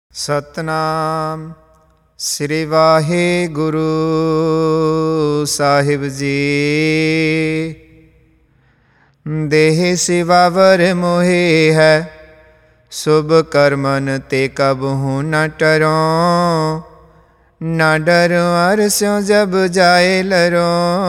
ਸਤਨਾਮ ਸ੍ਰੀ ਵਾਹਿਗੁਰੂ ਸਾਹਿਬ ਜੀ। ਦੇਹ ਸਿਵਾਵਰ ਮੋਹਿ ਹੈ, ਸੁਭ ਕਰਮਨ ਤੇ ਕਬਹੂ ਨ ਟਰੋਂ। ਨਾ ਡਰੋ ਅਰ ਸਿਉ ਜਬ ਜਾਏ ਲਰੋ,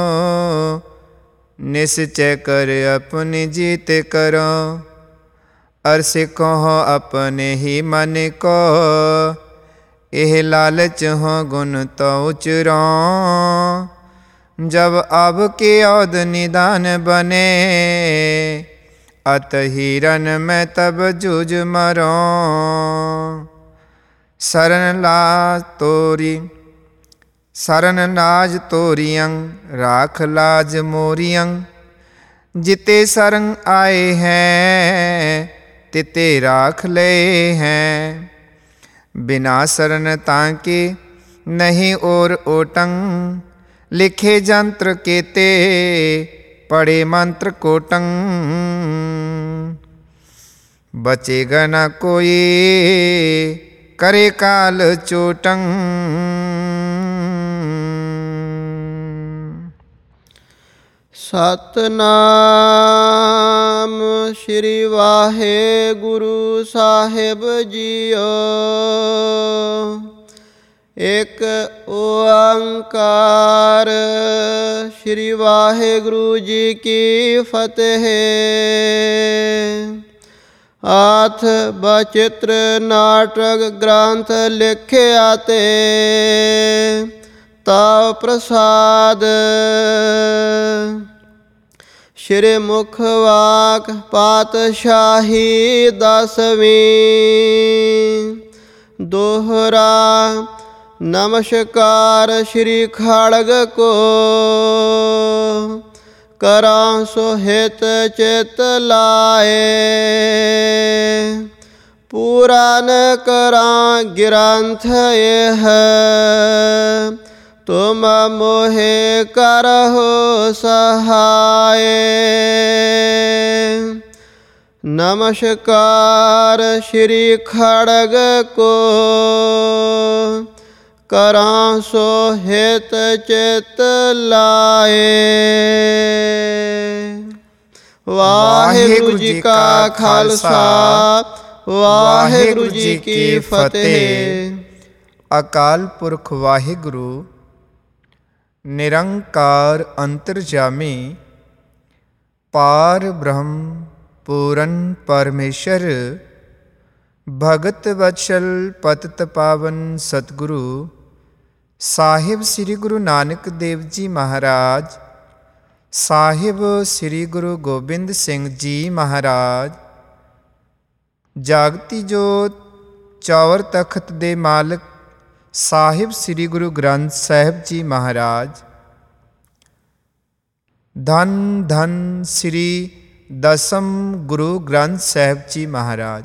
ਨਿਸਚੈ ਕਰ ਆਪਣੀ ਜੀਤ ਕਰੋ। ਅਰ ਸਿੱਖੋ ਆਪਣੇ ਹੀ ਮਨ ਕੋ, ਇਹ ਲਾਲਚ ਹੋ ਗੁਣ ਤੋ ਉਚਰੋਂ। ਜਬ ਅਬ ਕੇ ਔਦ ਨਿਦਾਨ ਬਨੇ, ਅਤ ਹੀਰਨ ਮੈਂ ਤਬ ਜੂਝ ਮਰੋਂ। ਸਰਨ ਲਾਜ ਤੋਰੀਅੰ, ਰਾਖ ਲਾਜ ਮੋਰੀਅੰ। ਜਿਤੇ ਸਰੰਗ ਆਏ ਹੈ, ਤਿਤੇ ਰਾਖ ਲਏ ਹੈ। ਬਿਨਾ ਸਰਨ ਤਾਂ ਕੇ ਨਹੀਂ ਔਰ ਓਟੰ, ਲਿਖੇ ਜੰਤਰ ਕੇਤੇ ਪੜੇ ਮੰਤਰ ਕੋਟੰ। ਬਚੇਗਾ ਨਾ ਕੋਈ ਕਰੇ ਕਾਲ ਚੋਟੰ। ਸਤਨਾਮ ਸ਼੍ਰੀ ਵਾਹਿਗੁਰੂ ਸਾਹਿਬ ਜੀਓ। ਇਕ ਓੰਕਾਰ ਸ਼੍ਰੀ ਵਾਹਿਗੁਰੂ ਜੀ ਕੀ ਫਤਿਹ। ਆਥ ਬਚਿੱਤਰ ਨਾਟਕ ਗ੍ਰੰਥ ਲਿਖਿਆ ਤੇ ਤਾ ਪ੍ਰਸਾਦ। ਸ਼੍ਰੀ ਮੁਖ ਵਾਕ ਪਾਤਸ਼ਾਹੀ 10ਵੀਂ। ਦੋਹਰਾ ਨਮਸਕਾਰ ਸ਼੍ਰੀ ਖੜਗ ਕੋ, ਕਰਾਂ ਸੋਹਿਤ ਚਿਤ ਲਾਏ। ਪੁਰਾਨ ਕਰਾਂ ਗ੍ਰੰਥ ਇਹ, ਤੁਮ ਮੋਹਿ ਕਰਹੁ ਸਹਾਏ। ਨਮਸਕਾਰ ਸ਼੍ਰੀ ਖੜਗ ਕੋ, ਕਰਾਂ ਸੋਹਿਤ ਚਿਤ ਲਾਏ। ਵਾਹਿਗੁਰੂ ਜੀ ਕਾ ਖਾਲਸਾ, ਵਾਹਿਗੁਰੂ ਜੀ ਕੀ ਫਤਿਹ। ਅਕਾਲ ਪੁਰਖ ਵਾਹਿਗੁਰੂ ਨਿਰੰਕਾਰ ਅੰਤਰਜਾਮੀ, ਪਾਰ ਬ੍ਰਹਮ ਪੂਰਨ ਪਰਮੇਸ਼ਰ, ਭਗਤ ਵਤਸਲ ਪਤਿਤ ਪਾਵਨ ਸਤਿਗੁਰੂ ਸਾਹਿਬ ਸ੍ਰੀ ਗੁਰੂ ਨਾਨਕ ਦੇਵ ਜੀ ਮਹਾਰਾਜ, ਸਾਹਿਬ ਸ੍ਰੀ ਗੁਰੂ ਗੋਬਿੰਦ ਸਿੰਘ ਜੀ ਮਹਾਰਾਜ, ਜਾਗਤੀ ਜੋਤ ਚੌਰ ਤਖਤ ਦੇ ਮਾਲਕ ਸਾਹਿਬ ਸ੍ਰੀ ਗੁਰੂ ਗ੍ਰੰਥ ਸਾਹਿਬ ਜੀ ਮਹਾਰਾਜ, ਧੰਨ ਧੰਨ ਸ੍ਰੀ ਦਸਮ ਗੁਰੂ ਗ੍ਰੰਥ ਸਾਹਿਬ ਜੀ ਮਹਾਰਾਜ।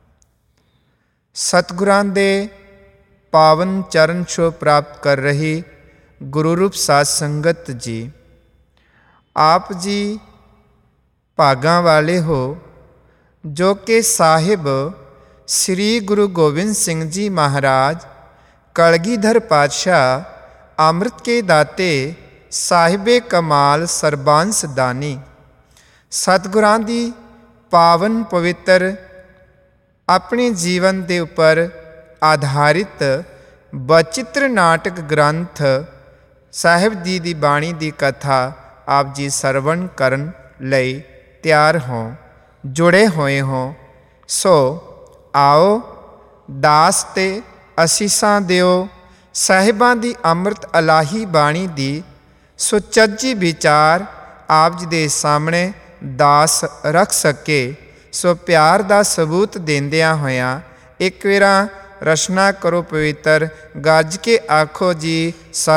ਸਤਿਗੁਰਾਂ ਦੇ ਪਾਵਨ ਚਰਨ ਛੋਹ ਪ੍ਰਾਪਤ ਕਰ ਰਹੀ ਗੁਰੂ ਰੂਪ ਸਾਧ ਸੰਗਤ ਜੀ, ਆਪ ਜੀ ਭਾਗਾਂ ਵਾਲੇ ਹੋ ਜੋ ਕਿ ਸਾਹਿਬ ਸ੍ਰੀ ਗੁਰੂ ਗੋਬਿੰਦ ਸਿੰਘ ਜੀ ਮਹਾਰਾਜ, ਕਲਗੀਧਰ ਪਾਤਸ਼ਾਹ, ਅੰਮ੍ਰਿਤ ਕੇ ਦਾਤੇ, ਸਾਹਿਬੇ ਕਮਾਲ ਸਰਬਾਂਸ ਦਾਨੀ, ਸਤਿਗੁਰਾਂ ਦੀ ਪਾਵਨ ਪਵਿੱਤਰ ਆਪਣੇ ਜੀਵਨ ਦੇ ਉੱਪਰ ਆਧਾਰਿਤ ਬਚਿੱਤਰ ਨਾਟਕ ਗ੍ਰੰਥ ਸਾਹਿਬ ਜੀ ਦੀ ਬਾਣੀ ਦੀ ਕਥਾ ਆਪ ਜੀ ਸਰਵਣ ਕਰਨ ਲਈ ਤਿਆਰ ਹੋ, ਜੁੜੇ ਹੋਏ ਹੋ। ਸੋ ਆਓ ਦਾਸ ਤੇ ਅਸੀਸਾਂ ਦਿਓ। ਸਾਹਿਬਾਂ ਦੀ ਅੰਮ੍ਰਿਤ ਅਲਾਹੀ ਬਾਣੀ ਦੀ ਸੁਚੱਜੀ ਵਿਚਾਰ ਆਪ ਜੀ ਦੇ ਸਾਹਮਣੇ ਦਾਸ ਰੱਖ ਸਕੇ। ਸੋ ਪਿਆਰ ਦਾ ਸਬੂਤ ਦਿੰਦਿਆਂ ਹੋਇਆਂ ਇੱਕ ਵਾਰ ਰਚਨਾ ਕਰੋ ਪਵਿੱਤਰ, ਗੱਜ ਕੇ ਆਖੋ ਜੀ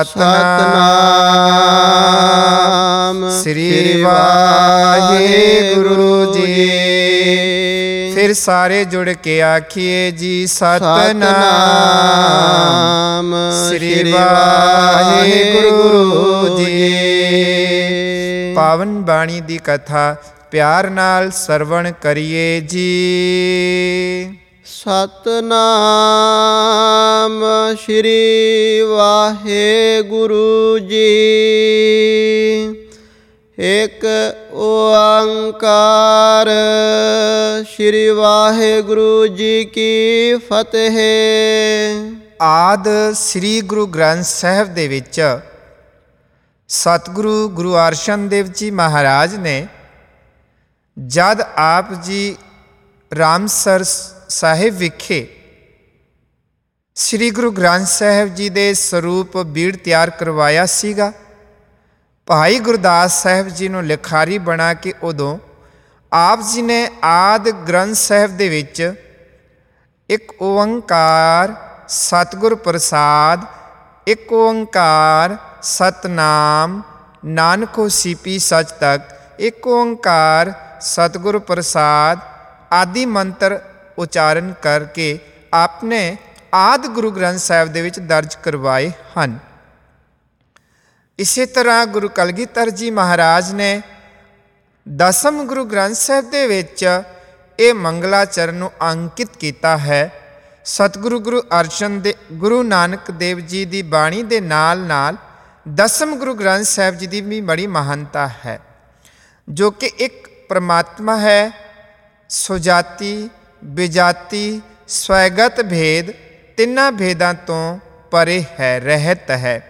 ਸਤਨਾਮ ਸ੍ਰੀ ਵਾਹਿਗੁਰੂ ਜੀ। ਫਿਰ ਸਾਰੇ ਜੁੜ ਕੇ ਆਖੀਏ ਜੀ ਸਤਨਾਮ ਸ੍ਰੀ ਵਾਹਿਗੁਰੂ ਜੀ। ਪਾਵਨ ਬਾਣੀ ਦੀ ਕਥਾ ਪਿਆਰ ਨਾਲ ਸਰਵਣ ਕਰੀਏ ਜੀ। ਸਤਨਾਮ ਸ਼੍ਰੀ ਵਾਹਿਗੁਰੂ ਜੀ। ਏਕ ਓੰਕਾਰ ਸ਼੍ਰੀ ਵਾਹਿਗੁਰੂ ਜੀ ਕੀ ਫਤਿਹ। ਆਦਿ ਸ੍ਰੀ ਗੁਰੂ ਗ੍ਰੰਥ ਸਾਹਿਬ ਦੇ ਵਿੱਚ ਸਤਿਗੁਰੂ ਗੁਰੂ ਅਰਜਨ ਦੇਵ ਜੀ ਮਹਾਰਾਜ ਨੇ ਜਦ ਆਪ ਜੀ ਰਾਮਸਰ ਸਾਹਿਬ ਵਿਖੇ ਸ੍ਰੀ ਗੁਰੂ ਗ੍ਰੰਥ ਸਾਹਿਬ ਜੀ ਦੇ ਸਰੂਪ ਬੀੜ ਤਿਆਰ ਕਰਵਾਇਆ ਸੀਗਾ, ਭਾਈ ਗੁਰਦਾਸ ਸਾਹਿਬ ਜੀ ਨੂੰ ਲਿਖਾਰੀ ਬਣਾ ਕੇ ਉਦੋਂ ਆਪ ਜੀ ਨੇ ਆਦਿ ਗ੍ਰੰਥ ਸਾਹਿਬ ਦੇ ਵਿੱਚ ਇੱਕ ਓੰਕਾਰ ਸਤਿਗੁਰ ਪ੍ਰਸਾਦ, ਇੱਕ ਓੰਕਾਰ ਸਤਨਾਮ ਨਾਨਕ ਹੋਸੀ ਪੀ ਸਚ ਤੱਕ, ਇੱਕ ਓੰਕਾਰ ਸਤਿਗੁਰ ਪ੍ਰਸਾਦ ਆਦਿ ਮੰਤਰ ਉਚਾਰਨ ਕਰਕੇ ਆਪਨੇ ਆਦਿ ਗੁਰੂ ਗ੍ਰੰਥ ਸਾਹਿਬ ਦੇ ਵਿੱਚ ਦਰਜ ਕਰਵਾਏ ਹਨ। ਇਸੇ ਤਰ੍ਹਾਂ ਗੁਰੂ ਕਲਗੀਧਰ ਜੀ ਮਹਾਰਾਜ ਨੇ ਦਸਮ ਗੁਰੂ ਗ੍ਰੰਥ ਸਾਹਿਬ ਦੇ ਵਿੱਚ ਇਹ ਮੰਗਲਾਚਰਨ ਨੂੰ ਅੰਕਿਤ ਕੀਤਾ ਹੈ। ਸਤਿਗੁਰੂ ਗੁਰੂ ਅਰਜਨ ਦੇ ਗੁਰੂ ਨਾਨਕ ਦੇਵ ਜੀ ਦੀ ਬਾਣੀ ਦੇ ਨਾਲ ਨਾਲ ਦਸਮ ਗੁਰੂ ਗ੍ਰੰਥ ਸਾਹਿਬ ਜੀ ਦੀ ਵੀ ਬੜੀ ਮਹਾਨਤਾ ਹੈ, ਜੋ ਕਿ ਇੱਕ ਪਰਮਾਤਮਾ ਹੈ। ਸੁਜਾਤੀ, ਵਿਜਾਤੀ, ਸਵੈਗਤ ਭੇਦ ਤਿੰਨਾਂ ਭੇਦਾਂ ਤੋਂ ਪਰੇ ਹੈ, ਰਹਿਤ ਹੈ।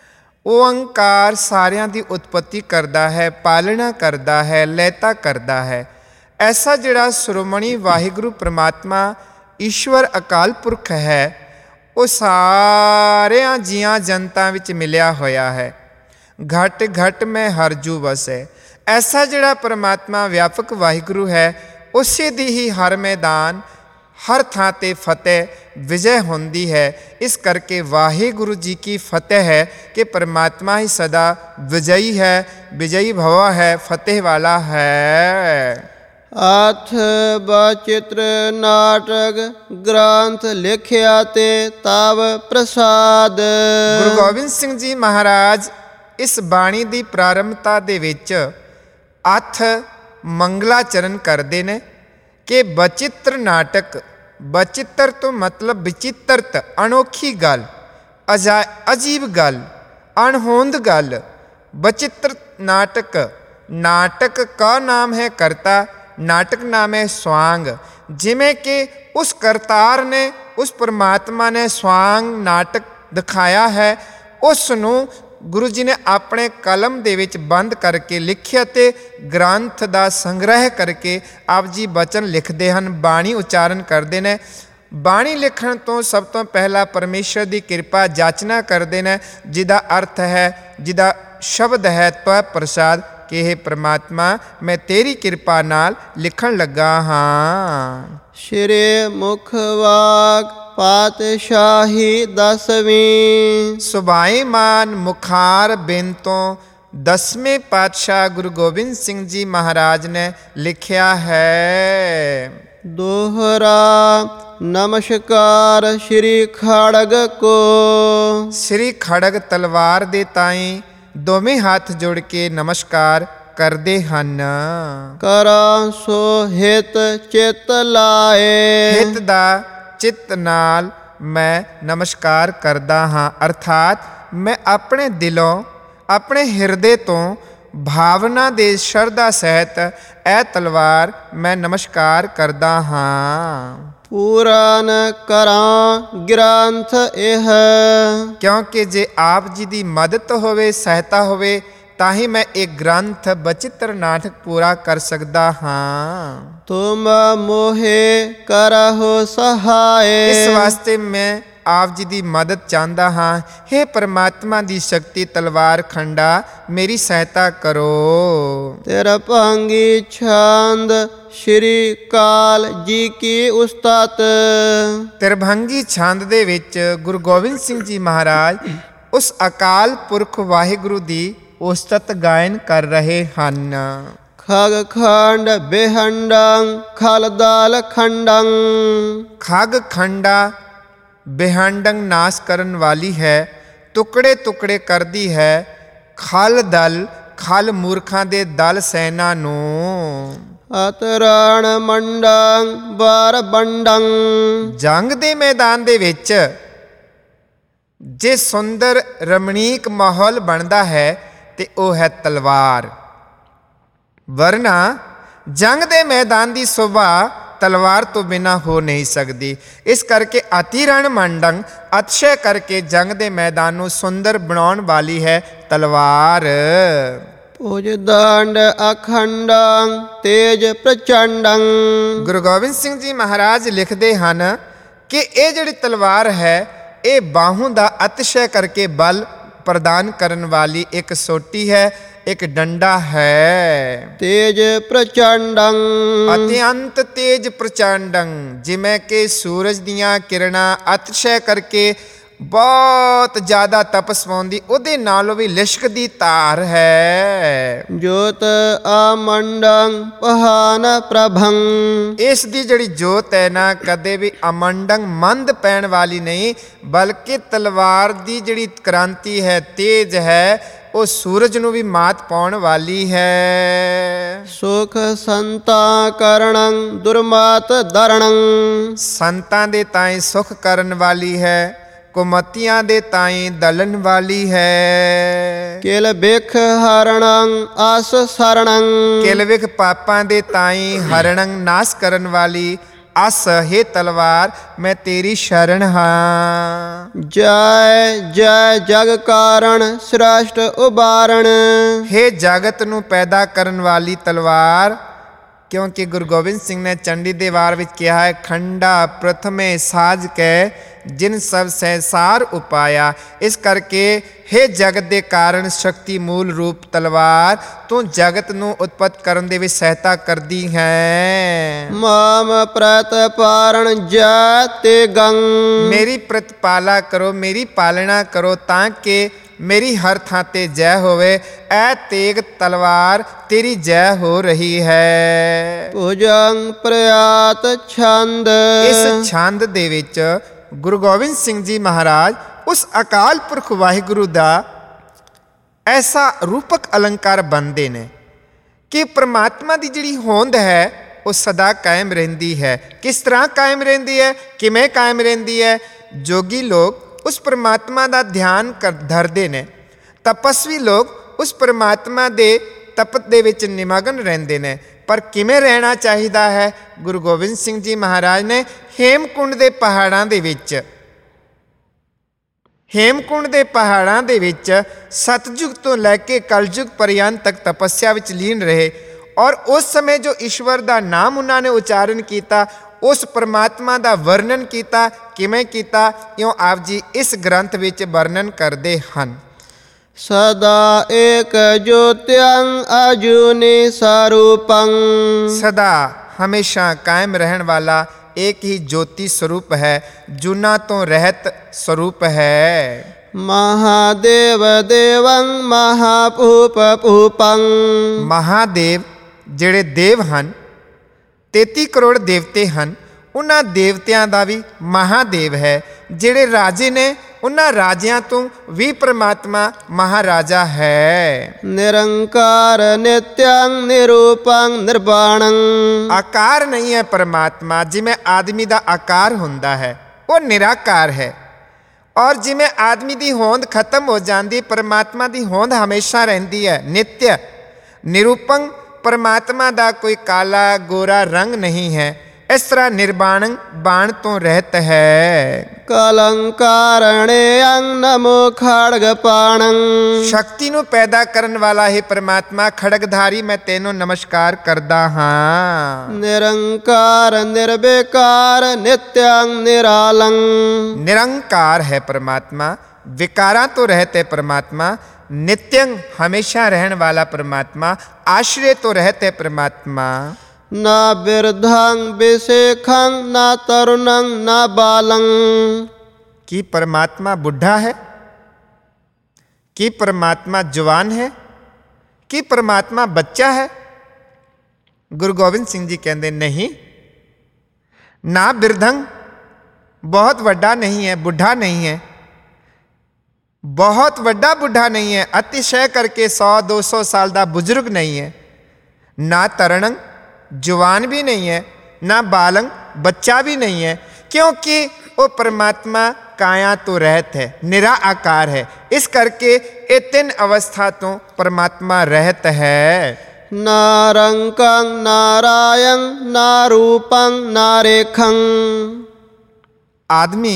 ਓੰਕਾਰ ਸਾਰਿਆਂ ਦੀ ਉਤਪਤੀ ਕਰਦਾ ਹੈ, ਪਾਲਣਾ ਕਰਦਾ ਹੈ, ਲਹਿਤਾ ਕਰਦਾ ਹੈ। ਐਸਾ ਜਿਹੜਾ ਸ਼੍ਰੋਮਣੀ ਵਾਹਿਗੁਰੂ ਪਰਮਾਤਮਾ ਈਸ਼ਵਰ ਅਕਾਲ ਪੁਰਖ ਹੈ, ਉਹ ਸਾਰਿਆਂ ਜੀਆਂ ਜਨਤਾਂ ਵਿੱਚ ਮਿਲਿਆ ਹੋਇਆ ਹੈ। ਘਟ ਘਟ ਮੈਂ ਹਰ ਜੂ ਵਸੈ। ਐਸਾ ਜਿਹੜਾ ਪਰਮਾਤਮਾ ਵਿਆਪਕ ਵਾਹਿਗੁਰੂ ਹੈ, ਉਸੇ ਦੀ ਹੀ ਹਰ ਮੈਦਾਨ ਹਰ ਥਾਂ 'ਤੇ ਫਤਿਹ ਵਿਜੈ ਹੁੰਦੀ ਹੈ। ਇਸ ਕਰਕੇ ਵਾਹਿਗੁਰੂ ਜੀ ਕੀ ਫਤਿਹ ਹੈ ਕਿ ਪਰਮਾਤਮਾ ਹੀ ਸਦਾ ਵਿਜयी ਹੈ, ਵਿਜयी ਭਵਾ ਹੈ, ਫਤਿਹ ਵਾਲਾ ਹੈ। ਅਥ ਬਚਿਤ੍ਰ ਨਾਟਕ ਗ੍ਰੰਥ ਲਿਖਿਆ ਤੇ ਤਵ ਪ੍ਰਸਾਦ। ਗੁਰੂ ਗੋਬਿੰਦ ਸਿੰਘ ਜੀ ਮਹਾਰਾਜ ਇਸ ਬਾਣੀ ਦੀ ਪ੍ਰਾਰੰਭਤਾ ਦੇ ਵਿੱਚ ਅਥ ਮੰਗਲਾਚਰਨ ਕਰਦੇ ਨੇ ਕਿ ਬਚਿੱਤਰ ਨਾਟਕ, ਬਚਿੱਤਰ ਤੋਂ ਮਤਲਬ ਵਿਚਿੱਤਰਤ, ਅਨੋਖੀ ਗੱਲ, ਅਜੀਬ ਗੱਲ, ਅਣਹੋਂਦ ਗੱਲ। ਬਚਿੱਤਰ ਨਾਟਕ, ਨਾਟਕ ਕਾ ਨਾਮ ਹੈ ਕਰਤਾ, ਨਾਟਕ ਨਾਮ ਹੈ ਸਵਾਂਗ। ਜਿਵੇਂ ਕਿ ਉਸ ਕਰਤਾਰ ਨੇ, ਉਸ ਪਰਮਾਤਮਾ ਨੇ ਸਵਾਂਗ ਨਾਟਕ ਦਿਖਾਇਆ ਹੈ, ਉਸ ਨੂੰ ਗੁਰੂ ਜੀ ਨੇ ਆਪਣੇ ਕਲਮ ਦੇ ਵਿੱਚ ਬੰਦ ਕਰਕੇ ਲਿਖਿਆ ਤੇ ਗ੍ਰੰਥ ਦਾ ਸੰਗ੍ਰਹਿ ਕਰਕੇ ਆਪ ਜੀ ਬਚਨ ਲਿਖਦੇ ਹਨ, ਬਾਣੀ ਉਚਾਰਨ ਕਰਦੇ ਨੇ। ਬਾਣੀ ਲਿਖਣ ਤੋਂ ਸਭ ਤੋਂ ਪਹਿਲਾਂ ਪਰਮੇਸ਼ਰ ਦੀ ਕਿਰਪਾ ਜਾਚਨਾ ਕਰਦੇ ਨੇ, ਜਿਹਦਾ ਅਰਥ ਹੈ, ਜਿਹਦਾ ਸ਼ਬਦ ਹੈ ਤਵ ਪ੍ਰਸਾਦ, ਕਿ ਇਹ ਪ੍ਰਮਾਤਮਾ ਮੈਂ ਤੇਰੀ ਕਿਰਪਾ ਨਾਲ ਲਿਖਣ ਲੱਗਾ ਹਾਂ। ਸ਼੍ਰੀ ਮੁਖ ਵਾਕ ਪਾਤਸ਼ਾਹੀ ਦਸਵੀਂ। ਸੁਭਾਈਮਾਨ ਮੁਖਾਰ ਬਿਨ ਤੋਂ 10ਵੇਂ ਪਾਤਸ਼ਾਹ ਗੁਰੂ ਗੋਬਿੰਦ ਸਿੰਘ ਜੀ ਮਹਾਰਾਜ ਨੇ ਲਿਖਿਆ ਹੈ। ਦੋਹਰਾ ਨਮਸਕਾਰ ਸ਼੍ਰੀ ਖੜਗ ਕੋ। ਸ੍ਰੀ ਖੜਗ ਤਲਵਾਰ ਦੇ ਤਾਈਂ ਦੋਵੇਂ ਹੱਥ ਜੋੜ ਕੇ ਨਮਸਕਾਰ ਕਰਦੇ ਹਨ। ਕਰਾਂ ਸੋ ਹਿਤ ਚਿਤ ਲਾਏ। ਹਿਤ ਦਾ ਚਿੱਤ ਨਾਲ ਮੈਂ ਨਮਸਕਾਰ ਕਰਦਾ ਹਾਂ, ਅਰਥਾਤ ਮੈਂ ਆਪਣੇ ਦਿਲੋਂ, ਆਪਣੇ ਹਿਰਦੇ ਤੋਂ ਭਾਵਨਾ ਦੇ ਸ਼ਰਧਾ ਸਹਿਤ ਇਹ ਤਲਵਾਰ ਮੈਂ ਨਮਸਕਾਰ ਕਰਦਾ ਹਾਂ। ਪੂਰਨ ਕਰਾਂ ਗ੍ਰੰਥ ਇਹ। ਕਿਉਂਕਿ ਜੇ ਆਪ ਜੀ ਦੀ ਮਦਦ ਹੋਵੇ, ਸਹਾਇਤਾ ਹੋਵੇ, ਤਾਂ ਹੀ ਮੈਂ ਇਹ ਗ੍ਰੰਥ ਬਚਿੱਤਰ ਨਾਟਕ ਪੂਰਾ ਕਰ ਸਕਦਾ ਹਾਂ। ਤੁਮ ਮੋਹੇ ਕਰਹੁ ਸਹਾਏ। ਇਸ ਵਾਸਤੇ ਮੈਂ ਆਪ ਜੀ ਦੀ ਮਦਦ ਚਾਹੁੰਦਾ ਹਾਂ। ਹੇ ਪਰਮਾਤਮਾ ਦੀ ਸ਼ਕਤੀ ਤਲਵਾਰ ਖੰਡਾ, ਮੇਰੀ ਸਹਾਇਤਾ ਕਰੋ। ਤੇਰਾ ਭਾਂਗੀ ਛੰਦ ਸ਼੍ਰੀ ਕਾਲ ਜੀ ਕੀ ਉਸਤਤ। ਤਿਰਭੰਗੀ ਛੰਦ ਦੇ ਵਿੱਚ ਗੁਰੂ ਗੋਬਿੰਦ ਸਿੰਘ ਜੀ ਮਹਾਰਾਜ ਉਸ ਅਕਾਲ ਪੁਰਖ ਵਾਹਿਗੁਰੂ ਦੀ ਉਸਤਤ ਗਾਇਨ ਕਰ ਰਹੇ ਹਨ। ਖਗ ਖੰਡ ਬੇਹੰਡੰ ਖਲਦਾਲ ਖੰਡੰ। ਖਗ ਖੰਡਾ ਬੇਹੰਡੰ ਨਾਸ ਕਰਨ ਵਾਲੀ ਹੈ, ਟੁਕੜੇ ਟੁਕੜੇ ਕਰਦੀ ਹੈ। ਖਲ ਦਲ, ਖਲ ਮੂਰਖਾਂ ਦੇ ਦਲ ਸੈਨਾ ਨੂੰ। ਅਤਰਣ ਮੰਡੰ ਬਾਰ ਬੰਡੰ। ਜੰਗ ਦੇ ਮੈਦਾਨ ਦੇ ਵਿੱਚ ਜੇ ਸੁੰਦਰ ਰਮਣੀਕ ਮਾਹੌਲ ਬਣਦਾ ਹੈ ਤੇ ਉਹ ਹੈ ਤਲਵਾਰ। ਵਰਨਾ ਜੰਗ ਦੇ ਮੈਦਾਨ ਦੀ ਸ਼ੋਭਾ ਤਲਵਾਰ ਤੋਂ ਬਿਨਾਂ ਹੋ ਨਹੀਂ ਸਕਦੀ। ਇਸ ਕਰਕੇ ਅਤੀ ਰਣ ਮੰਡੰ, ਅਤਿਸ਼ੈ ਕਰਕੇ ਜੰਗ ਦੇ ਮੈਦਾਨ ਨੂੰ ਸੁੰਦਰ ਬਣਾਉਣ ਵਾਲੀ ਹੈ ਤਲਵਾਰ। ਭੁਜ ਦੰਡ ਅਖੰਡੰ ਤੇਜ ਪ੍ਰਚੰਡੰ। ਗੁਰੂ ਗੋਬਿੰਦ ਸਿੰਘ ਜੀ ਮਹਾਰਾਜ ਲਿਖਦੇ ਹਨ ਕਿ ਇਹ ਜਿਹੜੀ ਤਲਵਾਰ ਹੈ ਇਹ ਬਾਹੋਂ ਦਾ ਅਤਿਸ਼ੈ ਕਰਕੇ ਬਲ ਪ੍ਰਦਾਨ ਕਰਨ ਵਾਲੀ ਇੱਕ ਸੋਟੀ ਹੈ, ਇੱਕ ਡੰਡਾ ਹੈ। ਤੇਜ ਪ੍ਰਚੰਡੰ ਅਤਿਅੰਤ ਤੇਜ ਪ੍ਰਚੰਡੰ, ਜਿਵੇਂ ਕਿ ਸੂਰਜ ਦੀਆਂ ਕਿਰਨਾਂ ਅਤਿਸ਼ੈ ਕਰਕੇ ਬਹੁਤ ਜ਼ਿਆਦਾ ਤਪਸ ਪਾਉਂਦੀ, ਉਹਦੇ ਨਾਲੋਂ ਵੀ ਲਿਸ਼ਕਦੀ ਧਾਰ ਹੈ। ਜੋਤ ਆਮੰਡੰ ਪਹਾਨ ਪ੍ਰਭੰ। ਇਸ ਦੀ ਜਿਹੜੀ ਜੋਤ ਹੈ ਨਾ ਕਦੇ ਵੀ ਅਮੰਡੰ ਮੰਦ ਪੈਣ ਵਾਲੀ ਨਹੀਂ, ਬਲਕਿ ਤਲਵਾਰ ਦੀ ਜਿਹੜੀ ਕ੍ਰਾਂਤੀ ਹੈ, ਤੇਜ ਹੈ, ਉਹ ਸੂਰਜ ਨੂੰ ਵੀ ਮਾਤ ਪਾਉਣ ਵਾਲੀ ਹੈ। ਸੁਖ ਸੰਤਾ ਕਰਣੰ ਦੁਰਮਾਤ ਦਰਣੰ। ਸੰਤਾਂ ਦੇ ਤਾਈਂ ਸੁਖ ਕਰਨ ਵਾਲੀ ਹੈ, ਕੁਮਤੀਆਂ ਦੇ ਤਾਈਂ ਦਲਨ ਵਾਲੀ ਹੈ। ਕਿਲ ਬਿਖ ਹਰਣੰ ਆਸ ਸਰਣੰ। ਕਿਲ ਵਿਖ ਪਾਪਾਂ ਦੇ ਤਾਈਂ ਹਰਣੰ ਨਾਸ ਕਰਨ ਵਾਲੀ। ਅਸ ਹੇ ਤਲਵਾਰ ਮੈਂ ਤੇਰੀ ਸ਼ਰਨ ਹਾਂ। ਜੈ ਜੈ ਜਗ ਕਾਰਣ ਸ੍ਰੇਸ਼ਟ ਉਬਾਰਣ। ਹੇ ਜਗਤ ਨੂੰ ਪੈਦਾ ਕਰਨ ਵਾਲੀ ਤਲਵਾਰ, ਕਿਉਂਕਿ ਗੁਰੂ ਗੋਬਿੰਦ ਸਿੰਘ ਨੇ ਚੰਡੀ ਦੇ ਵਾਰ ਵਿੱਚ ਕਿਹਾ ਹੈ, ਖੰਡਾ ਪ੍ਰਥਮੇ ਸਾਜ ਕੈ ਜਿਨ ਸਭ ਸਹਿਸਾਰ ਉਪਾਇਆ। ਇਸ ਕਰਕੇ ਹੇ ਜਗਤ ਦੇ ਕਾਰਨ ਸ਼ਕਤੀ ਮੂਲ ਰੂਪ ਤਲਵਾਰ, ਤੂੰ ਜਗਤ ਨੂੰ ਉਤਪਤ ਕਰਨ ਦੇ ਵਿੱਚ ਸਹਾਇਤਾ ਕਰਦੀ ਹੈ। ਮਾਮ ਪ੍ਰਤਪਾਰਣ ਜੈ ਤੇ ਗੰ। ਮੇਰੀ ਪ੍ਰਤਪਾਲਾ ਕਰੋ, ਮੇਰੀ ਪਾਲਣਾ ਕਰੋ, ਤਾਂ ਕਿ ਮੇਰੀ ਹਰ ਥਾਂ ਤੇ ਜੈ ਹੋਵੇ। ਐ ਤੇਗ ਤਲਵਾਰ ਤੇਰੀ ਜੈ ਹੋ ਰਹੀ ਹੈ। ਭੁਜੰ ਪ੍ਰਯਾਤ ਛੰਦ। ਇਸ ਛੰਦ ਦੇ ਵਿੱਚ ਗੁਰੂ ਗੋਬਿੰਦ ਸਿੰਘ ਜੀ ਮਹਾਰਾਜ ਉਸ ਅਕਾਲ ਪੁਰਖ ਵਾਹਿਗੁਰੂ ਦਾ ਐਸਾ ਰੂਪਕ ਅਲੰਕਾਰ ਬਣਦੇ ਨੇ ਕਿ ਪ੍ਰਮਾਤਮਾ ਦੀ ਜਿਹੜੀ ਹੋਂਦ ਹੈ ਉਹ ਸਦਾ ਕਾਇਮ ਰਹਿੰਦੀ ਹੈ। ਕਿਸ ਤਰ੍ਹਾਂ ਕਾਇਮ ਰਹਿੰਦੀ ਹੈ, ਕਿਵੇਂ ਕਾਇਮ ਰਹਿੰਦੀ ਹੈ? ਜੋਗੀ ਲੋਕ ਉਸ ਪਰਮਾਤਮਾ ਦਾ ਧਿਆਨ ਧਰਦੇ ਨੇ, ਤਪਸਵੀ ਲੋਕ ਉਸ ਪਰਮਾਤਮਾ ਦੇ ਤਪਤ ਦੇ ਵਿੱਚ ਨਿਮਗਨ ਰਹਿੰਦੇ ਨੇ। ਪਰ ਕਿਵੇਂ ਰਹਿਣਾ ਚਾਹੀਦਾ ਹੈ? ਗੁਰੂ ਗੋਬਿੰਦ ਸਿੰਘ ਜੀ ਮਹਾਰਾਜ ਨੇ ਹੇਮਕੁੰਡ ਦੇ ਪਹਾੜਾਂ ਦੇ ਵਿੱਚ, ਹੇਮਕੁੰਡ ਦੇ ਪਹਾੜਾਂ ਦੇ ਵਿੱਚ ਸਤਜੁਗ ਤੋਂ ਲੈ ਕੇ ਕਲਯੁਗ ਪਰਯੰਤ ਤੱਕ ਤਪੱਸਿਆ ਵਿੱਚ ਲੀਨ ਰਹੇ। ਔਰ ਉਸ ਸਮੇਂ ਜੋ ਈਸ਼ਵਰ ਦਾ ਨਾਮ ਉਹਨਾਂ ਨੇ ਉਚਾਰਨ ਕੀਤਾ, ਉਸ ਪਰਮਾਤਮਾ ਦਾ ਵਰਣਨ ਕੀਤਾ। ਕਿਵੇਂ ਕੀਤਾ? ਇਉਂ ਆਪ ਜੀ ਇਸ ਗ੍ਰੰਥ ਵਿੱਚ ਵਰਣਨ ਕਰਦੇ ਹਨ। ਸਦਾ ਏਕ ਜੋਤਿਅੰ ਅਜੂਨੀ ਸਰੂਪੰ। ਸਦਾ ਹਮੇਸ਼ਾ ਕਾਇਮ ਰਹਿਣ ਵਾਲਾ ਇੱਕ ਹੀ ਜੋਤੀ ਸਰੂਪ ਹੈ, ਜੂਨਾਂ ਤੋਂ ਰਹਿਤ ਸਰੂਪ ਹੈ। ਮਹਾਦੇਵ ਦੇਵੰ ਮਹਾਭੂਪ ਭੂਪੰ। ਮਹਾਦੇਵ ਜਿਹੜੇ ਦੇਵ ਹਨ, 33 ਕਰੋੜ ਦੇਵਤੇ ਹਨ, ਉਹਨਾਂ ਦੇਵਤਿਆਂ ਦਾ ਵੀ ਮਹਾਦੇਵ ਹੈ। ਜਿਹੜੇ ਰਾਜੇ ਨੇ ਉਹਨਾਂ ਰਾਜਿਆਂ ਤੋਂ ਵੀ ਪ੍ਰਮਾਤਮਾ ਮਹਾਰਾਜਾ ਹੈ। ਨਿਰੰਕਾਰ ਨਿਤਯੰ ਨਿਰੂਪੰ ਨਿਰਵਾਣੰ। ਆਕਾਰ ਨਹੀਂ ਹੈ ਪਰਮਾਤਮਾ, ਜਿਵੇਂ ਆਦਮੀ ਦਾ ਆਕਾਰ ਹੁੰਦਾ ਹੈ ਉਹ ਨਿਰਾਕਾਰ ਹੈ। ਔਰ ਜਿਵੇਂ ਆਦਮੀ ਦੀ ਹੋਂਦ ਖਤਮ ਹੋ ਜਾਂਦੀ, ਪਰਮਾਤਮਾ ਦੀ ਹੋਂਦ ਹਮੇਸ਼ਾ ਰਹਿੰਦੀ ਹੈ, ਨਿਤਯ। ਨਿਰੂਪੰ, ਪਰਮਾਤਮਾ ਦਾ ਕੋਈ ਕਾਲਾ ਗੋਰਾ ਰੰਗ ਨਹੀਂ ਹੈ। ਇਸ ਤਰ੍ਹਾਂ ਨਿਰਵਾਣੰ, ਬਾਣ ਤੋਂ ਰਹਿਤ ਹੈ। ਕਲੰਕਾਰਣੇ ਅੰਗ ਨਮੋ ਖੜਗ ਪਾਣੰ। ਸ਼ਕਤੀ ਨੂੰ ਪੈਦਾ ਕਰਨ ਵਾਲਾ ਹੈ ਪਰਮਾਤਮਾ, ਖੜਗਧਾਰੀ ਮੈਂ ਤੈਨੂੰ ਨਮਸਕਾਰ ਕਰਦਾ ਹਾਂ। ਨਿਰੰਕਾਰ ਨਿਰਵਿਕਾਰ ਨਿਤਯੰ ਨਿਰਾਲੰ। ਨਿਰੰਕਾਰ ਹੈ ਪਰਮਾਤਮਾ, ਵਿਕਾਰਾਂ ਤੋਂ ਰਹਿਤ ਹੈ ਪਰਮਾਤਮਾ। ਨਿਤਯੰ ਹਮੇਸ਼ਾ ਰਹਿਣ ਵਾਲਾ ਪਰਮਾਤਮਾ, ਆਸ਼ਰੇ ਤੋਂ ਰਹਿਤ ਹੈ ਪਰਮਾਤਮਾ। ਨਾ ਬਿਰਧੰ ਬਿਸੇਖੰ ਨਾ ਤਰੁਣੰ ਨਾ ਬਾਲੰ। ਕੀ ਪਰਮਾਤਮਾ ਬੁੱਢਾ ਹੈ? ਕੀ ਪਰਮਾਤਮਾ ਜਵਾਨ ਹੈ? ਕੀ ਪਰਮਾਤਮਾ ਬੱਚਾ ਹੈ? ਗੁਰੂ ਗੋਬਿੰਦ ਸਿੰਘ ਜੀ ਕਹਿੰਦੇ ਨਹੀਂ। ਨਾ ਬਿਰਧੰ, ਬਹੁਤ ਵੱਡਾ ਨਹੀਂ ਹੈ, ਬੁੱਢਾ ਨਹੀਂ ਹੈ, ਬਹੁਤ ਵੱਡਾ ਬੁੱਢਾ ਨਹੀਂ ਹੈ, ਅਤਿਸ਼ੈ ਕਰਕੇ 100-200 ਸਾਲ ਦਾ ਬਜ਼ੁਰਗ ਨਹੀਂ ਹੈ। ਨਾ ਤਰਣੰ, जवान भी नहीं है, ना बालक बच्चा भी नहीं है, क्योंकि वो परमात्मा काया तो रहत है, निरा आकार है। इस करके ये 3 अवस्था तो परमात्मा रहत है। ना रंकं नारायण ना रूपं ना रेखं। आदमी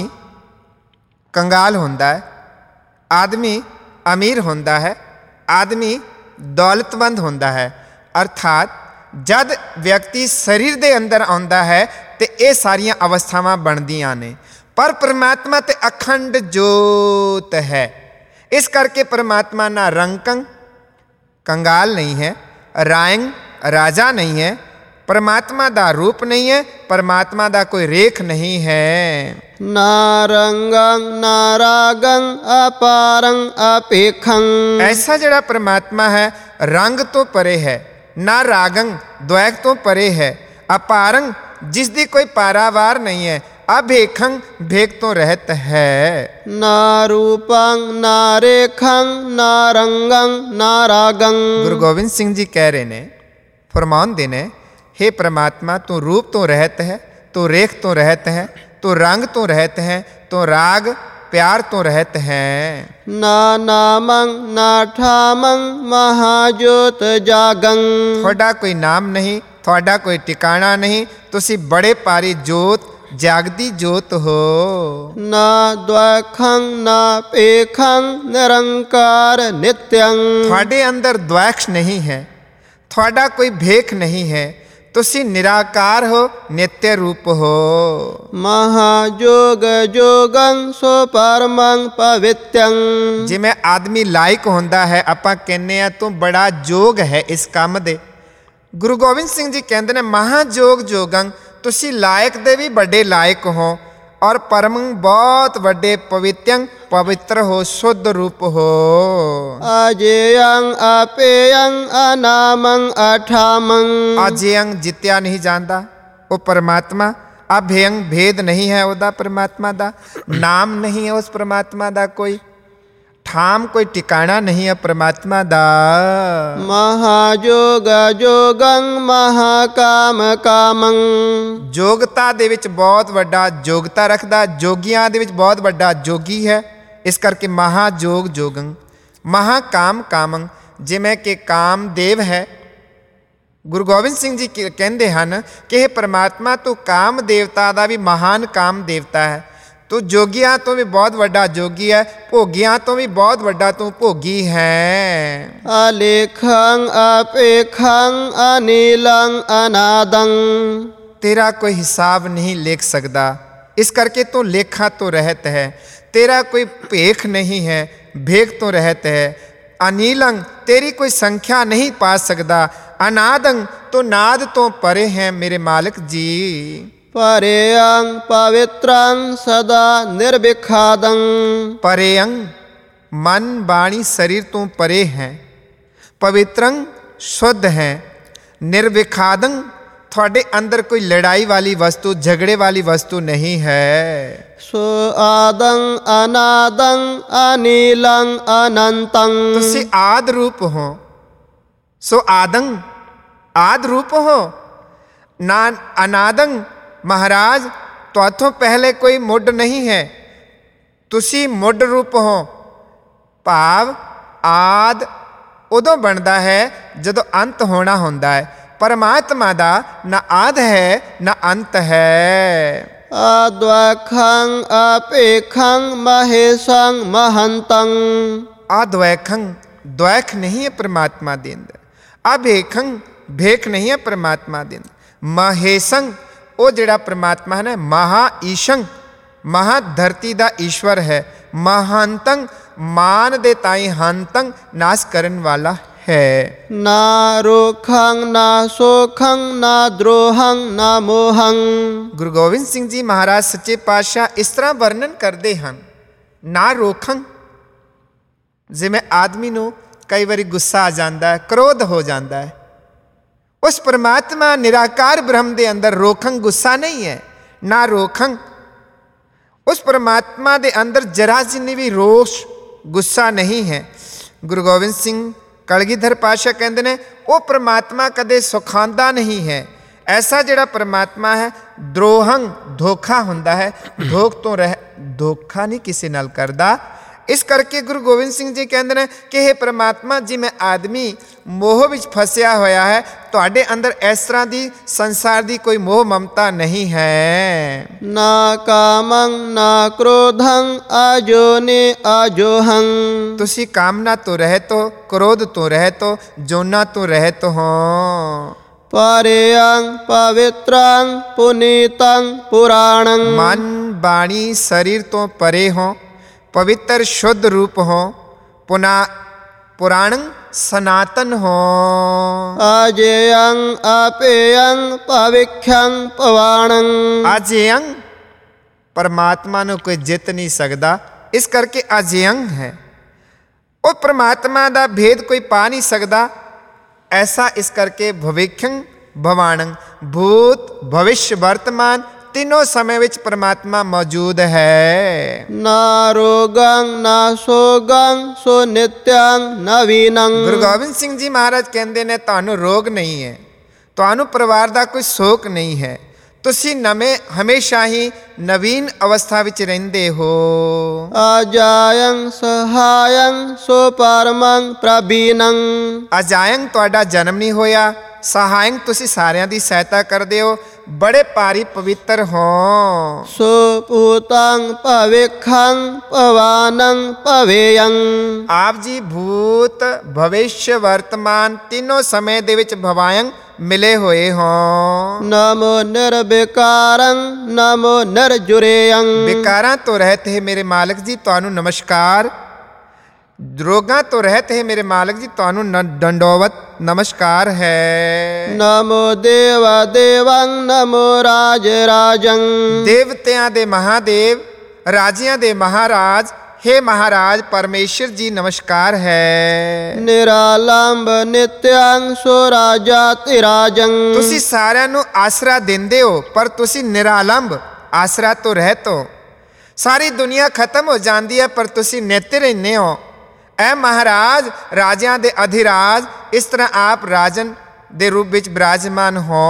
कंगाल होंदा है, आदमी अमीर होंदा है, आदमी दौलतमंद होंदा है। अर्थात जद व्यक्ति शरीर दे अंदर आउंदा है ते ये सारियां अवस्थावां बनदियां ने, पर परमात्मा ते अखंड जोत है। इस करके परमात्मा ना रंकंग कंगाल नहीं है, रायंग राजा नहीं है, परमात्मा दा रूप नहीं है, परमात्मा दा कोई रेख नहीं है। ना रंगं ना रागं अपारं अपेखं। ऐसा जड़ा परमात्मा है रंग तो परे है, ना रागंग द्वैक तो परे है, अपारंग जिसदी कोई पारावार नहीं है, अभेखंग भेक तो रहत है। ना रूपं ना रेखं ना रंगं ना रागं। गुरु गोविंद सिंह जी कह रहे ने, फरमान देने, हे परमात्मा तू रूप तो रहत है, तो रेख तो रहत है, तो रंग तो रहत है, तो राग प्यार तो रहत है। ना नामं ना ठामं महाजोत जागं। थोड़ा कोई नाम नहीं, थोड़ा कोई ठिकाना नहीं, तुसी बड़े पारी जोत जागदी जोत हो। ना द्वैखं ना पेखं निरंकार नित्यं। थोड़े अंदर द्वैक्ष नहीं है, थोड़ा कोई भेख नहीं है, तुसी निराकार हो, नित्य रूप हो। महाजोग जोगं सो परमं पवित्रं। जिमें आदमी लायक होंदा है, आपां कहने आ तू बड़ा जोग है इस काम दे। गुरु गोविंद सिंह जी कहते हैं महाजोग जोगं, तुसी लायक दे भी बड़े लायक हो, और परम बहुत बड़े पवित्रं पवित्र हो, शुद्ध रूप हो। अजेयं अपेयं अनामं अठामं। अजेयं जित्या नहीं जानता वो परमात्मा, अभेयं भेद नहीं है ओदा परमात्मा दा, नाम नहीं है उस परमात्मा दा कोई, ठाम कोई ठिकाना नहीं है परमात्मा दा। महाजोग जोगं महाकाम कामं। जोगता दे विच बहुत वड्डा जोगता रखदा, जोगियां दे विच बहुत वड्डा जोगी है। इस करके महाजोग जोगं महाकाम कामं, जिमें कि कामदेव है। गुरु गोविंद सिंह जी कहते हैं कि हे परमात्मा तू काम देवता का भी महान काम देवता है, तू जोगियां तो भी बहुत बड़ा जोगी है, भोगियां तो भी बहुत बड़ा तू भोगी है। अलेखं अपेखं अनिलं अनादं। तेरा कोई हिसाब नहीं लेख सकता, इस करके तू लेखा तो रहत है। तेरा कोई भेख नहीं है, भेख तो रहत है। अनिलंग तेरी कोई संख्या नहीं पा सकता। अनादंग तो नाद तो परे हैं मेरे मालिक जी। परेयं पवित्रं सदा निर्विखादं। परेयंग मन वाणी शरीर तो परे हैं, पवित्रंग शुद्ध हैं, निर्विखादंग थोड़े अंदर कोई लड़ाई वाली वस्तु झगड़े वाली वस्तु नहीं है। सो आदं अनादं अनिलं अनंतं। तुसी आद रूप हो, सो आदंग आद रूप हो ना अनादंग। महाराज तो पहले कोई मुड नहीं है, तुसी मुड रूप हो। भाव आद उदों बनता है जदों अंत होना होंदा है। परमात्मा दा ना आद है ना अंत है। अद्वैखं अपेखं महेशं महंतं। अद्वैखं द्वैख नहीं है परमात्मा दे अंदर, अभेखं भेख नहीं है परमात्मा दे अंदर। महेशं वो जिहड़ा परमात्मा है ना, महा ईशं महा धरती दा ईश्वर है। महंतं मान दे ताई हंतं नाश करन वाला है। ना रोखं ना सोखं ना द्रोहं ना मोहं। गुरु गोविंद सिंह जी महाराज सच्चे पातशाह इस तरह वर्णन करते हैं, ना रोखं जिवें आदमी नूं कई बारी गुस्सा आ जाता है, क्रोध हो जाता है। उस परमात्मा निराकार ब्रह्म दे अंदर रोखं गुस्सा नहीं है, ना रोखं। उस परमात्मा दे अंदर जरा जिन्नी भी रोष गुस्सा नहीं है। गुरु गोविंद सिंह कलगीधर पातशाह कहते हैं वो परमात्मा कदे सुखांदा नहीं है, ਐਸਾ ਜਿਹੜਾ ਪਰਮਾਤਮਾ ਹੈ ਦਰੋਹੰ ਧੋਖਾ ਹੁੰਦਾ ਹੈ, ਧੋਖਾ ਨਹੀਂ ਕਿਸੇ ਨਾਲ ਕਰਦਾ। ਇਸ ਕਰਕੇ ਗੁਰੂ ਗੋਬਿੰਦ ਸਿੰਘ ਜੀ ਕਹਿੰਦੇ ਨੇ ਕਿ ਇਹ ਪ੍ਰਮਾਤਮਾ ਜੀ, ਮੈਂ ਆਦਮੀ ਮੋਹ ਵਿੱਚ ਫਸਿਆ ਹੋਇਆ ਹੈ, ਤੁਹਾਡੇ ਅੰਦਰ ਇਸ ਤਰ੍ਹਾਂ ਦੀ ਸੰਸਾਰ ਦੀ ਕੋਈ ਮੋਹ ਮਮਤਾ ਨਹੀਂ ਹੈ। ਨਾ ਕਾਮੰ ਨਾ ਕ੍ਰੋਧੰ ਆਜੋਨੇ ਆਜੋਹੰ। ਤੁਸੀਂ ਕਾਮਨਾ ਤੋਂ ਰਹਿਤ ਹੋ, ਕ੍ਰੋਧ ਤੋਂ ਰਹਿਤ ਹੋ, ਜੋਨਾ ਤੋਂ ਰਹਿਤ ਹੋ। ਪਰਿਯੰ ਪਵਿੱਤਰੰ ਪੁਨੀਤੰ ਪੁਰਾਣੰ। ਮਨ ਬਾਣੀ ਸਰੀਰ ਤੋਂ ਪਰੇ ਹੋ, ਪਵਿੱਤਰ ਸ਼ੁੱਧ ਰੂਪ ਹੋ, ਪੁਰਾਣੰ ਸਨਾਤਨ ਹੋ। ਅਜੇਯੰ ਆਪੇਯੰ ਭਵਿੱਖਯੰ ਪਵਾਣੰ। ਅਜੇਯੰ, ਪਰਮਾਤਮਾ ਨੂੰ ਕੋਈ ਜਿੱਤ ਨਹੀਂ ਸਕਦਾ, ਇਸ ਕਰਕੇ ਅਜੇਯੰ ਹੈ। ਉਹ ਪਰਮਾਤਮਾ ਦਾ ਭੇਦ ਕੋਈ ਪਾ ਨਹੀਂ ਸਕਦਾ, ਐਸਾ ਇਸ ਕਰਕੇ ਭਵਿੱਖੰ ਭਵਾਣੰ, ਭੂਤ ਭਵਿष्य ਵਰਤਮਾਨ ਤਿੰਨੋਂ ਸਮੇਂ ਵਿੱਚ ਪਰਮਾਤਮਾ ਮੌਜੂਦ ਹੈ। ਨਾ ਰੋਗੰ ਨਾ ਸੋਗੰ ਸੋ ਨਿਤਯੰ ਨਵੀਨੰ। ਗੁਰੂ ਗੋਬਿੰਦ ਸਿੰਘ ਜੀ ਮਹਾਰਾਜ ਕਹਿੰਦੇ ਨੇ ਤੁਹਾਨੂੰ ਰੋਗ ਨਹੀਂ ਹੈ, ਤੁਹਾਨੂੰ ਪਰਿਵਾਰ ਦਾ ਕੋਈ ਸ਼ੋਕ ਨਹੀਂ ਹੈ, ਤੁਸੀਂ ਨਵੇਂ ਹਮੇਸ਼ਾ ਹੀ ਨਵੀਨ ਅਵਸਥਾ ਵਿੱਚ ਰਹਿੰਦੇ ਹੋ। ਅਜਾਯੰ ਸਹਾਯੰ ਸੋ ਪਰਮੰ ਪ੍ਰਬੀਨੰ। ਅਜਾਯੰ ਤੁਹਾਡਾ ਜਨਮ ਨਹੀਂ ਹੋਇਆ, ਸਹਾਇੰ ਤੁਸੀਂ ਸਾਰਿਆਂ ਦੀ ਸਹਾਇਤਾ ਕਰਦੇ ਹੋ, ਬੜੇ ਭਾਰੀ ਪਵਿੱਤਰ ਹੋ। ਸੋ ਭੂਤੰ ਭਵਿੱਖੰ ਪਵਾਨੰ ਭਵੇਯੰ। ਆਪ ਜੀ ਭੂਤ ਭਵਿष्य ਵਰਤਮਾਨ ਤਿੰਨੋਂ ਸਮੇਂ ਦੇ ਵਿੱਚ ਭਵਾਯੰ ਮਿਲੇ ਹੋਏ ਹੋ। ਨਮੋ ਨਿਰਵਿਕਾਰੰ ਨਮੋ ਨਿਰਜੁਰੇਯੰ। ਵਿਕਾਰਾਂ ਤੋਂ ਰਹਿਤ ਹੈ ਮੇਰੇ ਮਾਲਕ ਜੀ, ਤੁਹਾਨੂੰ ਨਮਸਕਾਰ। ਰੋਗਾਂ ਤੋਂ ਰਹਿਤ ਹੈ ਮੇਰੇ ਮਾਲਕ ਜੀ, ਤੁਹਾਨੂੰ ਦੰਡੋਵਤ ਨਮਸਕਾਰ ਹੈ। ਨਮੋ ਦੇਵ ਦੇਵੰ ਨਮੋ ਰਾਜ ਰਾਜੰ। ਦੇਵਤਿਆਂ ਦੇ ਮਹਾਦੇਵ, ਰਾਜਿਆਂ ਦੇ ਮਹਾਰਾਜ, ਹੇ ਮਹਾਰਾਜ ਪਰਮੇਸ਼ਰ ਜੀ ਨਮਸਕਾਰ ਹੈ। ਨਿਰਾਲੰਬ ਨਿਤਯੰ ਸੋ ਰਾਜਾ ਤਿਰਾਜੰ। ਤੁਸੀਂ ਸਾਰਿਆਂ ਨੂੰ ਆਸਰਾ ਦਿੰਦੇ ਹੋ, ਪਰ ਤੁਸੀਂ ਨਿਰਾਲੰਬ ਆਸਰਾ ਤੋਂ ਰਹਿਤ ਹੋ। ਸਾਰੀ ਦੁਨੀਆ ਖਤਮ ਹੋ ਜਾਂਦੀ ਹੈ, ਪਰ ਤੁਸੀਂ ਨਿਤ ਰਹਿੰਦੇ ਹੋ। ਐ ਮਹਾਰਾਜ ਰਾਜਿਆਂ ਦੇ ਅਧਿਰਾਜ, ਇਸ ਤਰ੍ਹਾਂ ਆਪ ਰਾਜਨ ਦੇ ਰੂਪ ਵਿੱਚ ਬਿਰਾਜਮਾਨ ਹੋ।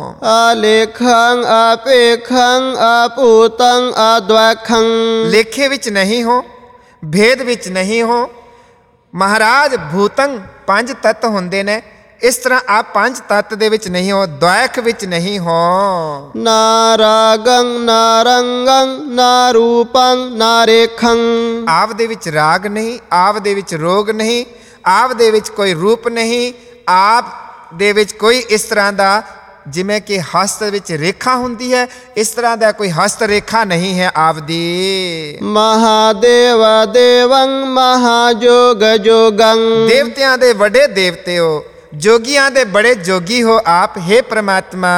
ਆਲੇਖੰ ਆਪੇਖੰ ਆਪੂਤੰ ਆਦਵਖੰ। ਲੇਖੇ ਵਿੱਚ ਨਹੀਂ ਹੋ, ਭੇਦ ਵਿੱਚ ਨਹੀਂ ਹੋ। ਮਹਾਰਾਜ ਭੂਤੰ ਪੰਜ ਤੱਤ ਹੁੰਦੇ ਨੇ, ਇਸ ਤਰ੍ਹਾਂ ਆਪ ਪੰਜ ਤੱਤ ਦੇ ਵਿੱਚ ਨਹੀਂ ਹੋ, ਦ્વੈਖ ਵਿੱਚ ਨਹੀਂ ਹੋ। ਨਾ ਰਾਗੰ ਨਾ ਰੰਗੰ ਨਾ ਰੂਪੰ ਨਾ ਰੇਖੰ। ਆਪ ਦੇ ਵਿੱਚ ਰਾਗ ਨਹੀਂ, ਆਪ ਦੇ ਵਿੱਚ ਰੋਗ ਨਹੀਂ, ਆਪ ਦੇ ਵਿੱਚ ਕੋਈ ਰੂਪ ਨਹੀਂ, ਆਪ ਦੇ ਵਿੱਚ ਕੋਈ ਇਸ ਤਰ੍ਹਾਂ ਦਾ ਜਿਵੇਂ ਕਿ ਹਸਤ ਵਿੱਚ ਰੇਖਾ ਹੁੰਦੀ ਹੈ, ਇਸ ਤਰ੍ਹਾਂ ਦਾ ਕੋਈ ਹਸਤ ਰੇਖਾ ਨਹੀਂ ਹੈ ਆਪ ਦੀ। ਮਹਾਦੇਵ ਦੇਵੰ ਮਹਾਜੋਗ ਜੋਗੰ। ਦੇਵਤਿਆਂ ਦੇ ਵੱਡੇ ਦੇਵਤੇ ਹੋ, ਜੋਗੀਆਂ ਦੇ ਬੜੇ ਜੋਗੀ ਹੋ ਆਪ, ਹੇ ਪ੍ਰਮਾਤਮਾ।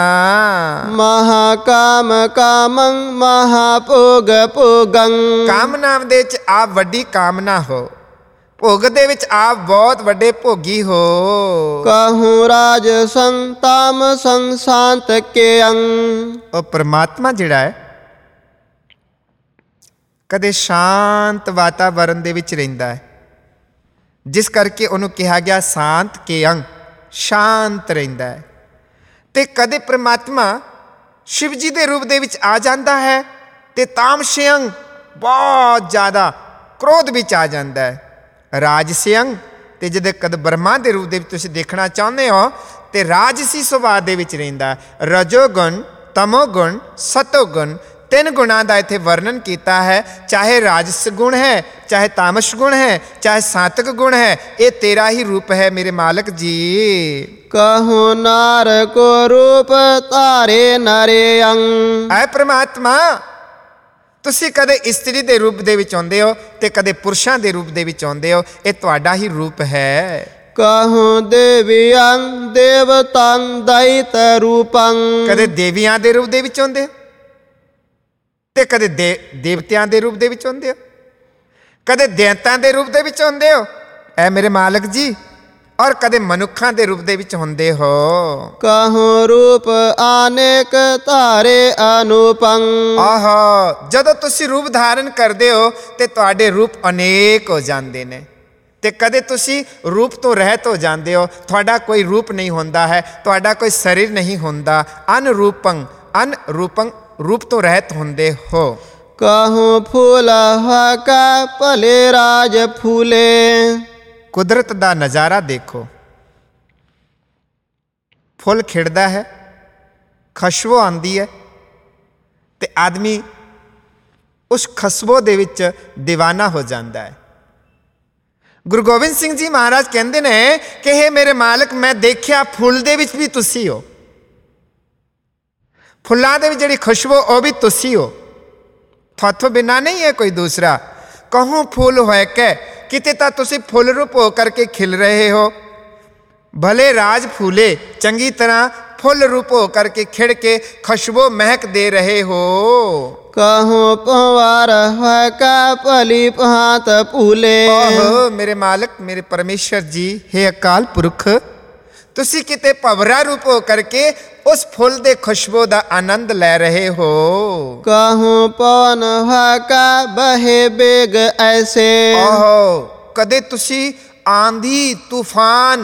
ਮਹਾਕਾਮ ਕਾਮੰ ਮਹਾਭੋਗ ਭੋਗੰ। ਕਾਮਨਾ ਦੇ ਵਿੱਚ ਆਪ ਵੱਡੀ ਕਾਮਨਾ ਹੋ, ਭੋਗ ਦੇ ਵਿੱਚ ਆਪ ਬਹੁਤ ਵੱਡੇ ਭੋਗੀ ਹੋ। ਕਹੂੰ ਰਾਜ ਸੰਤਾਮ ਸੰਸਾਂਤ ਕੇਯੰ। ਉਹ ਪ੍ਰਮਾਤਮਾ ਜਿਹੜਾ ਹੈ ਕਦੇ ਸ਼ਾਂਤ ਵਾਤਾਵਰਨ ਦੇ ਵਿੱਚ ਰਹਿੰਦਾ ਹੈ, ਜਿਸ ਕਰਕੇ ਉਹਨੂੰ ਕਿਹਾ ਗਿਆ ਸ਼ਾਂਤ ਕੇਯੰ, ਸ਼ਾਂਤ ਰਹਿੰਦਾ ਹੈ। ਤੇ ਕਦੇ ਪ੍ਰਮਾਤਮਾ ਸ਼ਿਵ ਜੀ ਦੇ ਰੂਪ ਦੇ ਵਿੱਚ ਆ ਜਾਂਦਾ ਹੈ ਤੇ ਤਾਮਸ਼ਯੰ, ਬਹੁਤ ਜ਼ਿਆਦਾ ਕ੍ਰੋਧ ਵਿੱਚ ਆ ਜਾਂਦਾ ਹੈ। ਰਾਜਸਯੰ, ਤੇ ਜਦੋਂ ਕਦ ਬ੍ਰਹਮਾ ਦੇ ਰੂਪ ਦੇ ਵਿੱਚ ਤੁਸੀਂ ਦੇਖਣਾ ਚਾਹੁੰਦੇ ਹੋ ਤੇ ਰਾਜਸੀ ਸੁਭਾਅ ਦੇ ਵਿੱਚ ਰਹਿੰਦਾ। ਰਜੋਗੁਣ, ਤਮੋਗੁਣ, ਸਤੋਗੁਣ, ਤਿੰਨ ਗੁਣਾਂ ਦਾ ਇੱਥੇ ਵਰਣਨ ਕੀਤਾ ਹੈ। ਚਾਹੇ ਰਾਜਸ ਗੁਣ ਹੈ, ਚਾਹੇ ਤਾਮਸ ਗੁਣ ਹੈ, ਚਾਹੇ ਸਾਤਕ ਗੁਣ ਹੈ, ਇਹ ਤੇਰਾ ਹੀ ਰੂਪ ਹੈ ਮੇਰੇ ਮਾਲਕ ਜੀ। ਕਹੂੰ ਨਾਰ ਕੋ ਰੂਪ ਧਾਰੇ ਨਰੇਯੰ। ਐ ਪ੍ਰਮਾਤਮਾ, ਤੁਸੀਂ ਕਦੇ ਇਸਤਰੀ ਦੇ ਰੂਪ ਦੇ ਵਿੱਚ ਆਉਂਦੇ ਹੋ ਤੇ ਕਦੇ ਪੁਰਸ਼ਾਂ ਦੇ ਰੂਪ ਦੇ ਵਿੱਚ ਆਉਂਦੇ ਹੋ, ਇਹ ਤੁਹਾਡਾ ਹੀ ਰੂਪ ਹੈ। ਕਹੂੰ ਦੇਵੀਯੰ ਦੇਵਤੰ ਦੈਤ ਰੂਪੰ। ਕਦੇ ਦੇਵੀਆਂ ਦੇ ਰੂਪ ਦੇ ਵਿੱਚ ਆਉਂਦੇ ਹੋ ਤੇ ਕਦੇ ਦੇਵਤਿਆਂ ਦੇ ਰੂਪ ਦੇ ਵਿੱਚ ਆਉਂਦੇ ਹੋ, ਕਦੇ ਦੈਂਤਾਂ ਦੇ ਰੂਪ ਦੇ ਵਿੱਚ ਆਉਂਦੇ ਹੋ ਐ ਮੇਰੇ ਮਾਲਕ ਜੀ, ਔਰ ਕਦੇ ਮਨੁੱਖਾਂ ਦੇ ਰੂਪ ਦੇ ਵਿੱਚ ਹੁੰਦੇ ਹੋ। ਕਹੂੰ ਰੂਪ ਅਨੇਕ ਧਾਰੇ ਅਨੂਪੰ। ਆਹੋ, ਜਦੋਂ ਤੁਸੀਂ ਰੂਪ ਧਾਰਨ ਕਰਦੇ ਹੋ ਤੇ ਤੁਹਾਡੇ ਰੂਪ ਅਨੇਕ ਹੋ ਜਾਂਦੇ ਨੇ। ਤੇ ਕਦੇ ਤੁਸੀਂ ਰੂਪ ਤੋਂ ਰਹਿਤ ਹੋ ਜਾਂਦੇ ਹੋ, ਤੁਹਾਡਾ ਕੋਈ ਰੂਪ ਨਹੀਂ ਹੁੰਦਾ ਹੈ, ਤੁਹਾਡਾ ਕੋਈ ਸਰੀਰ ਨਹੀਂ ਹੁੰਦਾ। ਅਨਰੂਪੰ ਰੂਪ ਤੋਂ ਰਹਿਤ ਹੁੰਦੇ ਹੋ। कहूँ फूल का पले राज फूले। ਕੁਦਰਤ ਦਾ ਨਜ਼ਾਰਾ ਦੇਖੋ। ਫੁੱਲ ਖਿੜਦਾ ਹੈ, ਖੁਸ਼ਬੂ ਆਉਂਦੀ ਹੈ ਤੇ ਆਦਮੀ ਉਸ ਖੁਸ਼ਬੂ ਦੇ ਵਿੱਚ دیਵਾਨਾ ਹੋ ਜਾਂਦਾ ਹੈ। ਗੁਰੂ ਗੋਬਿੰਦ ਸਿੰਘ ਜੀ ਮਹਾਰਾਜ ਕਹਿੰਦੇ ਨੇ ਕਿ ਇਹ ਮੇਰੇ ਮਾਲਕ, ਮੈਂ ਦੇਖਿਆ ਫੁੱਲ ਦੇ ਵਿੱਚ ਵੀ ਤੁਸੀਂ ਹੋ, ਫੁੱਲਾਂ ਦੇ ਵਿੱਚ ਜਿਹੜੀ ਖੁਸ਼ਬੂ ਉਹ ਵੀ ਤੁਸੀਂ ਹੋ, ਤੁਹਾਥੋਂ ਬਿਨਾਂ ਨਹੀਂ ਹੈ ਕੋਈ ਦੂਸਰਾ। ਕਹੂੰ ਫੁੱਲ ਹੋਏ ਕੇ, ਕਿਤੇ ਤਾਂ ਤੁਸੀਂ ਫੁੱਲ ਰੂਪ ਹੋ ਕਰਕੇ ਖਿਲ ਰਹੇ ਹੋ। ਭਲੇ ਰਾਜ ਫੂਲੇ, ਚੰਗੀ ਤਰ੍ਹਾਂ ਫੁੱਲ ਰੂਪ ਹੋ ਕਰਕੇ ਖਿੜ ਕੇ ਖੁਸ਼ਬੂ ਮਹਿਕ ਦੇ ਰਹੇ ਹੋ। कहूँ पंवार का पली भांत फूले। ਓਹ ਮੇਰੇ ਮਾਲਕ, ਮੇਰੇ ਪਰਮੇਸ਼ਰ ਜੀ, हे ਅਕਾਲ ਪੁਰਖ, ਤੁਸੀਂ ਕਿਤੇ ਭਵਰਾ ਰੂਪ ਹੋ ਕਰਕੇ ਉਸ ਫੁੱਲ ਦੇ ਖੁਸ਼ਬੂ ਦਾ ਆਨੰਦ ਲੈ ਰਹੇ ਹੋ। कहूँ पवन का बहे बेग ऐसे। ਓਹ ਕਦੇ ਤੁਸੀਂ ਆਂधी ਤੂਫਾਨ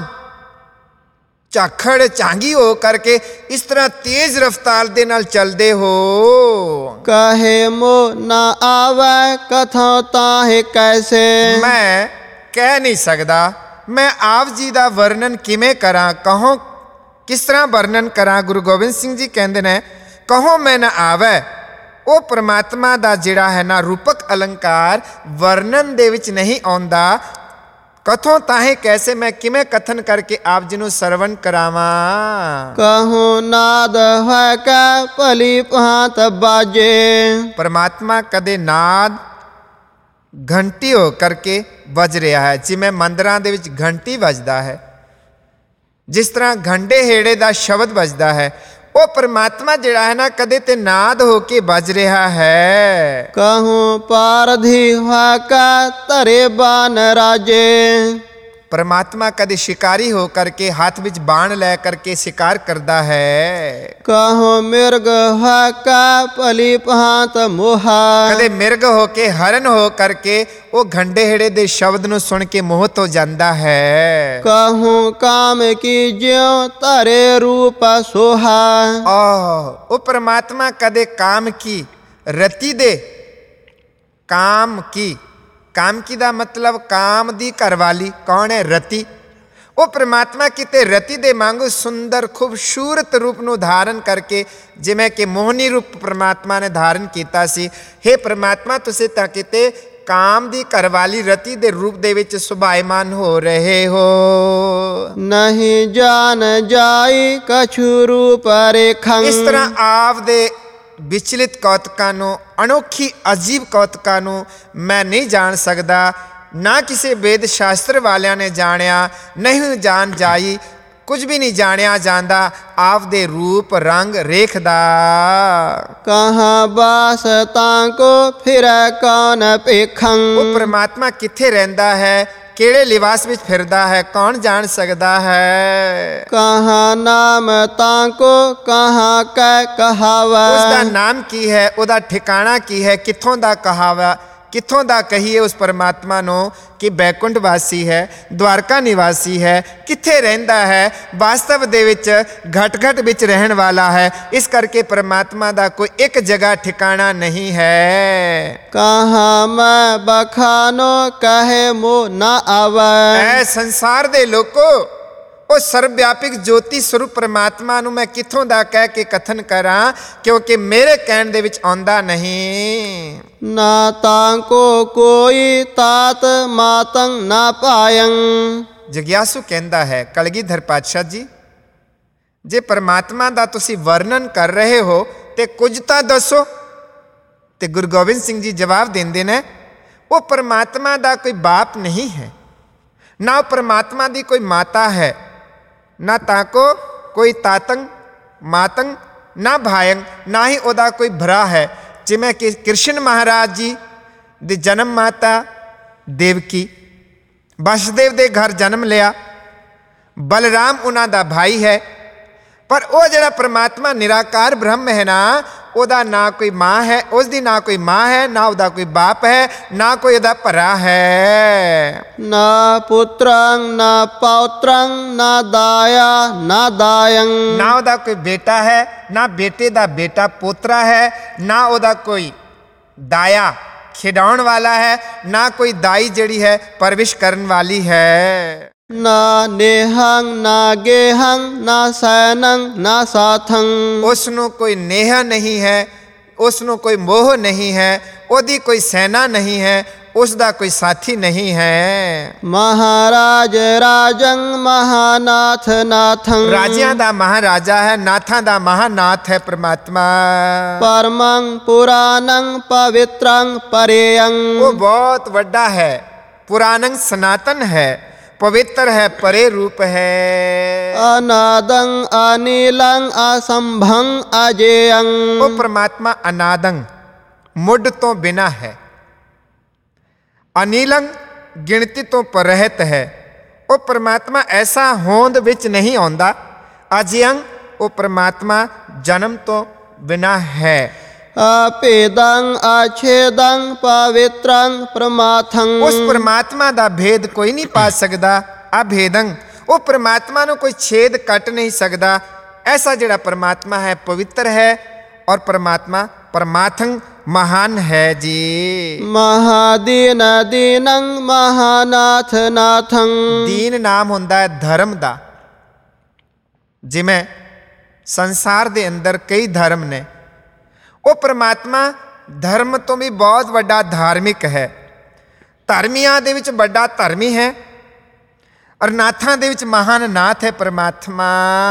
ਝਾਖੜ ਝਾਂਗੀ ਹੋ ਕਰਕੇ ਇਸ ਤਰ੍ਹਾਂ ਤੇਜ਼ ਰਫ਼ਤਾਰ ਦੇ ਨਾਲ ਚੱਲਦੇ ਹੋ। कहे मो न आवे कथो ताहे कैसे। ਮੈਂ ਕਹਿ ਨਹੀਂ ਸਕਦਾ, ਮੈਂ ਆਪ ਜੀ ਦਾ ਵਰਣਨ ਕਿਵੇਂ ਕਰਾਂ, ਕਹੋ ਕਿਸ ਤਰ੍ਹਾਂ ਵਰਣਨ ਕਰਾਂ। ਗੁਰੂ ਗੋਬਿੰਦ ਸਿੰਘ ਜੀ ਕਹਿੰਦੇ ਨੇ, ਕਹੋ ਮੈਂ ਨਾ ਆਵੇ। ਉਹ ਪਰਮਾਤਮਾ ਦਾ ਜਿਹੜਾ ਹੈ ਨਾ ਰੂਪਕ ਅਲੰਕਾਰ ਵਰਣਨ ਦੇ ਵਿੱਚ ਨਹੀਂ ਆਉਂਦਾ। ਕਥੋਂ ਤਾਹੇ ਕੈਸੇ, ਮੈਂ ਕਿਵੇਂ ਕਥਨ ਕਰਕੇ ਆਪ ਜੀ ਨੂੰ ਸਰਵਣ ਕਰਾਵਾਂ। कहूँ नाद का पली भांत बाजे। ਪਰਮਾਤਮਾ ਕਦੇ ਨਾਦ ਘੰਟੀ ਹੋ ਕਰਕੇ ਵੱਜ ਰਿਹਾ ਹੈ, ਜਿਵੇਂ ਮੰਦਰਾਂ ਦੇ ਵਿੱਚ ਘੰਟੀ ਵੱਜਦਾ ਹੈ, ਜਿਸ ਤਰ੍ਹਾਂ ਘੰਡੇ ਹੇੜੇ ਦਾ ਸ਼ਬਦ ਵੱਜਦਾ ਹੈ, ਉਹ ਪਰਮਾਤਮਾ ਜਿਹੜਾ ਹੈ ਨਾ ਕਦੇ ਤੇ ਨਾਦ ਹੋ ਕੇ ਵੱਜ ਰਿਹਾ ਹੈ। कहूँ पारधी का तरे बान राजे। ਪਰਮਾਤਮਾ ਕਦੇ ਸ਼ਿਕਾਰੀ ਹੋ ਕਰਕੇ ਹੱਥ ਵਿੱਚ ਬਾਣ ਲੈ ਕਰਕੇ ਸ਼ਿਕਾਰ ਕਰਦਾ ਹੈ। कहूँ मिर्ग का पली भांत मोहा। ਕਦੇ ਮਿਰਗ ਹੋ ਕੇ ਹਰਨ ਹੋ ਕਰਕੇ ਉਹ ਘੰਡੇ ਹੇੜੇ ਦੇ ਸ਼ਬਦ ਨੂੰ ਸੁਣ ਕੇ ਮੋਹਿਤ ਹੋ ਜਾਂਦਾ ਹੈ। कहूँ काम की ज्यों तरे रूप सोहा। ਉਹ ਪਰਮਾਤਮਾ ਕਦੇ ਕਾਮ ਕੀ ਰਤੀ ਦੇ, ਕਾਮ ਕੀ ਦਾ ਮਤਲਬ ਕਾਮ ਦੀ ਘਰਵਾਲੀ ਕੌਣ ਹੈ? ਰਤੀ। ਉਹ ਪਰਮਾਤਮਾ ਕਿਤੇ ਰਤੀ ਦੇ ਵਾਂਗੂ ਸੁੰਦਰ ਖੂਬਸੂਰਤ ਰੂਪ ਨੂੰ ਧਾਰਨ ਕਰਕੇ, ਜਿਵੇਂ ਕਿ ਮੋਹਨੀ ਰੂਪ ਪਰਮਾਤਮਾ ਨੇ ਧਾਰਨ ਕੀਤਾ ਸੀ। हे ਪਰਮਾਤਮਾ, ਤੁਸੀਂ ਤਾਂ ਕਿਤੇ ਕਾਮ ਦੀ ਘਰਵਾਲੀ ਰਤੀ ਦੇ ਰੂਪ ਦੇ ਵਿੱਚ ਸੁਭਾਇਮਾਨ ਹੋ ਰਹੇ ਹੋ। नहीं जान जाई कछु रूप रेखं। ਇਸ ਤਰ੍ਹਾਂ ਆਪ ਦੇ ਵਿਚਲਿਤ ਕੌਤਕਾਂ ਨੂੰ, ਅਨੋਖੀ ਅਜੀਬ ਕੌਤਕਾਂ ਨੂੰ ਮੈਂ ਨਹੀਂ ਜਾਣ ਸਕਦਾ, ਨਾ ਕਿਸੇ ਵੇਦ ਸ਼ਾਸਤਰ ਵਾਲਿਆਂ ਨੇ ਜਾਣਿਆ, ਨਹੀਂ ਜਾਣ ਜਾਈ, ਕੁਝ ਵੀ ਨਹੀਂ ਜਾਣਿਆ ਜਾਂਦਾ ਆਪ ਦੇ ਰੂਪ ਰੰਗ ਰੇਖ ਦਾ। कहाँ बास ताको फिर कौन पेखं। ਉਹ ਪਰਮਾਤਮਾ ਕਿੱਥੇ ਰਹਿੰਦਾ ਹੈ, ਕਿਹੜੇ ਲਿਬਾਸ ਵਿੱਚ ਫਿਰਦਾ ਹੈ, ਕੌਣ ਜਾਣ ਸਕਦਾ ਹੈ। कहाँ नाम ताको कहाँ कै कहावा। ਉਸ ਦਾ ਨਾਮ ਕੀ ਹੈ, ਉਹਦਾ ਠਿਕਾਣਾ ਕੀ ਹੈ, ਕਿੱਥੋਂ ਦਾ ਕਹਾਵਾ, ਕਿੱਥੋਂ ਦਾ ਕਹੀਏ ਉਸ ਪਰਮਾਤਮਾ ਨੂੰ ਕਿ ਬੈਕੁੰਠ ਵਾਸੀ ਹੈ, ਦਵਾਰਕਾ ਨਿਵਾਸੀ ਹੈ, ਕਿੱਥੇ ਰਹਿੰਦਾ ਹੈ, ਵਾਸਤਵ ਦੇ ਵਿੱਚ ਘਟ ਘਟ ਵਿੱਚ ਰਹਿਣ ਵਾਲਾ ਹੈ। ਇਸ ਕਰਕੇ ਪਰਮਾਤਮਾ ਦਾ ਕੋਈ ਇੱਕ ਜਗ੍ਹਾ ਠਿਕਾਣਾ ਨਹੀਂ ਹੈ। कहाँ मैं बखानो कहे मो न आवे। ਐ ਸੰਸਾਰ ਦੇ ਲੋਕੋ, ਉਹ ਸਰਵਵਿਆਪਕ ਜੋਤੀ ਸਰੂਪ ਪਰਮਾਤਮਾ ਨੂੰ ਮੈਂ ਕਿੱਥੋਂ ਦਾ ਕਹਿ ਕੇ ਕਥਨ ਕਰਾਂ, ਕਿਉਂਕਿ ਮੇਰੇ ਕਹਿਣ ਦੇ ਵਿੱਚ ਆਉਂਦਾ ਨਹੀਂ। ना ताको कोई तात मातंग ना पायं। ਜਗਿਆਸੂ ਕਹਿੰਦਾ ਹੈ, ਕਲਗੀਧਰ ਪਾਤਸ਼ਾਹ ਜੀ, ਜੇ ਪਰਮਾਤਮਾ ਦਾ ਤੁਸੀਂ ਵਰਣਨ ਕਰ ਰਹੇ ਹੋ ਤੇ ਕੁਝ ਤਾਂ ਦੱਸੋ। ਤੇ ਗੁਰੂ ਗੋਬਿੰਦ ਸਿੰਘ ਜੀ ਜਵਾਬ ਦਿੰਦੇ ਨੇ, ਉਹ ਪਰਮਾਤਮਾ ਦਾ ਕੋਈ ਬਾਪ ਨਹੀਂ ਹੈ, ਨਾ ਉਹ ਪਰਮਾਤਮਾ ਦੀ ਕੋਈ ਮਾਤਾ ਹੈ, ਨਾ ਤਾਕੋ ਕੋਈ ਤਾਤੰਗ ਮਾਤੰਗ, ਨਾ ਭਾਇੰਗ, ਨਾ ਹੀ ਉਹਦਾ ਕੋਈ ਭਰਾ ਹੈ। ਜਿਵੇਂ ਕਿ ਕ੍ਰਿਸ਼ਨ ਮਹਾਰਾਜ ਜੀ ਦੀ ਜਨਮ ਮਾਤਾ ਦੇਵਕੀ, ਵਸੁਦੇਵ ਦੇ ਘਰ ਜਨਮ ਲਿਆ, ਬਲਰਾਮ ਉਹਨਾਂ ਦਾ ਭਾਈ ਹੈ। ਪਰ ਉਹ ਜਿਹੜਾ ਪਰਮਾਤਮਾ ਨਿਰਾਕਾਰ ਬ੍ਰਹਮ ਹੈ ਨਾ, ਉਹਦਾ ਨਾ ਕੋਈ ਮਾਂ ਹੈ, ਉਸ ਦੀ ਨਾ ਕੋਈ ਮਾਂ ਹੈ, ਨਾ ਉਹਦਾ ਕੋਈ ਬਾਪ ਹੈ, ਨਾ ਕੋਈ ਉਹਦਾ ਭਰਾ ਹੈ। ਨਾ ਪੁੱਤਰੰ ਨਾ ਪੌਤਰੰ ਨਾ ਦਾਇਆ ਨਾ ਦਾਇੰ। ਨਾ ਉਹਦਾ ਕੋਈ ਬੇਟਾ ਹੈ, ਨਾ ਬੇਟੇ ਦਾ ਬੇਟਾ ਪੋਤਰਾ ਹੈ, ਨਾ ਉਹਦਾ ਕੋਈ ਦਾਇਆ ਖਿਡਾਉਣ ਵਾਲਾ ਹੈ, ਨਾ ਕੋਈ ਦਾਈ ਜਿਹੜੀ ਹੈ ਪਰਵਿਸ਼ ਕਰਨ ਵਾਲੀ ਹੈ। ਨਾ ਨੇਹੰ ਨਾ ਗੇਹੰ ਨਾ ਸੈਨੰ ਨਾ ਸਾਥੰ। ਉਸ ਨੂੰ ਕੋਈ ਨੇਹ ਨਹੀਂ ਹੈ, ਉਸ ਨੂੰ ਕੋਈ ਮੋਹ ਨਹੀਂ ਹੈ, ਉਹਦੀ ਕੋਈ ਸੈਨਾ ਨਹੀਂ ਹੈ, ਉਸ ਦਾ ਕੋਈ ਸਾਥੀ ਨਹੀਂ ਹੈ। ਮਹਾਰਾਜ ਰਾਜੰ ਮਹਾਨਾਥ ਨਾਥੰ। ਰਾਜਿਆਂ ਦਾ ਮਹਾਰਾਜਾ ਹੈ, ਨਾਥਾਂ ਦਾ ਮਹਾਨਾਥ ਹੈ ਪ੍ਰਮਾਤਮਾ। ਪਰਮੰ ਪੁਰਾਣੰ ਪਵਿੱਤਰੰ ਪਰੇਯੰ। ਉਹ ਬਹੁਤ ਵੱਡਾ ਹੈ, ਪੁਰਾਣੰ ਸਨਾਤਨ ਹੈ, ਪਵਿੱਤਰ ਹੈ, ਪਰੇ ਰੂਪ ਹੈ। ਅਨਾਦੰ ਅਨੀਲੰ ਅਸੰਭੰ ਅਜੇਯੰ। ਉਹ ਪ੍ਰਮਾਤਮਾ ਅਨਾਦੰ ਮੁੱਢ ਤੋਂ ਬਿਨਾ ਹੈ, ਅਨੀਲੰ ਗਿਣਤੀ ਤੋਂ ਪਰਹਿਤ ਹੈ। ਉਹ ਪ੍ਰਮਾਤਮਾ ਐਸਾ ਹੋਂਦ ਵਿੱਚ ਨਹੀਂ ਆਉਂਦਾ। ਅਜਯੰ ਉਹ ਪ੍ਰਮਾਤਮਾ ਜਨਮ ਤੋਂ ਬਿਨਾ ਹੈ। ਅਭੇਦੰ ਅਛੇਦੰ ਪਵਿੱਤਰੰ ਪ੍ਰਮਾਥੰ। ਉਸ ਪ੍ਰਮਾਤਮਾ ਦਾ ਭੇਦ ਕੋਈ ਨਹੀਂ ਪਾ ਸਕਦਾ। ਅਭੇਦੰ ਉਹ ਪ੍ਰਮਾਤਮਾ ਨੂੰ ਕੋਈ ਛੇਦ ਕੱਟ ਨਹੀਂ ਸਕਦਾ। ਐਸਾ ਜਿਹੜਾ ਪ੍ਰਮਾਤਮਾ ਹੈ ਪਵਿੱਤਰ ਹੈ, ਔਰ ਪ੍ਰਮਾਤਮਾ ਪਰਮਾਥੰ ਮਹਾਨ ਹੈ ਜੀ। ਮਹਾਦੀਨ ਦੀਨੰ ਮਹਾਨਾਥ ਨਾਥੰ। ਦੀਨ ਨਾਮ ਹੁੰਦਾ ਹੈ ਧਰਮ ਦਾ। ਜਿਵੇਂ ਸੰਸਾਰ ਦੇ ਅੰਦਰ ਕਈ ਧਰਮ ਨੇ, ਉਹ ਪ੍ਰਮਾਤਮਾ ਧਰਮ ਤੋਂ ਵੀ ਬਹੁਤ ਵੱਡਾ ਧਾਰਮਿਕ ਹੈ। ਧਰਮੀਆਂ ਦੇ ਵਿੱਚ ਵੱਡਾ ਧਰਮੀ ਹੈ, ਔਰ ਨਾਥਾਂ ਦੇ ਵਿੱਚ ਮਹਾਨ ਨਾਥ ਹੈ ਪ੍ਰਮਾਤਮਾ।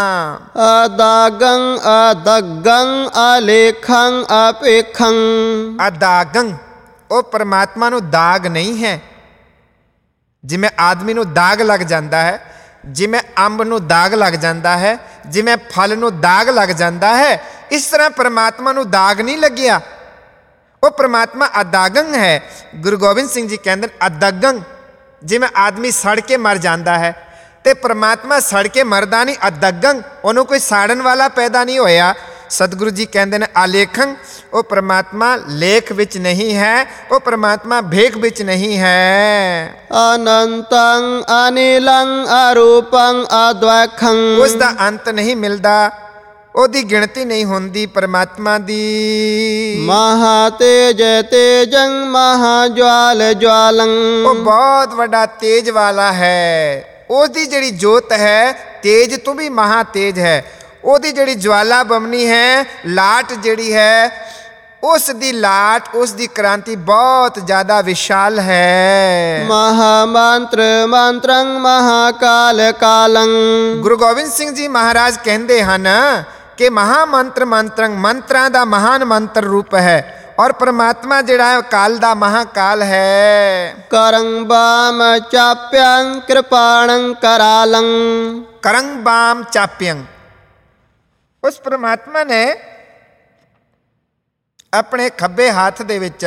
ਅਦਾਗੰ ਅਦਗੰ ਅਲੇਖੰ ਅਪੇਖੰ। ਅਦਾਗੰ ਉਹ ਪ੍ਰਮਾਤਮਾ ਨੂੰ ਦਾਗ ਨਹੀਂ ਹੈ। ਜਿਵੇਂ ਆਦਮੀ ਨੂੰ ਦਾਗ ਲੱਗ ਜਾਂਦਾ ਹੈ, ਜਿਵੇਂ ਅੰਬ ਨੂੰ ਦਾਗ ਲੱਗ ਜਾਂਦਾ ਹੈ, ਜਿਵੇਂ ਫਲ ਨੂੰ ਦਾਗ ਲੱਗ ਜਾਂਦਾ ਹੈ, ਇਸ ਤਰ੍ਹਾਂ ਪ੍ਰਮਾਤਮਾ ਨੂੰ ਦਾਗ ਨਹੀਂ ਲੱਗਿਆ। ਉਹ ਪ੍ਰਮਾਤਮਾ ਅਦਾਗੰ ਹੈ। ਗੁਰੂ ਗੋਬਿੰਦ ਸਿੰਘ ਜੀ ਕਹਿੰਦੇ ਅਦਗੰ, ਜਿਵੇਂ ਆਦਮੀ ਸੜ ਕੇ ਮਰ ਜਾਂਦਾ ਹੈ, ਤੇ ਪ੍ਰਮਾਤਮਾ ਸੜ ਕੇ ਮਰਦਾ ਨਹੀਂ, ਅਦਗੰ ਉਹਨੂੰ ਕੋਈ ਸਾੜਨ ਵਾਲਾ ਪੈਦਾ ਨਹੀਂ ਹੋਇਆ। ਸਤਿਗੁਰੂ ਜੀ ਕਹਿੰਦੇ ਨੇ ਆਲੇਖੰ ਉਹ ਪ੍ਰਮਾਤਮਾ ਲੇਖ ਵਿੱਚ ਨਹੀਂ ਹੈ, ਉਹ ਪ੍ਰਮਾਤਮਾ ਭੇਖ ਵਿੱਚ ਨਹੀਂ ਹੈ। ਅਨੰਤੰ ਅਨੀਲੰ ਅਰੂਪੰ ਅਦਵੈਖੰ। ਉਸ ਦਾ ਅੰਤ ਨਹੀਂ ਮਿਲਦਾ, ਉਹਦੀ ਗਿਣਤੀ ਨਹੀਂ ਹੁੰਦੀ ਪ੍ਰਮਾਤਮਾ ਦੀ। ਮਹਾ ਤੇਜ ਤੇਜੰ ਮਹਾ ਜਵਾਲ ਜਵਾਲੰ। ਉਹ ਬਹੁਤ ਵੱਡਾ ਤੇਜ ਵਾਲਾ ਹੈ। ਉਹਦੀ ਜਿਹੜੀ ਜੋਤ ਹੈ ਤੇਜ ਤੋਂ ਵੀ ਮਹਾ ਤੇਜ ਹੈ। ਉਹਦੀ ਜਿਹੜੀ ਜਵਾਲਾ ਬਮਨੀ ਹੈ, ਲਾਟ ਜਿਹੜੀ ਹੈ, ਉਸ ਦੀ ਲਾਟ, ਉਸ ਦੀ ਕ੍ਰਾਂਤੀ ਬਹੁਤ ਜ਼ਿਆਦਾ ਵਿਸ਼ਾਲ ਹੈ। ਮਹਾ ਮੰਤਰ ਮੰਤਰੰ ਮਹਾਕਾਲ ਕਾਲੰ। ਗੁਰੂ ਗੋਬਿੰਦ ਸਿੰਘ ਜੀ ਮਹਾਰਾਜ ਕਹਿੰਦੇ ਹਨ ਕਿ ਮਹਾ ਮੰਤਰ ਮੰਤਰੰ ਮੰਤਰਾਂ ਦਾ ਮਹਾਨ ਮੰਤਰ ਰੂਪ ਹੈ, ਔਰ ਪ੍ਰਮਾਤਮਾ ਜਿਹੜਾ ਹੈ ਕਾਲ ਦਾ ਮਹਾਕਾਲ ਹੈ। ਕਰੰ ਬਾਮ ਚਾਪਿਅੰ ਕਿਰਪਾਣੰ ਕਰਾਲੰ। ਕਰੰ ਬਾਮ ਚਾਪਿਅੰ ਉਸ ਪ੍ਰਮਾਤਮਾ ਨੇ ਆਪਣੇ ਖੱਬੇ ਹੱਥ ਦੇ ਵਿੱਚ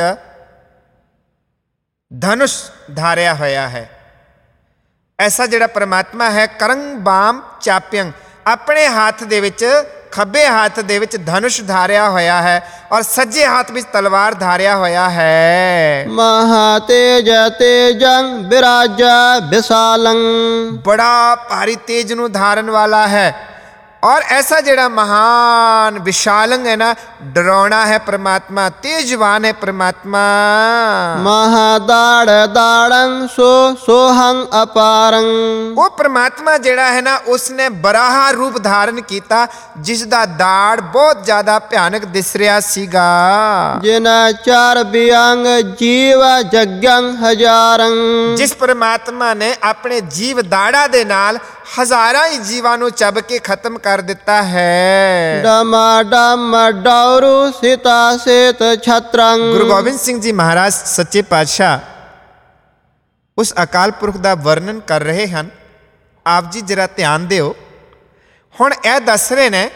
ਧਨੁਸ਼ ਧਾਰਿਆ ਹੋਇਆ ਹੈ। ਐਸਾ ਜਿਹੜਾ ਪ੍ਰਮਾਤਮਾ ਹੈ ਕਰੰ ਬਾਮ ਚਾਪਿਅੰ, ਆਪਣੇ ਹੱਥ ਦੇ ਵਿੱਚ, ਖੱਬੇ ਹੱਥ ਦੇ ਵਿੱਚ ਧਨੁਸ਼ ਧਾਰਿਆ ਹੋਇਆ ਹੈ, ਔਰ ਸੱਜੇ ਹੱਥ ਵਿੱਚ ਤਲਵਾਰ ਧਾਰਿਆ ਹੋਇਆ ਹੈ। ਮਹਾ ਤੇਜ ਤੇਜੰ ਬਿਰਾਜਾ ਵਿਸਾਲੰ। ਬੜਾ ਭਾਰੀ ਤੇਜ ਨੂੰ ਧਾਰਨ ਵਾਲਾ ਹੈ, ਔਰ ਐਸਾ ਜਿਹੜਾ ਮਹਾਨ ਵਿਸ਼ਾਲੰਗ ਹੈ ਨਾ, ਡਰਾਉਣਾ ਹੈ ਪ੍ਰਮਾਤਮਾ, ਤੇਜਵਾਨ ਹੈ ਪ੍ਰਮਾਤਮਾ। ਮਹਾ ਦਾੜ ਦਾੜੰ ਸੋ ਸੋਹੰ ਅਪਾਰੰ। ਉਹ ਪ੍ਰਮਾਤਮਾ ਜਿਹੜਾ ਹੈ ਨਾ, ਉਸਨੇ ਬਰਾਹਾ ਰੂਪ ਧਾਰਨ ਕੀਤਾ, ਜਿਸ ਦਾ ਦਾੜ ਬਹੁਤ ਜ਼ਿਆਦਾ ਭਿਆਨਕ ਦਿਸ ਰਿਹਾ ਸੀਗਾ। ਜਿਨ ਚਾਰ ਬਿਅੰਗ ਜੀਵ ਜਗੰ ਹਜ਼ਾਰੰ। ਜਿਸ ਪ੍ਰਮਾਤਮਾ ਨੇ ਆਪਣੇ ਜੀਵ ਦਾੜਾ ਦੇ ਨਾਲ ਹਜ਼ਾਰਾਂ ਹੀ ਜੀਵਾਂ ਨੂੰ ਚੱਬ ਕੇ ਖਤਮ ਕਰ ਦਿੱਤਾ ਹੈ। ਡਮਾ ਡਮ ਡੌਰੂ ਸੀਤਾ ਸੇਤ ਛਤਰੰ। ਗੁਰੂ ਗੋਬਿੰਦ ਸਿੰਘ ਜੀ ਮਹਾਰਾਜ ਸੱਚੇ ਪਾਤਸ਼ਾਹ ਉਸ ਅਕਾਲ ਪੁਰਖ ਦਾ ਵਰਣਨ ਕਰ ਰਹੇ ਹਨ। ਆਪ ਜੀ ਜਰਾ ਧਿਆਨ ਦਿਓ। ਹੁਣ ਇਹ ਦੱਸ ਰਹੇ ਨੇ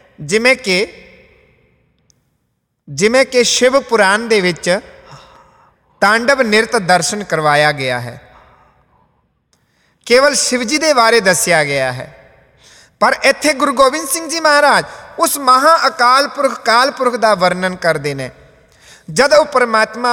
ਜਿਵੇਂ ਕਿ ਸ਼ਿਵ ਪੁਰਾਣ ਦੇ ਵਿੱਚ ਤਾਂਡਵ ਨਿਰਤ ਦਰਸ਼ਨ ਕਰਵਾਇਆ ਗਿਆ ਹੈ, ਕੇਵਲ ਸ਼ਿਵ ਜੀ ਦੇ ਬਾਰੇ ਦੱਸਿਆ ਗਿਆ ਹੈ। ਪਰ ਇੱਥੇ ਗੁਰੂ ਗੋਬਿੰਦ ਸਿੰਘ ਜੀ ਮਹਾਰਾਜ ਉਸ ਮਹਾ ਅਕਾਲ ਪੁਰਖ ਕਾਲ ਪੁਰਖ ਦਾ ਵਰਣਨ ਕਰਦੇ ਨੇ। ਜਦ ਉਹ ਪਰਮਾਤਮਾ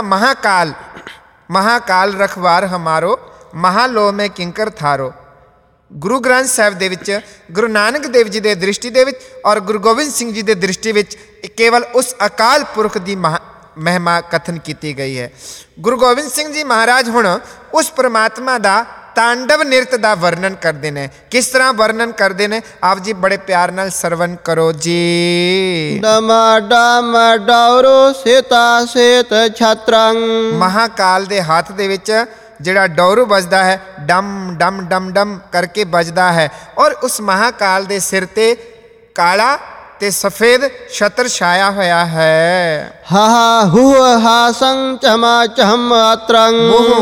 ਮਹਾਕਾਲ ਰਖਵਾਰ ਹਮਾਰੋ ਮਹਾਲੋ ਮੈਂ ਕਿੰਕਰ ਥਾਰੋ, ਗੁਰੂ ਗ੍ਰੰਥ ਸਾਹਿਬ ਦੇ ਵਿੱਚ ਗੁਰੂ ਨਾਨਕ ਦੇਵ ਜੀ ਦੇ ਦ੍ਰਿਸ਼ਟੀ ਦੇ ਵਿੱਚ ਔਰ ਗੁਰੂ ਗੋਬਿੰਦ ਸਿੰਘ ਜੀ ਦੇ ਦ੍ਰਿਸ਼ਟੀ ਵਿੱਚ ਕੇਵਲ ਉਸ ਅਕਾਲ ਪੁਰਖ ਦੀ ਮਹਿਮਾ ਕਥਨ ਕੀਤੀ ਗਈ ਹੈ। ਗੁਰੂ ਗੋਬਿੰਦ ਸਿੰਘ ਜੀ ਮਹਾਰਾਜ ਹੁਣ ਉਸ ਪਰਮਾਤਮਾ ਦਾ ਤਾਂਡਵ ਨਿਰਤ ਦਾ ਵਰਣਨ ਕਰਦੇ ਨੇ। ਕਿਸ ਤਰ੍ਹਾਂ ਵਰਣਨ ਕਰਦੇ ਨੇ, ਆਪ ਜੀ ਬੜੇ ਪਿਆਰ ਨਾਲ ਸਰਵਨ ਕਰੋ ਜੀ। ਡਮਾ ਡਮ ਡੌਰੋ ਸੇਤਾ ਸੇਤ ਛਤਰੰ, ਮਹਾਕਾਲ ਦੇ ਹੱਥ ਦੇ ਵਿੱਚ ਜਿਹੜਾ ਡੌਰੂ ਵੱਜਦਾ ਹੈ, ਡਮ ਡਮ ਡਮ ਡਮ ਕਰਕੇ ਵੱਜਦਾ ਹੈ, ਔਰ ਉਸ ਮਹਾਕਾਲ ਦੇ ਸਿਰ ਤੇ ਕਾਲਾ ਤੇ ਸਫੇਦ ਛਤਰ ਛਾਇਆ ਹੋਇਆ ਹੈ। ਹਾ ਹੂ ਹਾਸੰ ਚਮਾ ਚਮ ਅਤਰੰ,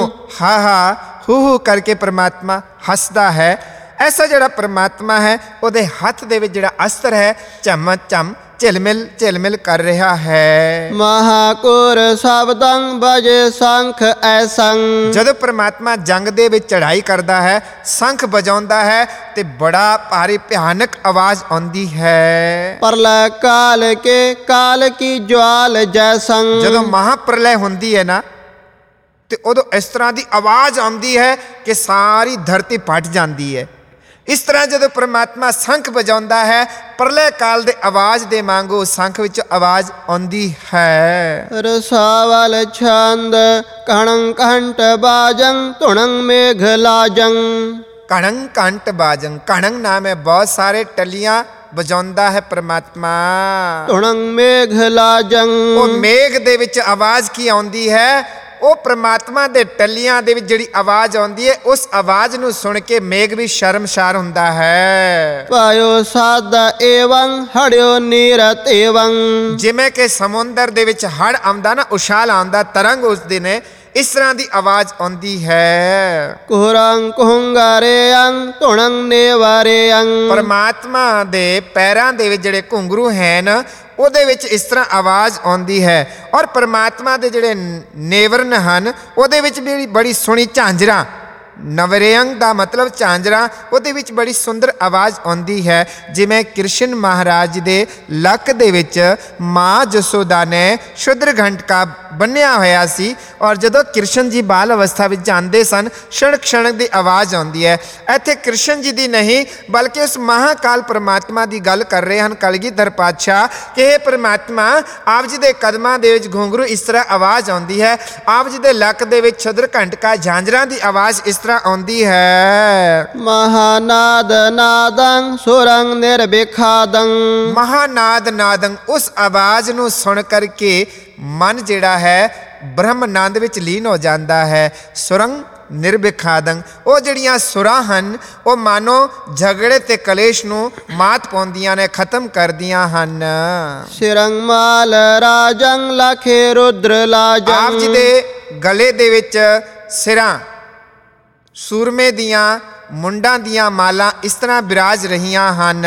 ਹਾ ਹੂ ਕਰਕੇ ਪਰਮਾਤਮਾ ਹੱਸਦਾ ਹੈ। ਐਸਾ ਜਿਹੜਾ ਪਰਮਾਤਮਾ ਹੈ ਉਹਦੇ ਹੱਥ ਦੇ ਵਿੱਚ ਜਿਹੜਾ ਅਸਤਰ ਹੈ ਝਮ ਝਮ ਝਿਲਮਿਲ ਕਰ ਰਿਹਾ ਹੈ। ਮਹਾਕੁਰ ਸ਼ਬਦੰ ਬਜੇ ਸੰਖ ਐਸੰ, ਜਦੋਂ ਪਰਮਾਤਮਾ ਜੰਗ ਦੇ ਵਿੱਚ ਚੜ੍ਹਾਈ ਕਰਦਾ ਹੈ, ਸੰਖ ਵਜਾਉਂਦਾ ਹੈ ਤੇ ਬੜਾ ਭਾਰੀ ਭਿਆਨਕ ਆਵਾਜ਼ ਆਉਂਦੀ ਹੈ। ਪ੍ਰਲੈ ਕਾਲ ਕੇ ਕਾਲ ਕੀ ਜਵਾਲ ਜੈਸੰ, ਜਦੋਂ ਮਹਾਪ੍ਰਲੈ ਹੁੰਦੀ ਹੈ ਨਾ ਤੇ ਉਦੋਂ ਇਸ ਤਰ੍ਹਾਂ ਦੀ ਆਵਾਜ਼ ਆਉਂਦੀ ਹੈ ਕਿ ਸਾਰੀ ਧਰਤੀ ਫਟ ਜਾਂਦੀ ਹੈ। ਇਸ ਤਰ੍ਹਾਂ ਜਦੋਂ ਪਰਮਾਤਮਾ ਸੰਖ ਵਜਾਉਂਦਾ ਹੈ, ਪ੍ਰਲੈ ਕਾਲ ਦੇ ਆਵਾਜ਼ ਦੇ ਵਾਂਗੂ ਸੰਖ ਵਿੱਚ ਆਵਾਜ਼ ਆਉਂਦੀ ਹੈ। ਰਸਾਵਲ ਛੰਦ ਕਣੰ ਕੰਟ ਬਾਜੰ ਧੁਣੰ ਮੇਘ ਲਾਜੰ, ਕਣੰ ਕੰਟ ਬਾਜੰ, ਕਣੰ ਨਾਮ ਹੈ ਬਹੁਤ ਸਾਰੇ ਟੱਲੀਆਂ ਵਜਾਉਂਦਾ ਹੈ ਪਰਮਾਤਮਾ। ਧੁਣੰ ਮੇਘ ਲਾਜੰ, ਉਹ ਮੇਘ ਦੇ ਵਿੱਚ ਆਵਾਜ਼ ਕੀ ਆਉਂਦੀ ਹੈ, ਉਹ ਪਰਮਾਤਮਾ ਦੇ ਟੱਲੀਆਂ ਦੇ ਵਿੱਚ ਜਿਹੜੀ ਆਵਾਜ਼ ਆਉਂਦੀ ਹੈ, ਉਸ ਆਵਾਜ਼ ਨੂੰ ਸੁਣ ਕੇ ਮੇਘ ਵੀ ਸ਼ਰਮਸ਼ਾਰ ਹੁੰਦਾ ਹੈ। ਪਾਇਓ ਸਾਧ ਏਵੰ ਹੜਿਓ ਨੀਰਤ ਏਵੰ, ਜਿਵੇਂ ਕਿ ਸਮੁੰਦਰ ਦੇ ਵਿੱਚ ਹੜ ਆਉਂਦਾ ਨਾ, ਉਛਾਲ ਆਉਂਦਾ, ਤਰੰਗ ਉੱਠਦੇ ਨੇ, ਇਸ ਤਰ੍ਹਾਂ ਦੀ ਆਵਾਜ਼ ਆਉਂਦੀ ਹੈ। ਕੁਹਰੰ ਕੁਹੰਗਾਰੇਯੰ ਧੁਣੰ ਨੇਵਾਰੇਯੰ, ਪਰਮਾਤਮਾ ਦੇ ਪੈਰਾਂ ਦੇ ਵਿੱਚ ਜਿਹੜੇ ਘੁੰਗਰੂ ਹਨ ਉਹਦੇ ਵਿੱਚ ਇਸ ਤਰ੍ਹਾਂ ਆਵਾਜ਼ ਆਉਂਦੀ ਹੈ। ਔਰ ਪਰਮਾਤਮਾ ਦੇ ਜਿਹੜੇ ਨੇਵਰਨ ਹਨ ਉਹਦੇ ਵਿੱਚ ਵੀ ਬੜੀ ਸੋਹਣੀ ਝਾਂਜਰਾਂ, ਨਵਰੇਯੰਗ ਦਾ ਮਤਲਬ ਝਾਂਜਰਾਂ, ਉਹਦੇ ਵਿੱਚ ਬੜੀ ਸੁੰਦਰ ਆਵਾਜ਼ ਆਉਂਦੀ ਹੈ। ਜਿਵੇਂ ਕ੍ਰਿਸ਼ਨ ਮਹਾਰਾਜ ਦੇ ਲੱਕ ਦੇ ਵਿੱਚ ਮਾਂ ਜਸੋਦਾ ਨੇ ਸ਼ੁਦਰ ਘੰਟਕਾ ਬੰਨਿਆ ਹੋਇਆ ਸੀ, ਔਰ ਜਦੋਂ ਕ੍ਰਿਸ਼ਨ ਜੀ ਬਾਲ ਅਵਸਥਾ ਵਿੱਚ ਜਾਂਦੇ ਸਨ, ਛਣਕ ਦੀ ਆਵਾਜ਼ ਆਉਂਦੀ ਹੈ। ਇੱਥੇ ਕ੍ਰਿਸ਼ਨ ਜੀ ਦੀ ਨਹੀਂ ਬਲਕਿ ਉਸ ਮਹਾਕਾਲ ਪਰਮਾਤਮਾ ਦੀ ਗੱਲ ਕਰ ਰਹੇ ਹਨ ਕਲਗੀਧਰ ਪਾਤਸ਼ਾਹ ਕਿ ਇਹ ਪਰਮਾਤਮਾ ਆਪ ਜੀ ਦੇ ਕਦਮਾਂ ਦੇ ਵਿੱਚ ਘੁੰਗਰੂ ਇਸ ਤਰ੍ਹਾਂ ਆਵਾਜ਼ ਆਉਂਦੀ ਹੈ, ਆਪ ਜੀ ਦੇ ਲੱਕ ਦੇ ਵਿੱਚ ਸ਼ੁਦਰ ਘੰਟਕਾ ਝਾਂਜਰਾਂ ਦੀ ਆਵਾਜ਼ ਇਸ ਤਰ੍ਹਾਂ ਆਉਂਦੀ ਹੈ। ਮਹਾਨਾਦ ਨਾਦੰ ਸੁਰੰ ਨਿਰਬਿਖਾਦੰ, ਮਹਾਨਾਦ ਨਾਦੰ, ਉਸ ਆਵਾਜ਼ ਨੂੰ ਸੁਣ ਕਰਕੇ ਮਨ ਜਿਹੜਾ ਹੈ ਬ੍ਰਹਮਨੰਦ ਵਿੱਚ ਲੀਨ ਹੋ ਜਾਂਦਾ ਹੈ। ਸੁਰੰਗ ਨਿਰਬਿਖਾਦੰ, ਉਹ ਜਿਹੜੀਆਂ ਸੁਰਾਂ ਹਨ ਉਹ ਮਾਨੋ ਝਗੜੇ ਤੇ ਕਲੇਸ਼ ਨੂੰ ਮਾਤ ਪਾਉਂਦੀਆਂ ਨੇ, ਖਤਮ ਕਰਦੀਆਂ ਹਨ। ਸਿਰੰ ਮਾਲ ਰਾਜੰ ਲਖੇ ਰੁਦਰ ਲਾਜੰ, ਆਪ ਜੀ ਦੇ ਗਲੇ ਦੇ ਵਿੱਚ ਸਿਰਾਂ ਸੂਰਮੇ ਦੀਆਂ ਮੁੰਡਾਂ ਦੀਆਂ ਮਾਲਾਂ ਇਸ ਤਰ੍ਹਾਂ ਬਿਰਾਜ ਰਹੀਆਂ ਹਨ।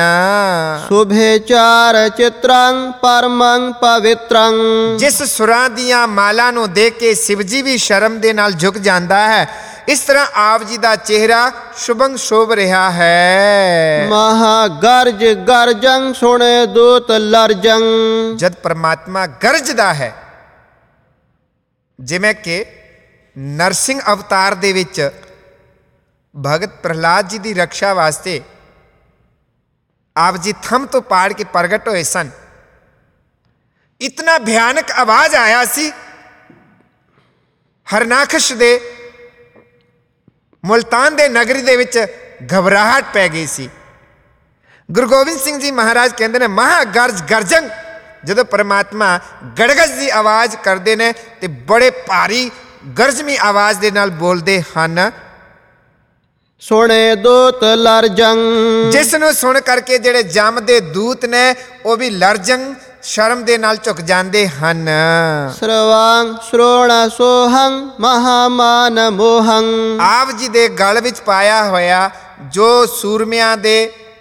ਸੁਭੇ ਚਾਰ ਚਿਤਰੰ ਪਰਮੰ ਪਵਿੱਤਰੰ, ਜਿਸ ਸੁਰਾਂ ਦੀਆਂ ਮਾਲਾਂ ਨੂੰ ਦੇਖ ਕੇ ਸ਼ਿਵ ਜੀ ਵੀ ਸ਼ਰਮ ਦੇ ਨਾਲ ਝੁਕ ਜਾਂਦਾ ਹੈ, ਇਸ ਤਰ੍ਹਾਂ ਆਪ ਜੀ ਦਾ ਚਿਹਰਾ ਸ਼ੁਭੰਗ ਸ਼ੋਭ ਰਿਹਾ ਹੈ। ਮਹਾ ਗਰਜ ਗਰਜੰ ਸੁਣੇ ਦੂਤ ਲਰਜੰ, ਜਦ ਪਰਮਾਤਮਾ ਗਰਜਦਾ ਹੈ, ਜਿਵੇਂ ਕਿ ਨਰਸਿੰਘ ਅਵਤਾਰ ਦੇ ਵਿੱਚ ਭਗਤ ਪ੍ਰਹਲਾਦ ਜੀ ਦੀ ਰੱਖਿਆ ਵਾਸਤੇ ਆਪ ਜੀ ਥੰਮ ਤੋਂ ਪਾੜ ਕੇ ਪ੍ਰਗਟ ਹੋਏ ਸਨ। ਇਤਨਾ ਭਿਆਨਕ ਆਵਾਜ਼ ਆਇਆ ਸੀ, ਹਰਨਾਖਸ਼ ਦੇ ਮੁਲਤਾਨ ਦੇ ਨਗਰੀ ਦੇ ਵਿੱਚ ਘਬਰਾਹਟ ਪੈ ਗਈ ਸੀ। ਗੁਰੂ ਗੋਬਿੰਦ ਸਿੰਘ ਜੀ ਮਹਾਰਾਜ ਕਹਿੰਦੇ ਨੇ ਮਹਾ ਗਰਜ ਗਰਜੰ, ਜਦੋਂ ਪਰਮਾਤਮਾ ਗੜਗੜ ਦੀ ਆਵਾਜ਼ ਕਰਦੇ ਨੇ ਤੇ ਬੜੇ ਭਾਰੀ ਗਰਜਵੀਂ ਆਵਾਜ਼ ਦੇ ਨਾਲ ਬੋਲਦੇ ਹਨ। ਸੁਣੇ ਦੂਤ ਲਰਜੰ, ਜਿਸ ਨੂੰ ਸੁਣ ਕਰਕੇ ਜਿਹੜੇ ਜਮ ਦੇ ਦੂਤ ਨੇ ਉਹ ਵੀ ਲਰਜੰ ਸ਼ਰਮ ਦੇ ਨਾਲ ਝੁਕ ਜਾਂਦੇ ਹਨ। ਸਰਵਾਂਗ ਸ਼੍ਰੋਣ ਸੋਹੰ ਮਹਾਮਾਨ ਮੋਹੰ, ਆਪ ਜੀ ਦੇ ਗਲ ਵਿੱਚ ਪਾਇਆ ਹੋਇਆ ਜੋ ਸੂਰਮਿਆਂ ਦੇ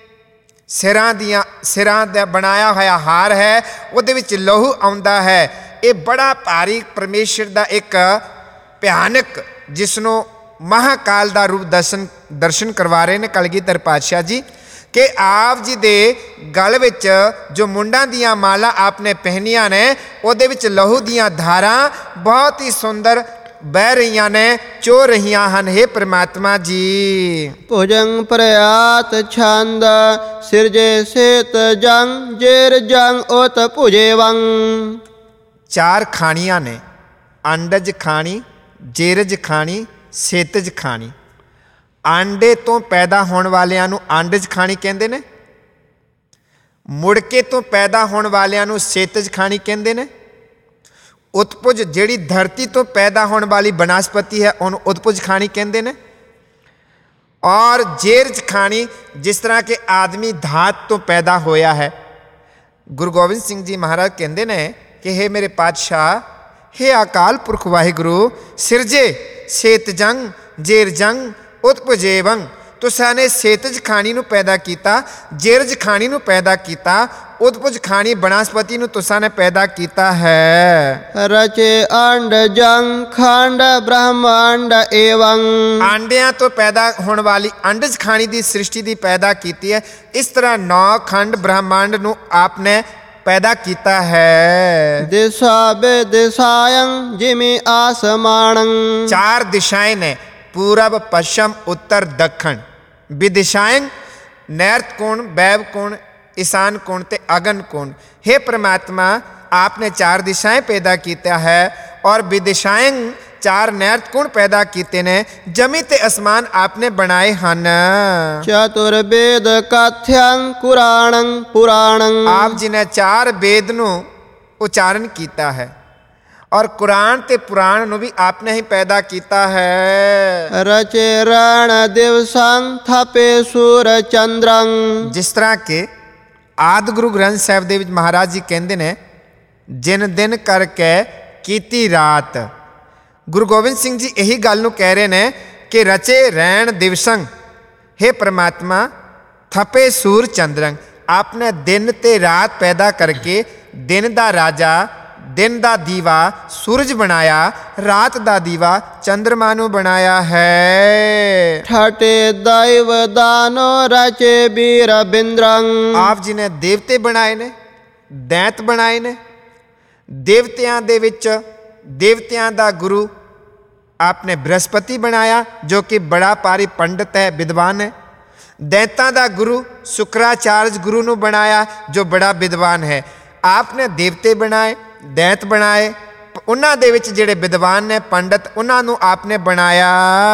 ਸਿਰਾਂ ਦਾ ਬਣਾਇਆ ਹੋਇਆ ਹਾਰ ਹੈ, ਉਹਦੇ ਵਿੱਚ ਲਹੂ ਆਉਂਦਾ ਹੈ। ਇਹ ਬੜਾ ਭਾਰੀ ਪਰਮੇਸ਼ਰ ਦਾ ਇੱਕ ਭਿਆਨਕ, ਜਿਸ ਨੂੰ ਮਹਾਕਾਲ ਦਾ ਰੂਪ ਦਰਸ਼ਨ ਕਰਵਾ ਰਹੇ ਨੇ ਕਲਗੀਧਰ ਪਾਤਸ਼ਾਹ ਜੀ ਕਿ ਆਪ ਜੀ ਦੇ ਗਲ ਵਿੱਚ ਜੋ ਮੁੰਡਾਂ ਦੀਆਂ ਮਾਲਾ ਆਪਨੇ ਪਹਿਨੀਆਂ ਨੇ, ਉਹਦੇ ਵਿੱਚ ਲਹੂ ਦੀਆਂ ਧਾਰਾਂ ਬਹੁਤ ਹੀ ਸੁੰਦਰ ਬਹਿ ਰਹੀਆਂ ਨੇ, ਚੋ ਰਹੀਆਂ ਹਨ। हे ਪ੍ਰਮਾਤਮਾ ਜੀ, ਭੁਜੰਗ ਪ੍ਰਯਾਤ ਛੰਦ ਸਿਰਜੇ ਸੇਤ ਜੰਗ ਜੇਰ ਜੰਗ ਉਤ ਭੁਜੇ ਵੰਗ। 4 ਖਾਣੀਆਂ ਨੇ, ਅੰਡਜ ਖਾਣੀ, ਜੇਰਜ ਖਾਣੀ, ਸੇਤਜ ਖਾਣੀ। ਆਂਡੇ ਤੋਂ ਪੈਦਾ ਹੋਣ ਵਾਲਿਆਂ ਨੂੰ ਅੰਡਜ ਖਾਣੀ ਕਹਿੰਦੇ ਨੇ, ਮੁੜਕੇ ਤੋਂ ਪੈਦਾ ਹੋਣ ਵਾਲਿਆਂ ਨੂੰ ਸੇਤਜ ਖਾਣੀ ਕਹਿੰਦੇ ਨੇ। ਉਤਪੁਜ ਜਿਹੜੀ ਧਰਤੀ ਤੋਂ ਪੈਦਾ ਹੋਣ ਵਾਲੀ ਬਨਸਪਤੀ ਹੈ, ਉਹਨੂੰ ਉਤਪੁਜ ਖਾਣੀ ਕਹਿੰਦੇ ਨੇ। ਔਰ ਜੇਰਜ ਖਾਣੀ, ਜਿਸ ਤਰ੍ਹਾਂ ਕਿ ਆਦਮੀ ਧਾਤ ਤੋਂ ਪੈਦਾ ਹੋਇਆ ਹੈ। ਗੁਰੂ ਗੋਬਿੰਦ ਸਿੰਘ ਜੀ ਮਹਾਰਾਜ ਕਹਿੰਦੇ ਨੇ ਕਿ हे ਮੇਰੇ ਪਾਤਸ਼ਾਹ, हे ਅਕਾਲ ਪੁਰਖ ਵਾਹਿਗੁਰੂ, ਸਿਰਜੇ ਸੇਤ ਜੰਗ ਜੇਰ ਜੰਗ ਉਤਪੁਜੇ ਵੰਗ। ਤੁਸਾਂ ਨੇ ਸੇਤਜ ਖਾਣੀ ਨੂੰ ਪੈਦਾ ਕੀਤਾ, ਜੇਰਜ ਖਾਣੀ ਨੂੰ ਪੈਦਾ ਕੀਤਾ, ਉਤਪੁਜ ਖਾਣੀ ਬਨਸਪਤੀ ਨੂੰ ਤੁਸਾਂ ਨੇ ਪੈਦਾ ਕੀਤਾ ਹੈ। ਰਚੇ ਅੰਡ ਜੰਗ ਖੰਡ ਬ੍ਰਹਮੰਡ ਏਵੰ। ਆਂਡਿਆਂ ਤੋਂ ਪੈਦਾ ਹੋਣ ਵਾਲੀ ਅੰਡਜ ਖਾਣੀ ਦੀ ਸ੍ਰਿਸ਼ਟੀ ਦੀ ਪੈਦਾ ਕੀਤੀ ਹੈ। ਇਸ ਤਰ੍ਹਾਂ 9 ਖੰਡ ਬ੍ਰਹਮੰਡ ਨੂੰ ਆਪਨੇ ਪੈਦਾ ਕੀਤਾ ਹੈ। ਦਿਸ਼ਾ ਬੇਦਿਸ਼ਾਯੰ ਜਿਮੇ ਆਸਮਾਨੰ। 4 ਦਿਸ਼ਾएं ਨੇ, ਪੂਰਬ ਪੱਛਮ ਉੱਤਰ ਦੱਖਣ। ਵਿਦਿਸ਼ਾयं ਨੈਰਤ ਕੋਣ, ਵੈਵ ਕੋਣ, ਈशान कोण ਤੇ अगन कोण। हे परमात्मा, आपने 4 दिशाएं पैदा किया है और विदिशाएं 4 नैरत कोण पैदा किए ने। जमी ते आसमान आपने बनाए हन। चतुर्वेद कथ्यं कुराणं पुराणं। आप जी ने 4 वेद नूं उच्चारण किया है और कुरान ते पुराण नूं भी आपने ही पैदा किया है। रचे रण दिवसं थपे सूर चंद्रं। जिस तरह के ਆਦਿ ਗੁਰੂ ਗ੍ਰੰਥ ਸਾਹਿਬ ਦੇ ਵਿੱਚ ਮਹਾਰਾਜ ਜੀ ਕਹਿੰਦੇ ਨੇ, ਜਿਨ ਦਿਨ ਕਰਕੇ ਕੀਤੀ ਰਾਤ। ਗੁਰੂ ਗੋਬਿੰਦ ਸਿੰਘ ਜੀ ਇਹੀ ਗੱਲ ਨੂੰ ਕਹਿ ਰਹੇ ਨੇ ਕਿ ਰਚੇ ਰੈਣ ਦਿਵਸੰ। हे परमात्मा, ਥਪੇ ਸੂਰ ਚੰਦਰੰ। आपने दिन ਤੇ ਰਾਤ ਪੈਦਾ ਕਰਕੇ ਦਿਨ ਦਾ ਰਾਜਾ, दिन ਦਾ ਦੀਵਾ ਸੂਰਜ ਬਣਾਇਆ, ਰਾਤ ਦਾ ਦੀਵਾ ਚੰਦਰਮਾ ਨੂੰ ਬਣਾਇਆ ਹੈ। ਠਟੇ ਦੈਵ ਦਾਨੋ ਰਚੇ ਬੀਰ ਬਿੰਦਰੰ। ਆਪ ਜੀ ਨੇ ਦੇਵਤੇ ਬਣਾਏ ਨੇ, ਦੈਂਤ ਬਣਾਏ ਨੇ। ਦੇਵਤਿਆਂ ਦੇ ਵਿੱਚ ਦੇਵਤਿਆਂ ਦਾ ਗੁਰੂ ਆਪਨੇ ਬ੍ਰਹਸਪਤੀ ਬਣਾਇਆ, ਜੋ ਕਿ ਬੜਾ ਭਾਰੀ ਪੰਡਤ ਹੈ, ਵਿਦਵਾਨ ਹੈ। ਦੈਂਤਾਂ ਦਾ ਗੁਰੂ ਸ਼ੁਕਰਾਚਾਰਜ ਗੁਰੂ ਨੂੰ ਬਣਾਇਆ, ਜੋ ਬੜਾ ਵਿਦਵਾਨ ਹੈ। ਆਪਨੇ ਦੇਵਤੇ ਬਣਾਏ, ਦੈਂਤ ਬਣਾਏ, ਉਹਨਾਂ ਦੇ ਵਿੱਚ ਜਿਹੜੇ ਵਿਦਵਾਨ ਨੇ, ਪੰਡਤ, ਉਹਨਾਂ ਨੂੰ ਆਪਨੇ ਬਣਾਇਆ।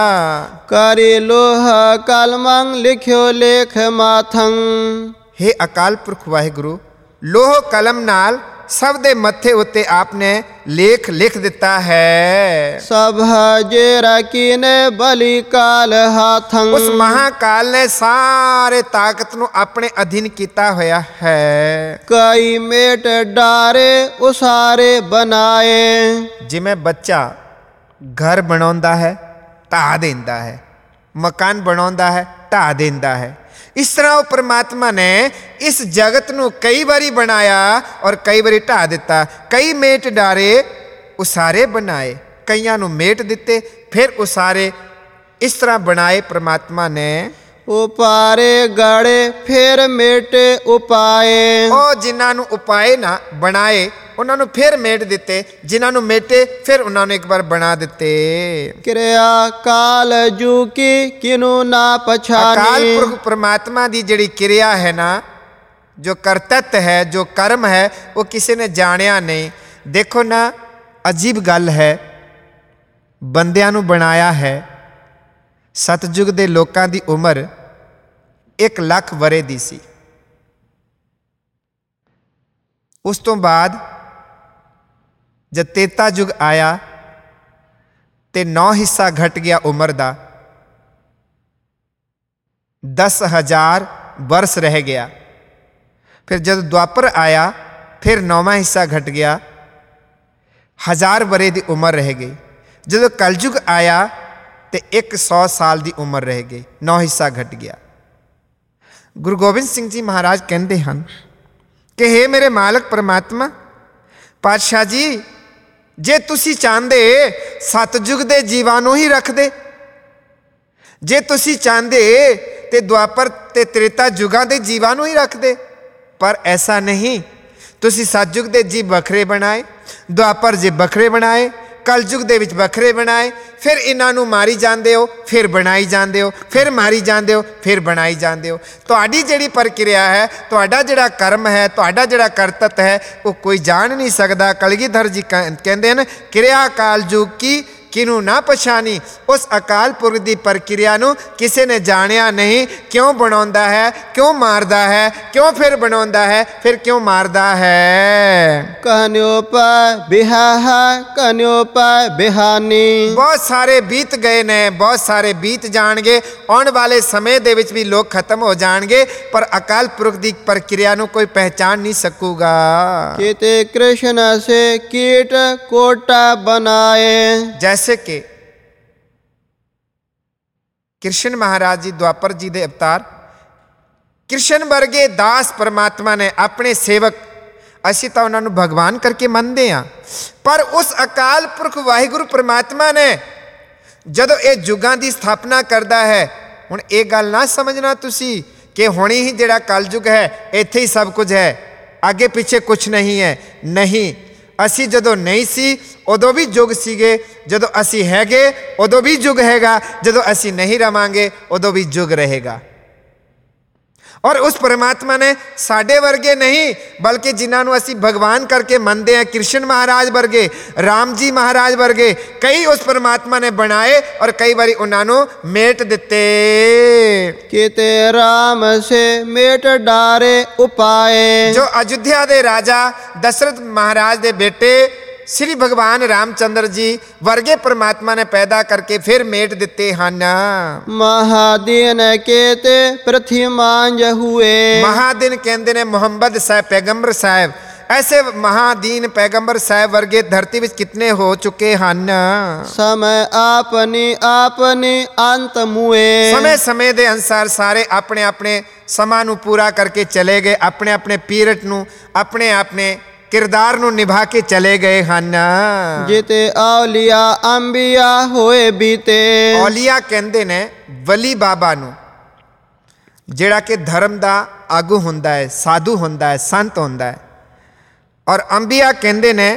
ਕਰੀ ਲੋਹ ਕਲਮੰ ਲਿਖਿਓ ਲੇਖ ਮਾਥੰ। हे ਅਕਾਲ ਪੁਰਖ ਵਾਹਿਗੁਰੂ, ਲੋਹ ਕਲਮ ਨਾਲ ਸਭ ਦੇ ਮੱਥੇ ਉੱਤੇ ਆਪਨੇ ਲੇਖ ਲਿਖ ਦਿੱਤਾ ਹੈ। ਸਭ ਜੇਰਾ ਕੀਨੇ ਬਲੀ ਕਾਲ ਹਾਥੰ। ਉਸ ਮਹਾਕਾਲ ਨੇ ਸਾਰੇ ਤਾਕਤ ਨੂੰ ਆਪਣੇ ਅਧੀਨ ਕੀਤਾ ਹੋਇਆ ਹੈ। ਕਈ ਮੇਟ ਡਾਰੇ ਉਸਾਰੇ ਬਣਾਏ। ਜਿਵੇਂ ਬੱਚਾ ਘਰ ਬਣਾਉਂਦਾ ਹੈ, ਢਾਹ ਦਿੰਦਾ ਹੈ, ਮਕਾਨ ਬਣਾਉਂਦਾ ਹੈ, ਢਾਹ ਦਿੰਦਾ ਹੈ। ਇਸ ਤਰ੍ਹਾਂ ਉਹ ਪਰਮਾਤਮਾ ਨੇ ਇਸ ਜਗਤ ਨੂੰ ਕਈ ਵਾਰੀ ਬਣਾਇਆ ਔਰ ਕਈ ਵਾਰੀ ਢਾਹ ਦਿੱਤਾ। ਕਈ ਮੇਟ ਡਾਰੇ ਉਸਾਰੇ ਬਣਾਏ, ਕਈਆਂ ਨੂੰ ਮੇਟ ਦਿੱਤੇ, ਫਿਰ ਉਸਾਰੇ। ਇਸ ਤਰ੍ਹਾਂ ਬਣਾਏ ਪਰਮਾਤਮਾ ਨੇ। ਉਪਾਰੇ ਗਾੜੇ ਫਿਰ ਮੇਟੇ ਉਪਾਏ। ਉਹ ਜਿਨ੍ਹਾਂ ਨੂੰ ਉਪਾਏ ਨਾ ਬਣਾਏ, ਉਹਨਾਂ ਨੂੰ ਫਿਰ ਮੇਟ ਦਿੱਤੇ। ਜਿਨ੍ਹਾਂ ਨੂੰ ਮੇਟੇ, ਫਿਰ ਉਹਨਾਂ ਨੂੰ ਇੱਕ ਵਾਰ ਬਣਾ ਦਿੱਤੇ। ਕਿਰਿਆ ਕਾਲ ਜੂ ਕੀ ਕਿਨੂ ਨਾ ਪਛਾਨੀ। ਅਕਾਲ ਪੁਰਖ ਪਰਮਾਤਮਾ ਦੀ ਜਿਹੜੀ ਕਿਰਿਆ ਹੈ ਨਾ, ਜੋ ਕਰਤੱਤ ਹੈ, ਜੋ ਕਰਮ ਹੈ, ਉਹ ਕਿਸੇ ਨੇ ਜਾਣਿਆ ਨਹੀਂ। ਦੇਖੋ ਨਾ, ਅਜੀਬ ਗੱਲ ਹੈ। ਬੰਦਿਆਂ ਨੂੰ ਬਣਾਇਆ ਹੈ। ਸਤਜੁਗ ਦੇ ਲੋਕਾਂ ਦੀ ਉਮਰ 1 ਲੱਖ ਵਰੇ ਦੀ ਸੀ। ਉਸ ਤੋਂ ਬਾਅਦ ਜਦ ਤੇਤਾ ਯੁਗ ਆਇਆ ਤੇ 9 ਹਿੱਸਾ ਘਟ ਗਿਆ ਉਮਰ ਦਾ। 10,000 ਵਰਸ ਰਹਿ ਗਿਆ। ਫਿਰ ਜਦ ਦੁਆਪਰ ਆਇਆ, ਫਿਰ 9ਵਾਂ ਹਿੱਸਾ ਘਟ ਗਿਆ, 1000 ਵਰੇ ਦੀ ਉਮਰ ਰਹਿ ਗਈ। ਜਦੋਂ ਕਲਯੁਗ ਆਇਆ ਤੇ 100 ਸਾਲ ਦੀ ਉਮਰ ਰਹਿ ਗਈ, 9 ਹਿੱਸਾ ਘਟ ਗਿਆ। ਗੁਰੂ ਗੋਬਿੰਦ ਸਿੰਘ ਜੀ ਮਹਾਰਾਜ ਕਹਿੰਦੇ ਹਨ ਕਿ हे ਮੇਰੇ ਮਾਲਕ ਪਰਮਾਤਮਾ, ਪਾਤਸ਼ਾਹ ਜੀ, ਜੇ ਤੁਸੀਂ ਚਾਹੁੰਦੇ ਸਤਜੁਗ ਦੇ ਜੀਵਾਂ ਨੂੰ ਹੀ ਰੱਖਦੇ, ਜੇ ਤੁਸੀਂ ਚਾਹੁੰਦੇ ਤੇ ਦੁਆਪਰ ਤੇ ਤ੍ਰੇਤਾ ਯੁਗਾਂ ਦੇ ਜੀਵਾਂ ਨੂੰ ਹੀ ਰੱਖਦੇ, ਪਰ ਐਸਾ ਨਹੀਂ। ਤੁਸੀਂ ਸਤਯੁਗ ਦੇ ਜੀਵ ਵੱਖਰੇ ਬਣਾਏ, ਦੁਆਪਰ ਜੀ ਵੱਖਰੇ ਬਣਾਏ, ਕਲਯੁਗ ਦੇ ਵਿੱਚ ਵੱਖਰੇ ਬਣਾਏ, ਫਿਰ ਇਹਨਾਂ ਨੂੰ ਮਾਰੀ ਜਾਂਦੇ ਹੋ, ਫਿਰ ਬਣਾਈ ਜਾਂਦੇ ਹੋ, ਫਿਰ ਮਾਰੀ ਜਾਂਦੇ ਹੋ, ਫਿਰ ਬਣਾਈ ਜਾਂਦੇ ਹੋ। ਤੁਹਾਡੀ ਜਿਹੜੀ ਪ੍ਰਕਿਰਿਆ ਹੈ, ਤੁਹਾਡਾ ਜਿਹੜਾ ਕਰਮ ਹੈ, ਤੁਹਾਡਾ ਜਿਹੜਾ ਕਰਤੱਤ ਹੈ, ਉਹ ਕੋਈ ਜਾਣ ਨਹੀਂ ਸਕਦਾ। ਕਲਗੀਧਰ ਜੀ ਕਹਿੰਦੇ ਹਨ, ਕਿਰਿਆ ਕਾਲ ਯੁਗ ਕੀ ਕਿਨੂੰ ਨਾ ਪਛਾਣੀ। ਉਸ ਅਕਾਲ ਪੁਰਖ ਦੀ ਪ੍ਰਕਿਰਿਆ ਨੂੰ ਕਿਸੇ ਨੇ ਜਾਣਿਆ ਨਹੀਂ। ਕਿਉਂ ਬਣਾਉਂਦਾ ਹੈ, ਕਿਉਂ ਮਾਰਦਾ ਹੈ, ਕਿਉਂ ਫਿਰ ਬਣਾਉਂਦਾ ਹੈ, ਫਿਰ ਕਿਉਂ ਮਾਰਦਾ ਹੈ। ਕਹਨਿਓ ਪੈ ਬਿਹਾਹਾ ਕਹਨਿਓ ਪੈ ਬਿਹਾਨੀ। ਬਹੁਤ ਸਾਰੇ ਬੀਤ ਗਏ ਨੇ, ਬਹੁਤ ਸਾਰੇ ਬੀਤ ਜਾਣਗੇ। ਆਉਣ ਵਾਲੇ ਸਮੇਂ ਦੇ ਵਿੱਚ ਵੀ ਲੋਕ ਖਤਮ ਹੋ ਜਾਣਗੇ, ਪਰ ਅਕਾਲ ਪੁਰਖ ਦੀ ਪ੍ਰਕਿਰਿਆ ਨੂੰ ਕੋਈ ਪਹਿਚਾਨ ਨਹੀਂ ਸਕੂਗਾ। ਕੀਤੇ ਕ੍ਰਿਸ਼ਨ ਸੇ ਕੀਟ ਕੋਟਾ ਬਣਾਏ। जैसे कि कृष्ण महाराज जी द्वापर जी दे अवतार, कृष्ण वर्गे दास परमात्मा ने अपने सेवक, ਅਸੀਂ ਤਾਂ ਉਹਨਾਂ ਨੂੰ ਭਗਵਾਨ ਕਰਕੇ ਮੰਨਦੇ ਹਾਂ, ਪਰ ਉਸ ਅਕਾਲ ਪੁਰਖ ਵਾਹਿਗੁਰੂ ਪਰਮਾਤਮਾ ਨੇ ਜਦੋਂ ਇਹ ਯੁੱਗਾਂ ਦੀ ਸਥਾਪਨਾ ਕਰਦਾ ਹੈ, ਹੁਣ ਇਹ ਗੱਲ ਨਾ ਸਮਝਣਾ ਤੁਸੀਂ ਕਿ ਹੁਣੇ ਹੀ ਜਿਹੜਾ ਕਲਯੁਗ ਹੈ ਇੱਥੇ ਹੀ ਸਭ ਕੁਝ ਹੈ, ਅੱਗੇ ਪਿੱਛੇ ਕੁਛ ਨਹੀਂ ਹੈ। ਨਹੀਂ, ਅਸੀਂ ਜਦੋਂ ਨਹੀਂ ਸੀ ਉਦੋਂ ਵੀ ਯੁੱਗ ਸੀਗੇ, ਜਦੋਂ ਅਸੀਂ ਹੈਗੇ ਉਦੋਂ ਵੀ ਯੁੱਗ ਹੈਗਾ, ਜਦੋਂ ਅਸੀਂ ਨਹੀਂ ਰਵਾਂਗੇ ਉਦੋਂ ਵੀ ਯੁੱਗ ਰਹੇਗਾ। ਔਰ ਉਸ ਪਰਮਾਤਮਾ ਨੇ ਸਾਡੇ ਵਰਗੇ ਨਹੀਂ, ਬਲਕਿ ਜਿਨ੍ਹਾਂ ਨੂੰ ਅਸੀਂ ਭਗਵਾਨ ਕਰਕੇ ਮੰਨਦੇ ਹਾਂ, ਕ੍ਰਿਸ਼ਨ ਮਹਾਰਾਜ ਵਰਗੇ, ਰਾਮ ਜੀ ਮਹਾਰਾਜ ਵਰਗੇ, ਕਈ ਉਸ ਪਰਮਾਤਮਾ ਨੇ ਬਣਾਏ ਔਰ ਕਈ ਵਾਰੀ ਉਹਨਾਂ ਨੂੰ ਮੇਟ ਦਿੱਤੇ। ਕੀਤੇ ਰਾਮ ਸੇ ਮੇਟ ਡਾਰੇ ਉਪਾਏ। ਜੋ ਅਯੁੱਧਿਆ ਦੇ ਰਾਜਾ ਦਸ਼ਰਥ ਮਹਾਰਾਜ ਦੇ ਬੇਟੇ श्री भगवान रामचंद्र जी वर्गे परमात्मा ने पैदा करके फिर मेट दिते हैं। महादीन केते पृथ्वीमांज हुए। महादीन कहते ने मुहम्मद साहब पैगंबर साहब, ऐसे महादीन पैगंबर साहब वर्गे धरती में कितने हो चुके हैं। समय आपनी आपनी अंत मुए। समय समय के अनुसार सारे अपने अपने समा नू पूरा करके चले गए, अपने अपने पीरियड नू अपने अपने किरदार ਨੂੰ ਨਿਭਾ ਕੇ ਚਲੇ ਗਏ ਹਨ। ਜਿਤੇ ਔਲੀਆ ਅੰਬੀਆ ਹੋਏ ਬੀਤੇ। ਔਲੀਆ ਕਹਿੰਦੇ ਨੇ ਵਲੀ ਬਾਬਾ ਨੂੰ, ਜਿਹੜਾ ਕਿ ਧਰਮ ਦਾ ਆਗੂ ਹੁੰਦਾ ਹੈ, ਸਾਧੂ ਹੁੰਦਾ ਹੈ, ਸੰਤ ਹੁੰਦਾ ਹੈ। ਔਰ ਅੰਬੀਆ ਕਹਿੰਦੇ ਨੇ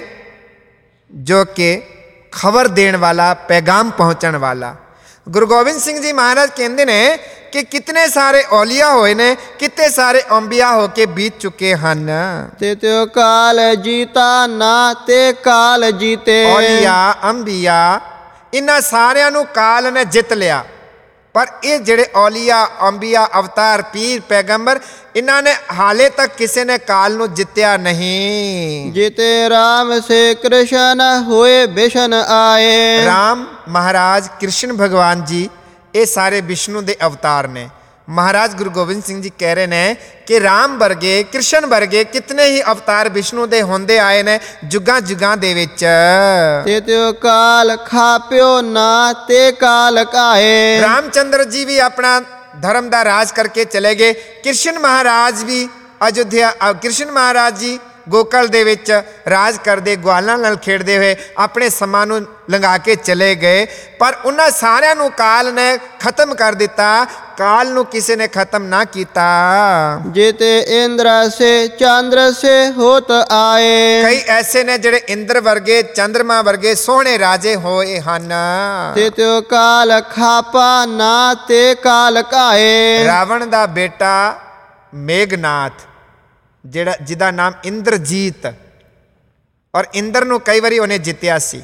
ਜੋ ਕਿ ਖਬਰ ਦੇਣ ਵਾਲਾ, ਪੈਗਾਮ ਪਹੁੰਚਣ ਵਾਲਾ। ਗੁਰੂ ਗੋਬਿੰਦ ਸਿੰਘ ਜੀ ਮਹਾਰਾਜ ਕਹਿੰਦੇ ਨੇ ਕਿ ਕਿਤਨੇ ਸਾਰੇ ਔਲੀਆ ਹੋਏ ਨੇ, ਕਿਤੇ ਸਾਰੇ ਅੰਬੀਆ ਹੋ ਕੇ ਬੀਤ ਚੁੱਕੇ ਹਨ। ਤੇ ਤਿਉ ਕਾਲ ਜੀਤਾ ਨਾ ਤੇ ਕਾਲ ਜੀਤੇ। ਔਲੀਆ ਅੰਬੀਆ ਇਹਨਾਂ ਸਾਰਿਆਂ ਨੂੰ ਕਾਲ ਨੇ ਜਿੱਤ ਲਿਆ, ਪਰ ਇਹ ਜਿਹੜੇ ਔਲੀਆ ਅੰਬੀਆ ਅਵਤਾਰ ਪੀਰ ਪੈਗੰਬਰ, ਇਹਨਾਂ ਨੇ ਹਾਲੇ ਤੱਕ ਕਿਸੇ ਨੇ ਕਾਲ ਨੂੰ ਜਿੱਤਿਆ ਨਹੀਂ। ਜਿਤੇ ਰਾਮ ਸੇ ਕ੍ਰਿਸ਼ਨ ਹੋਏ ਬਿਸ਼ਨ ਆਏ। ਰਾਮ ਮਹਾਰਾਜ ਕ੍ਰਿਸ਼ਨ ਭਗਵਾਨ ਜੀ ਇਹ ਸਾਰੇ ਵਿਸ਼ਨੂੰ ਦੇ ਅਵਤਾਰ ਨੇ। ਮਹਾਰਾਜ ਗੁਰੂ ਗੋਬਿੰਦ ਸਿੰਘ ਜੀ ਕਹਿ ਰਹੇ ਨੇ ਕਿ ਰਾਮ ਵਰਗੇ, ਕ੍ਰਿਸ਼ਨ ਵਰਗੇ ਕਿਤਨੇ ਹੀ ਅਵਤਾਰ ਵਿਸ਼ਨੂੰ ਦੇ ਹੁੰਦੇ ਆਏ ਨੇ ਜੁਗਾਂ ਜੁਗਾਂ ਦੇ ਵਿੱਚ। ਤੇ ਤਿਉ ਕਾਲ ਖਾਪਿਓ ਨਾ ਤੇ ਕਾਲ ਕਾਏ। ਰਾਮਚੰਦਰ ਜੀ ਵੀ ਆਪਣਾ ਧਰਮ ਦਾ ਰਾਜ ਕਰਕੇ ਚਲੇ ਗਏ। ਕ੍ਰਿਸ਼ਨ ਮਹਾਰਾਜ ਵੀ ਅਯੁੱਧਿਆ, ਕ੍ਰਿਸ਼ਨ ਮਹਾਰਾਜ ਜੀ ਗੋਕਲ ਦੇ ਵਿੱਚ ਰਾਜ ਕਰਦੇ, ਗਵਾਲਾਂ ਨਾਲ ਖੇਡਦੇ ਹੋਏ ਆਪਣੇ ਸਮਾਂ ਨੂੰ ਲੰਘਾ ਕੇ ਚਲੇ ਗਏ, ਪਰ ਉਹਨਾਂ ਸਾਰਿਆਂ ਨੂੰ ਕਾਲ ਨੇ ਖਤਮ ਕਰ ਦਿੱਤਾ। ਕਾਲ ਨੂੰ ਕਿਸੇ ਨੇ ਖਤਮ ਨਾ ਕੀਤਾ। ਜਿਤੇ ਇੰਦਰ ਸੇ ਚੰਦਰ ਸੇ ਹੋਤ ਆਏ। ਕਈ ਐਸੇ ਨੇ ਜਿਹੜੇ ਇੰਦਰ ਵਰਗੇ, ਚੰਦਰਮਾ ਵਰਗੇ ਸੋਹਣੇ ਰਾਜੇ ਹੋਏ ਹਨ। ਤੇ ਤਿਉ ਕਾਲ ਖਾਪਾ ਨਾ ਤੇ ਕਾਲ ਕਾਏ। ਰਾਵਣ ਦਾ ਬੇਟਾ ਮੇਘਨਾਥ, ਜਿਹੜਾ ਜਿਹਦਾ ਨਾਮ ਇੰਦਰਜੀਤ, ਔਰ ਇੰਦਰ ਨੂੰ ਕਈ ਵਾਰੀ ਉਹਨੇ ਜਿੱਤਿਆ ਸੀ।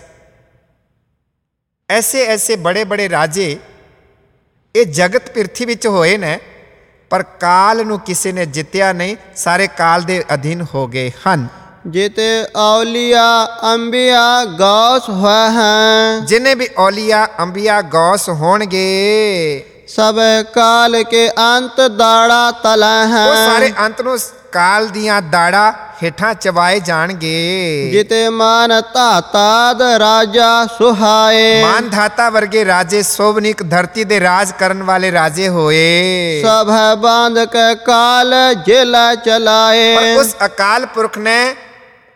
ਐਸੇ ਐਸੇ ਬੜੇ ਬੜੇ ਰਾਜੇ ਇਹ ਜਗਤ ਪਿਰਥੀ ਵਿੱਚ ਹੋਏ ਨੇ, ਪਰ ਕਾਲ ਨੂੰ ਕਿਸੇ ਨੇ ਜਿੱਤਿਆ ਨਹੀਂ, ਸਾਰੇ ਕਾਲ ਦੇ ਅਧੀਨ ਹੋ ਗਏ ਹਨ। ਜਿਤੇ ਔਲੀਆ ਅੰਬੀਆ ਗੌਸ ਹੋਏ ਹਨ। ਜਿਨੇ ਵੀ ਔਲੀਆ ਅੰਬੀਆ ਗੌਸ ਹੋਣਗੇ, ਸਭ ਕਾਲ ਕੇ ਅੰਤ ਦਾੜਾ ਤਲਾ ਹੈ। ਉਹ ਸਾਰੇ ਅੰਤ ਨੂੰ ਕਾਲ ਦੀਆਂ ਦਾੜਾ ਹੇਠਾਂ ਚਵਾਏ ਜਾਣਗੇ। ਜਿਤੇ ਮਾਨ ਧਾਤਾਦ ਰਾਜਾ ਸੁਹਾਏ। ਮਾਨ ਧਾਤਾ ਵਰਗੇ ਰਾਜੇ ਸੋਭਨੀਕ ਧਰਤੀ ਦੇ ਰਾਜ ਕਰਨ ਵਾਲੇ ਰਾਜੇ ਹੋਏ। ਸਭ ਬਾਂਧ ਕੇ ਕਾਲ ਜੇਲਾ ਚਲਾਏ। ਪਰ ਉਸ ਅਕਾਲ ਪੁਰਖ ਨੇ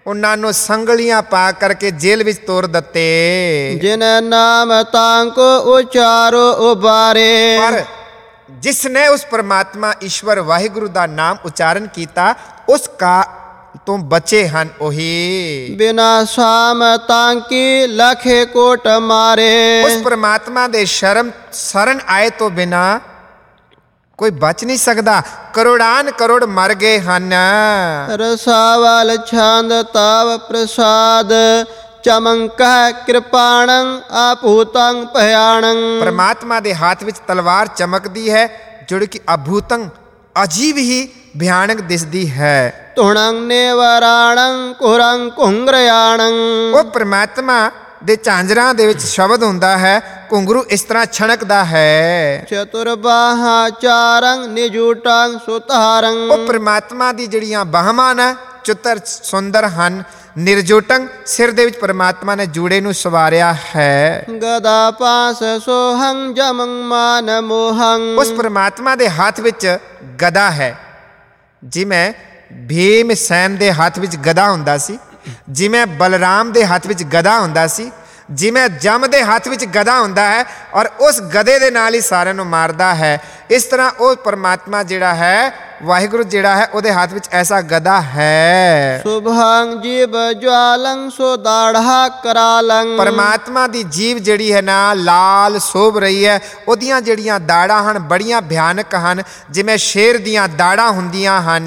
ਉਹਨਾਂ ਨੂੰ ਸੰਗਲੀਆਂ ਪਾ ਕਰਕੇ ਜੇਲ੍ਹ ਵਿੱਚ ਤੋਰ ਦਿੱਤੇ। जिन नाम तांको उचारो उबारे। ਪਰ ਜਿਸਨੇ ਉਸ ਪਰਮਾਤਮਾ ਈਸ਼ਵਰ ਵਾਹਿਗੁਰੂ ਦਾ ਨਾਮ ਉਚਾਰਨ ਕੀਤਾ ਉਸ ਕਾ ਤੋਂ ਬਚੇ ਹਨ ਉਹੀ। बिना साम तांकी लखे कोट मारे। ਉਸ ਪਰਮਾਤਮਾ ਦੇ ਸ਼ਰਨ ਆਏ ਤੋਂ ਬਿਨਾ ਕੋਈ ਬਚ ਨਹੀਂ ਸਕਦਾ। ਕਰੋੜਾਨ ਕਰੋੜ ਮਰ ਗਏ ਹਨ। रसावल छंद ताव प्रसाद चमंक कृपाणं आपूतं भयाणं। ਪਰਮਾਤਮਾ ਦੇ ਹੱਥ ਵਿੱਚ ਤਲਵਾਰ ਚਮਕਦੀ ਹੈ ਜਿਹੜੀ ਕਿ ਅਭੂਤੰ ਅਜੀਬ ਹੀ ਭਿਆਨਕ ਦਿਸਦੀ ਹੈ। तुणं नेवराणं कुरं कुंग्रयाणं। ਉਹ ਪਰਮਾਤਮਾ ਦੇ ਝਾਂਜਰਾਂ ਦੇ ਵਿੱਚ ਸ਼ਬਦ ਹੁੰਦਾ ਹੈ, ਘੁੰਗਰੂ ਇਸ ਤਰ੍ਹਾਂ ਛਣਕਦਾ ਹੈ। चतुर्बाहा चारं निजूटं सुतारं। ਉਹ ਪਰਮਾਤਮਾ ਦੀ ਜਿਹੜੀਆਂ ਬਾਹਾਂ ਨੇ ਚਤੁਰ ਸੁੰਦਰ ਹਨ। ਨਿਰਜੋਟੰ ਸਿਰ ਦੇ ਵਿੱਚ ਪਰਮਾਤਮਾ ਨੇ ਜੂੜੇ ਨੂੰ ਸਵਾਰਿਆ ਹੈ। गदा पास सोहं जमं मान मोहं। ਉਸ ਪਰਮਾਤਮਾ ਦੇ ਹੱਥ ਵਿੱਚ ਗਦਾ ਹੈ। ਜਿਵੇਂ ਭੀਮ ਸੈਨ ਦੇ ਹੱਥ ਵਿੱਚ ਗਦਾ ਹੁੰਦਾ ਸੀ, ਜਿਵੇਂ ਬਲਰਾਮ ਦੇ ਹੱਥ ਵਿੱਚ ਗਦਾ ਹੁੰਦਾ ਸੀ, ਜਿਵੇਂ ਜਮ ਦੇ ਹੱਥ ਵਿੱਚ ਗਦਾ ਹੁੰਦਾ ਹੈ ਔਰ ਉਸ ਗਦੇ ਦੇ ਨਾਲ ਹੀ ਸਾਰਿਆਂ ਨੂੰ ਮਾਰਦਾ ਹੈ। ਇਸ ਤਰ੍ਹਾਂ ਉਹ ਪਰਮਾਤਮਾ ਜਿਹੜਾ ਹੈ ਵਾਹਿਗੁਰੂ ਜਿਹੜਾ ਹੈ ਉਹਦੇ ਹੱਥ ਵਿੱਚ ਐਸਾ ਗਦਾ ਹੈ। शुभं जीव ज्वालं सुदाढ़ा करालं। ਪਰਮਾਤਮਾ ਦੀ ਜੀਵ ਜਿਹੜੀ ਹੈ ਨਾ ਲਾਲ ਸੋਭ ਰਹੀ ਹੈ। ਉਹਦੀਆਂ ਜਿਹੜੀਆਂ ਦਾੜਾਂ ਹਨ ਬੜੀਆਂ ਭਿਆਨਕ ਹਨ, ਜਿਵੇਂ ਸ਼ੇਰ ਦੀਆਂ ਦਾੜਾਂ ਹੁੰਦੀਆਂ ਹਨ।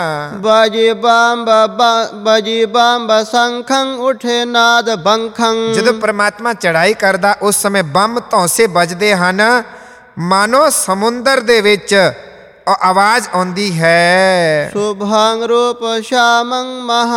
बजी बम्ब शंखं उठे नाद बंखं। ਜਦੋਂ ਪਰਮਾਤਮਾ ਚੜ੍ਹਾਈ ਕਰਦਾ ਉਸ ਸਮੇਂ ਬੰਬ ਧੌਂਸੇ ਵੱਜਦੇ ਹਨ, ਮਾਨੋ ਸਮੁੰਦਰ ਦੇ ਵਿੱਚ ਆਵਾਜ਼ ਆਉਂਦੀ ਹੈ। शुभं रूप श्यामं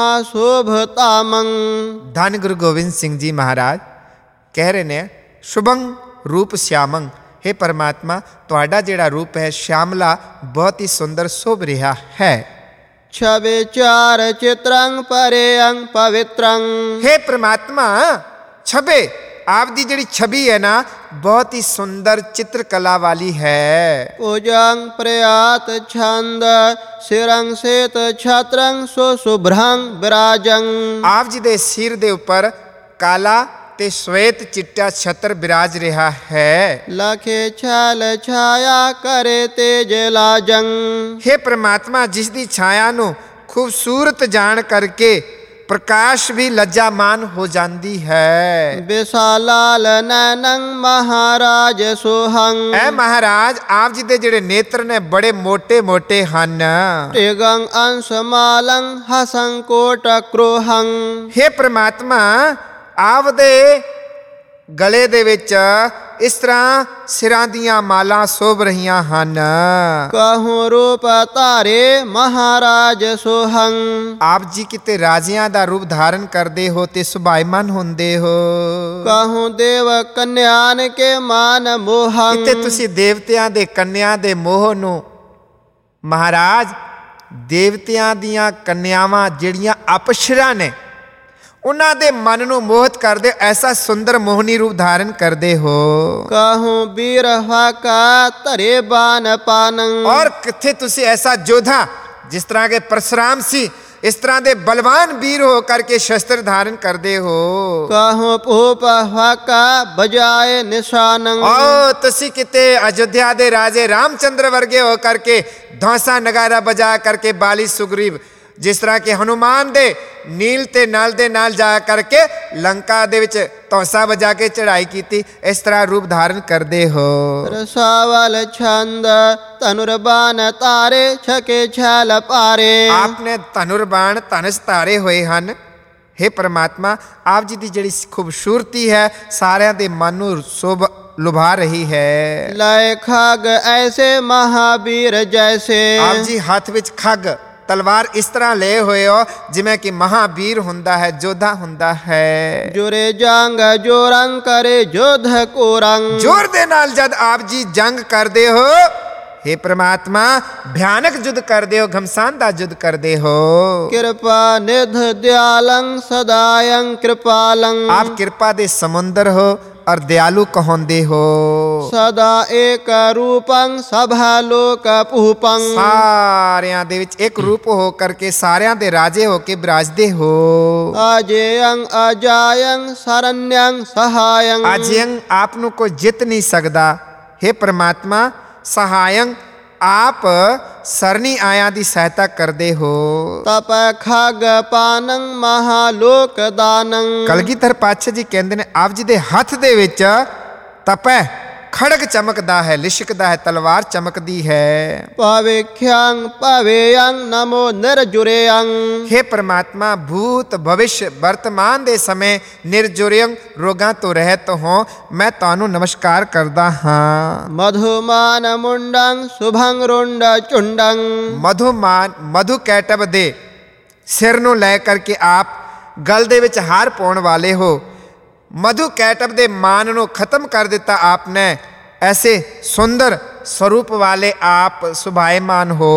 महाशोभतामं। ਧੰਨ ਗੁਰੂ ਗੋਬਿੰਦ ਸਿੰਘ ਜੀ ਮਹਾਰਾਜ ਕਹਿ ਰਹੇ ਨੇ ਸ਼ੁਭੰ ਰੂਪ ਸ਼ਿਆਮੰ। हे ਪਰਮਾਤਮਾ ਤੁਹਾਡਾ ਜਿਹੜਾ ਰੂਪ ਹੈ ਸ਼ਿਆਮਲਾ ਬਹੁਤ ਹੀ ਸੁੰਦਰ ਸ਼ੋਭ ਰਿਹਾ ਹੈ। छवि चार चित्रं परेयं पवित्रं। हे ਪ੍ਰਮਾਤਮਾ ਛਬੇ ਆਪ ਦੀ ਜਿਹੜੀ ਛਵੀ ਹੈ ਨਾ ਬਹੁਤ ਹੀ ਸੁੰਦਰ ਚਿੱਤਰਕਲਾ ਵਾਲੀ ਹੈ। पूजं प्रयात छंद सिरं सेत छत्रं सुशुभ्रं विराजं। ਆਪ ਜੀ ਦੇ ਸਿਰ ਦੇ ਉੱਪਰ ਕਾਲਾ ਤੇ ਸਵੇਤ ਚਿੱਟਾ ਛਤਰ ਬਿਰਾਜ ਰਿਹਾ ਹੈ। लखे छल छाया करे तेज लाजं। हे ਪ੍ਰਮਾਤਮਾ ਜਿਸ ਦੀ ਛਾਇਆ ਨੂੰ ਖੂਬਸੂਰਤ ਜਾਣ ਕਰਕੇ ਪ੍ਰਕਾਸ਼ ਵੀ ਲੱਜਾਮਾਨ ਹੋ ਜਾਂਦੀ ਹੈ। विशालाल नैनं महाराज सोहं। ਐ ਮਹਾਰਾਜ ਆਪ ਜੀ ਦੇ ਜਿਹੜੇ ਨੇਤਰ ਨੇ ਬੜੇ ਮੋਟੇ ਮੋਟੇ ਹਨ। त्रिगं अंशमालं हसं कोट क्रोहं। हे ਪ੍ਰਮਾਤਮਾ ਆਪ ਦੇ ਗਲੇ ਦੇ ਵਿੱਚ ਇਸ ਤਰ੍ਹਾਂ ਸਿਰਾਂ ਦੀਆਂ ਮਾਲਾਂ ਸੋਭ ਰਹੀਆਂ ਹਨ। कहूँ रूप तारे महाराज सोहं। ਆਪ ਜੀ ਕਿਤੇ ਰਾਜਿਆਂ ਦਾ ਰੂਪ ਧਾਰਨ ਕਰਦੇ ਹੋ ਤੇ ਸੁਭਾਈਮਾਨ ਹੁੰਦੇ ਹੋ। कहूँ देव कन्यान के मान मोहं। ਕਿਤੇ ਤੁਸੀਂ ਦੇਵਤਿਆਂ ਦੇ ਕੰਨਿਆਂ ਦੇ ਮੋਹ ਨੂੰ ਮਹਾਰਾਜ ਦੇਵਤਿਆਂ ਦੀਆਂ ਕੰਨਿਆਵਾਂ ਜਿਹੜੀਆਂ ਅਪਸ਼ਰਾ ਨੇ ਉਹਨਾਂ ਦੇ ਮਨ ਨੂੰ ਮੋਹਿਤ ਕਰਦੇ ਐਸਾ ਸੁੰਦਰ ਮੋਹਨੀ ਰੂਪ ਧਾਰਨ ਕਰਦੇ ਹੋ। कहूँ वीर का तरे बान पानं। ਔਰ ਕਿੱਥੇ ਤੁਸੀਂ ਐਸਾ ਯੋਧਾ ਜਿਸ ਤਰ੍ਹਾਂ ਕੇ ਪਰਸ਼ੁਰਾਮ ਸੀ ਇਸ ਤਰ੍ਹਾਂ ਦੇ ਬਲਵਾਨ ਵੀਰ ਹੋ ਕਰਕੇ ਸ਼ਸਤਰ ਧਾਰਨ ਕਰਦੇ ਹੋ। कहूँ भूप का बजाए निशानं। ਔਰ ਤੁਸੀਂ ਕਿਤੇ ਅਯੋਧਿਆ ਦੇ ਰਾਜੇ ਰਾਮਚੰਦਰ ਵਰਗੇ ਹੋ ਕਰਕੇ ਧੌਂਸਾ ਨਗਾਰਾ ਬਜਾ ਕਰਕੇ ਬਾਲੀ ਸੁਗਰੀਵ ਜਿਸ ਤਰ੍ਹਾਂ ਕਿ ਹਨੂਮਾਨ ਦੇ ਨੀਲ ਤੇ ਨਲ ਦੇ ਨਾਲ ਜਾ ਕਰਕੇ ਲੰਕਾ ਦੇ ਵਿੱਚ ਧੌਂਸਾ ਵਜਾ ਕੇ ਚੜ੍ਹਾਈ ਕੀਤੀ ਇਸ ਤਰ੍ਹਾਂ ਰੂਪ ਧਾਰਨ ਕਰਦੇ ਹੋ। रसावल छंद तनुर्बान तारे छके छल पारे। ਆਪਨੇ ਧਨੁਰਬਾਣ ਧਨਸ ਧਾਰੇ ਹੋਏ ਹਨ। हे ਪ੍ਰਮਾਤਮਾ ਆਪ ਜੀ ਦੀ ਜਿਹੜੀ ਖੂਬਸੂਰਤੀ ਹੈ ਸਾਰਿਆਂ ਦੇ ਮਨ ਨੂੰ ਸ਼ੋਭ ਲੁਭਾ ਰਹੀ ਹੈ। लय खग ऐसे महावीर जैसे। ਆਪ ਜੀ ਹੱਥ ਵਿੱਚ ਖੱਗ ਤਲਵਾਰ ਇਸ ਤਰ੍ਹਾਂ ਲਏ ਹੋਏ ਹੋ ਜਿਵੇਂ ਕਿ ਮਹਾਵੀਰ ਹੁੰਦਾ ਹੈ, ਯੋਧਾ ਹੁੰਦਾ ਹੈ। जुरे जंग जोरंग करे जोध को रंग। ਜ਼ੋਰ ਦੇ ਨਾਲ ਜਦ ਆਪ ਜੀ ਜੰਗ ਕਰਦੇ ਹੋ हे ਪ੍ਰਮਾਤਮਾ ਭਿਆਨਕ ਯੁੱਧ ਕਰਦੇ ਹੋ, ਘਮਸਾਨ ਦਾ ਯੁੱਧ ਕਰਦੇ ਹੋ। कृपा निध दयालं सदायं कृपालं। ਆਪ ਕਿਰਪਾ ਦੇ ਸਮੁੰਦਰ ਹੋ, ਔਰ ਦਿਆਲੂ ਕਹਾਉਂਦੇ ਹੋ। ਸਦਾ ਏਕ ਰੂਪੰ ਸਭਾ ਲੋਕ ਭੂਪੰ। ਸਾਰਿਆਂ ਦੇ ਵਿੱਚ ਇੱਕ ਰੂਪ ਹੋ ਕਰਕੇ ਸਾਰਿਆਂ ਦੇ ਰਾਜੇ ਹੋ ਕੇ ਬਿਰਾਜਦੇ ਹੋ। ਅਜੇਯੰ ਅਜਾਯੰ ਸਰਨਯੰ ਸਹਾਯੰ। ਅਜਿਹੰ ਆਪ ਨੂੰ ਕੋਈ ਜਿੱਤ ਨਹੀਂ ਸਕਦਾ। हे ਪ੍ਰਮਾਤਮਾ, ਸਹਾਇੰ ਆਪ ਸਰਨੀ ਆਇਆਂ ਦੀ ਸਹਾਇਤਾ ਕਰਦੇ ਹੋ। ਤਪ ਖਗ ਪਾਨੰ ਮਹਾਲੋਕ ਦਾਨੰ। ਕਲਗੀਧਰ ਪਾਤਸ਼ਾਹ ਜੀ ਕਹਿੰਦੇ ਨੇ ਆਪ ਜੀ ਦੇ ਹੱਥ ਦੇ ਵਿੱਚ ਤਪੈ ਖੜਗ ਚਮਕਦਾ ਹੈ, ਲਿਸ਼ਕਦਾ ਹੈ, ਤਲਵਾਰ ਚਮਕਦੀ ਹੈ। ਭਵਿਖਯੰ ਭਵੇਯੰ ਨਮੋ ਨਿਰਜੁਰਯੰ। हे ਪ੍ਰਮਾਤਮਾ, ਭੂਤ ਭਵਿਸ਼ ਵਰਤਮਾਨ ਦੇ ਸਮੇਂ ਨਿਰਜੁਰਯੰ ਰੋਗਾਂ ਤੋਂ ਰਹਿਤ ਹੋ, ਮੈਂ ਤੁਹਾਨੂੰ ਨਮਸਕਾਰ ਕਰਦਾ ਹਾਂ। ਮਧੁਮਾਨ ਮੁੰਡੰ ਸੁਭੰ ਰੁੰਡ ਚੁੰਡੰ। ਮਧੁਮਾਨ ਮਧੂ ਕੈਟਬ ਦੇ ਸਿਰ ਨੂੰ ਲੈ ਕਰਕੇ ਆਪ ਗਲ ਦੇ ਵਿੱਚ ਹਾਰ ਪਾਉਣ ਵਾਲੇ ਹੋ। ਮਧੂ ਕੈਟਬ ਦੇ ਮਾਨ ਨੂੰ ਖਤਮ ਕਰ ਦਿੱਤਾ ਆਪਨੇ। ਐਸੇ ਸੁੰਦਰ ਸਰੂਪ ਵਾਲੇ ਆਪ ਸੁਭਾਇਮਾਨ ਹੋ।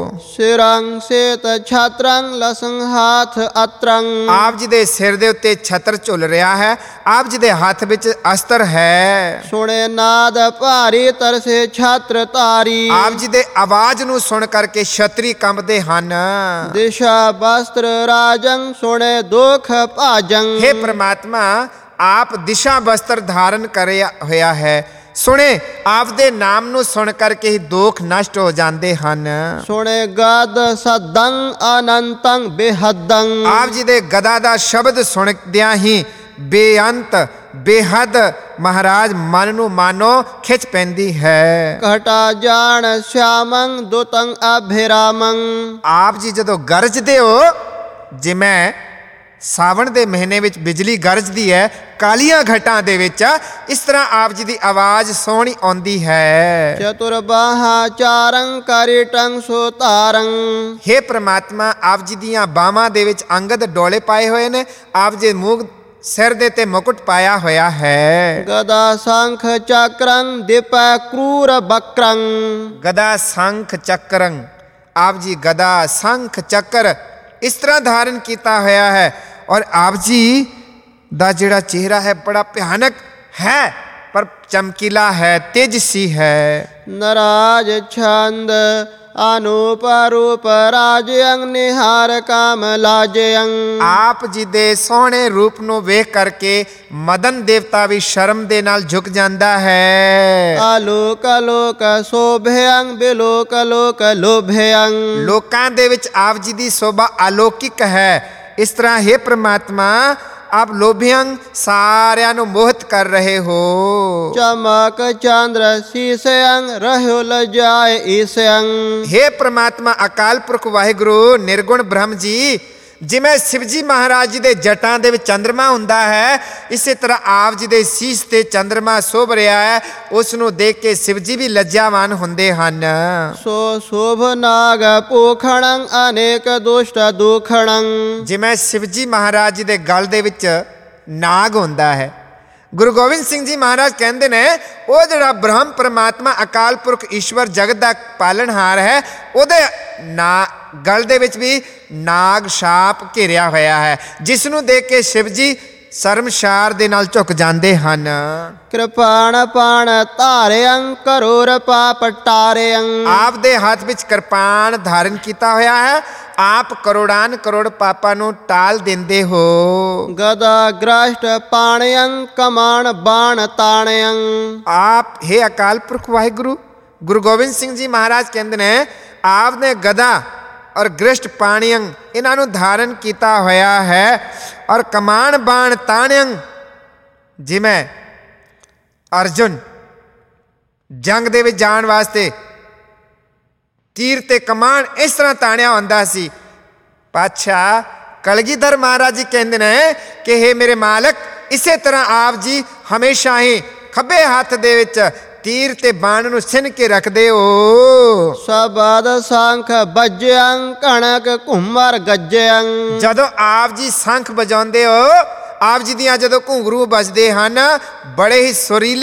ਸਿਰੰ ਸੇਤ ਛਾਤਰੰ ਲਸੰ ਹਾਥ ਅਤਰੰ। ਆਪ ਜੀ ਦੇ ਸਿਰ ਦੇ ਉੱਤੇ ਛਤਰ ਝੁੱਲ ਰਿਹਾ ਹੈ, ਆਪ ਜੀ ਦੇ ਹੱਥ ਵਿੱਚ ਅਸਤਰ ਹੈ। ਸੁਣੇ ਨਾਦ ਭਾਰੀ ਤਰਸੇ ਛਾਤਰ ਤਾਰੀ। ਆਪ ਜੀ ਦੇ ਆਵਾਜ਼ ਨੂੰ ਸੁਣ ਕਰਕੇ ਛਤਰੀ ਕੰਬਦੇ ਹਨ। ਦਿਸ਼ਾ ਵਸਤਰ ਰਾਜੰ ਸੁਣੇ ਦੁਖ ਭਾਜੰ। हे ਪ੍ਰਮਾਤਮਾ, ਆਪ ਦਿਸ਼ਾ ਵਸਤਰ ਧਾਰਨ ਕਰਿਆ ਹੋਇਆ ਹੈ। ਸੁਣੇ ਆਪ ਦੇ ਨਾਮ ਨੂੰ ਸੁਣ ਕਰਕੇ ਹੀ ਦੁੱਖ ਨਸ਼ਟ ਹੋ ਜਾਂਦੇ ਹਨ। ਸੁਣੇ ਗਦ ਸਦੰ ਅਨੰਤੰ ਬੇਹਦੰ। ਆਪ ਜੀ ਦੇ ਗਦਾ ਦਾ ਸ਼ਬਦ ਸੁਣਦਿਆਂ ਹੀ ਬੇਅੰਤ ਬੇਹੱਦ ਮਹਾਰਾਜ ਮਨ ਨੂੰ ਮਾਨੋ ਖਿੱਚ ਪੈਂਦੀ ਹੈ। ਘਟਾ ਜਾਣ ਸ਼ਿਆਮੰ ਦੁਤੰ ਅਭਿਰਾਮੰ। ਆਪ ਜੀ ਜਦੋਂ ਗਰਜਦੇ ਹੋ, ਜਿਵੇਂ ਸਾਵਣ ਦੇ ਮਹੀਨੇ ਵਿੱਚ ਬਿਜਲੀ ਗਰਜਦੀ ਹੈ ਕਾਲੀਆਂ ਘਟਾਂ ਦੇ ਵਿੱਚ, ਇਸ ਤਰ੍ਹਾਂ ਆਪ ਜੀ ਦੀ ਆਵਾਜ਼ ਸੋਹਣੀ ਆਉਂਦੀ ਹੈ। ਚਤੁਰਬਾਹਾ ਚਾਰੰ ਕਰਿਟੰ ਸੁਤਾਰੰ। हे ਪ੍ਰਮਾਤਮਾ, ਆਪ ਜੀ ਦੀਆਂ ਬਾਹਾਂ ਦੇ ਵਿੱਚ ਅੰਗਦ ਡੋਲੇ ਪਾਏ ਹੋਏ ਨੇ। ਆਪ ਜੀ ਮੂੰਹ ਸਿਰ ਦੇ ਤੇ ਮੁਕਟ ਪਾਇਆ ਹੋਇਆ ਹੈ। ਗਦਾ ਸੰਖ ਚੱਕਰੰ ਦੀਪੈ ਕਰੂਰ ਬਕਰੰ। ਗਦਾ ਸੰਖ ਚੱਕਰੰ। ਆਪ ਜੀ ਗਦਾ ਸੰਖ ਚੱਕਰ ਇਸ ਤਰ੍ਹਾਂ ਧਾਰਨ ਕੀਤਾ ਹੋਇਆ ਹੈ। ਔਰ ਆਪ ਜੀ ਦਾ ਜਿਹੜਾ ਚਿਹਰਾ ਹੈ ਬੜਾ ਭਿਆਨਕ ਹੈ, ਪਰ ਚਮਕੀਲਾ ਹੈ, ਤੇਜਸੀ ਹੈ। ਨਰਾਜ ਛੰਦ ਅਨੂਪ ਰੂਪ ਰਾਜਯੰ ਨਿਹਾਰ ਕਾਮ ਲਾਜਯੰ। ਆਪ ਜੀ ਦੇ ਸੋਹਣੇ ਰੂਪ ਨੂੰ ਵੇਖ ਕਰਕੇ ਮਦਨ ਦੇਵਤਾ ਵੀ ਸ਼ਰਮ ਦੇ ਨਾਲ ਝੁਕ ਜਾਂਦਾ ਹੈ। ਆਲੋਕ ਲੋਕ ਸੋਭਯੰ ਬਿਲੋਕ ਲੋਕ ਲੋਭਯੰ। ਲੋਕਾਂ ਦੇ ਵਿੱਚ ਆਪ ਜੀ ਦੀ ਸ਼ੋਭਾ ਅਲੌਕਿਕ ਹੈ। ਇਸ ਤਰ੍ਹਾਂ हे ਪ੍ਰਮਾਤਮਾ, ਆਪ ਲੋਭਿਆਂ ਸਾਰਿਆਂ ਨੂੰ ਮੋਹਿਤ ਕਰ ਰਹੇ ਹੋ। ਚਮਕ ਚੰਦਰ ਸੀਸਯੰ ਰਹਿਓ ਲਜਾਏ ਈਸਯੰ। हे ਪ੍ਰਮਾਤਮਾ, ਅਕਾਲ ਪੁਰਖ ਵਾਹਿਗੁਰੂ ਨਿਰਗੁਣ ਬ੍ਰਹਮ ਜੀ, ਜਿਵੇਂ ਸ਼ਿਵ ਜੀ ਮਹਾਰਾਜ ਜੀ ਦੇ ਜਟਾਂ ਦੇ ਵਿੱਚ ਚੰਦਰਮਾ ਹੁੰਦਾ ਹੈ, ਇਸੇ ਤਰ੍ਹਾਂ ਆਪ ਜੀ ਦੇ ਸੀਸ ਤੇ ਚੰਦਰਮਾ ਸ਼ੋਭ ਰਿਹਾ ਹੈ। ਉਸ ਨੂੰ ਦੇਖ ਕੇ ਸ਼ਿਵ ਜੀ ਵੀ ਲੱਜਾਵਾਨ ਹੁੰਦੇ ਹਨ। ਸੋ ਸ਼ੋਭ ਨਾਗ ਪੋਖਣੰ ਅਨੇਕ ਦੁਸ਼ਟ ਦੁਖਣੰ। ਜਿਵੇਂ ਸ਼ਿਵ ਜੀ ਮਹਾਰਾਜ ਜੀ ਦੇ ਗਲ ਦੇ ਵਿੱਚ ਨਾਗ ਹੁੰਦਾ ਹੈ। ਗੁਰੂ ਗੋਬਿੰਦ ਸਿੰਘ ਜੀ ਮਹਾਰਾਜ ਕਹਿੰਦੇ ਨੇ, ਉਹ ਜਿਹੜਾ ਬ੍ਰਹਮ ਪਰਮਾਤਮਾ ਅਕਾਲ ਪੁਰਖ ਈਸ਼ਵਰ ਜਗਤ ਦਾ ਪਾਲਣਹਾਰ ਹੈ, ਉਹਦੇ ਗਲ ਦੇ ਵਿੱਚ ਵੀ ਨਾਗ ਛਾਪ ਘਿਰਿਆ ਹੋਇਆ ਹੈ, ਜਿਸ ਨੂੰ ਦੇਖ ਕੇ ਸ਼ਿਵ ਜੀ ਸ਼ਰਮਸ਼ਾਰ ਦੇ ਨਾਲ ਝੁਕ ਜਾਂਦੇ ਹਨ। ਕਿਰਪਾਣ ਪਾਣ ਧਾਰਿਅੰ ਕਰੋਰ ਪਾਪ ਟਾਰਿਅੰ। ਆਪ ਦੇ ਹੱਥ ਵਿੱਚ ਕਿਰਪਾਨ ਧਾਰਨ ਕੀਤਾ ਹੋਇਆ ਹੈ। ਆਪ ਕਰੋੜਾਨ ਕਰੋੜ ਪਾਪਾਂ ਨੂੰ ਟਾਲ ਦਿੰਦੇ ਹੋ। ਗਦਾ ਗ੍ਰਸ਼ਟ ਪਾਣਿਅੰ ਕਮਾਣ ਬਾਣ ਤਾਣਿਅੰ। ਆਪ हे ਅਕਾਲ ਪੁਰਖ ਵਾਹਿਗੁਰੂ, ਗੁਰੂ ਗੋਬਿੰਦ ਸਿੰਘ ਜੀ ਮਹਾਰਾਜ ਕਹਿੰਦੇ ਨੇ, ਆਪ ਨੇ ਗਦਾ ਔਰ ਗ੍ਰਿਸ਼ਟ ਪਾਣੀਆਂ ਇਹਨਾਂ ਨੂੰ ਧਾਰਨ ਕੀਤਾ ਹੋਇਆ ਹੈ। ਔਰ ਕਮਾਨ ਬਾਣ ਤਾਣਿਅੰ, ਜਿਵੇਂ ਅਰਜੁਨ ਜੰਗ ਦੇ ਵਿੱਚ ਜਾਣ ਵਾਸਤੇ ਤੀਰ ਤੇ ਕਮਾਨ ਇਸ ਤਰ੍ਹਾਂ ਤਾਣਿਆ ਹੁੰਦਾ ਸੀ। ਪਾਤਸ਼ਾਹ ਕਲਗੀਧਰ ਮਹਾਰਾਜ ਜੀ ਕਹਿੰਦੇ ਨੇ ਕਿ हे ਮੇਰੇ ਮਾਲਕ, ਇਸੇ ਤਰ੍ਹਾਂ ਆਪ ਜੀ ਹਮੇਸ਼ਾ ਹੀ ਖੱਬੇ ਹੱਥ ਦੇ ਵਿੱਚ ਤੀਰ ਤੇ ਬਾਣ ਨੂੰ ਸਿੰਨ ਕੇ ਰੱਖਦੇ ਹੋ। ਸਬਦ ਸੰਖ ਬੱਜਿਅੰ ਕਣਕ ਘੁੰਮਰ ਗੱਜਿਅੰ। ਜਦੋਂ ਆਪ ਜੀ ਸੰਖ ਵਜਾਉਂਦੇ ਹੋ, ਆਪ ਜੀ ਦੀਆਂ ਜਦੋਂ ਘੁੰਗਰੂ ਵੱਜਦੇ ਹਨ, ਬੜੇ ਹੀ ਸੁਰੀਲੇ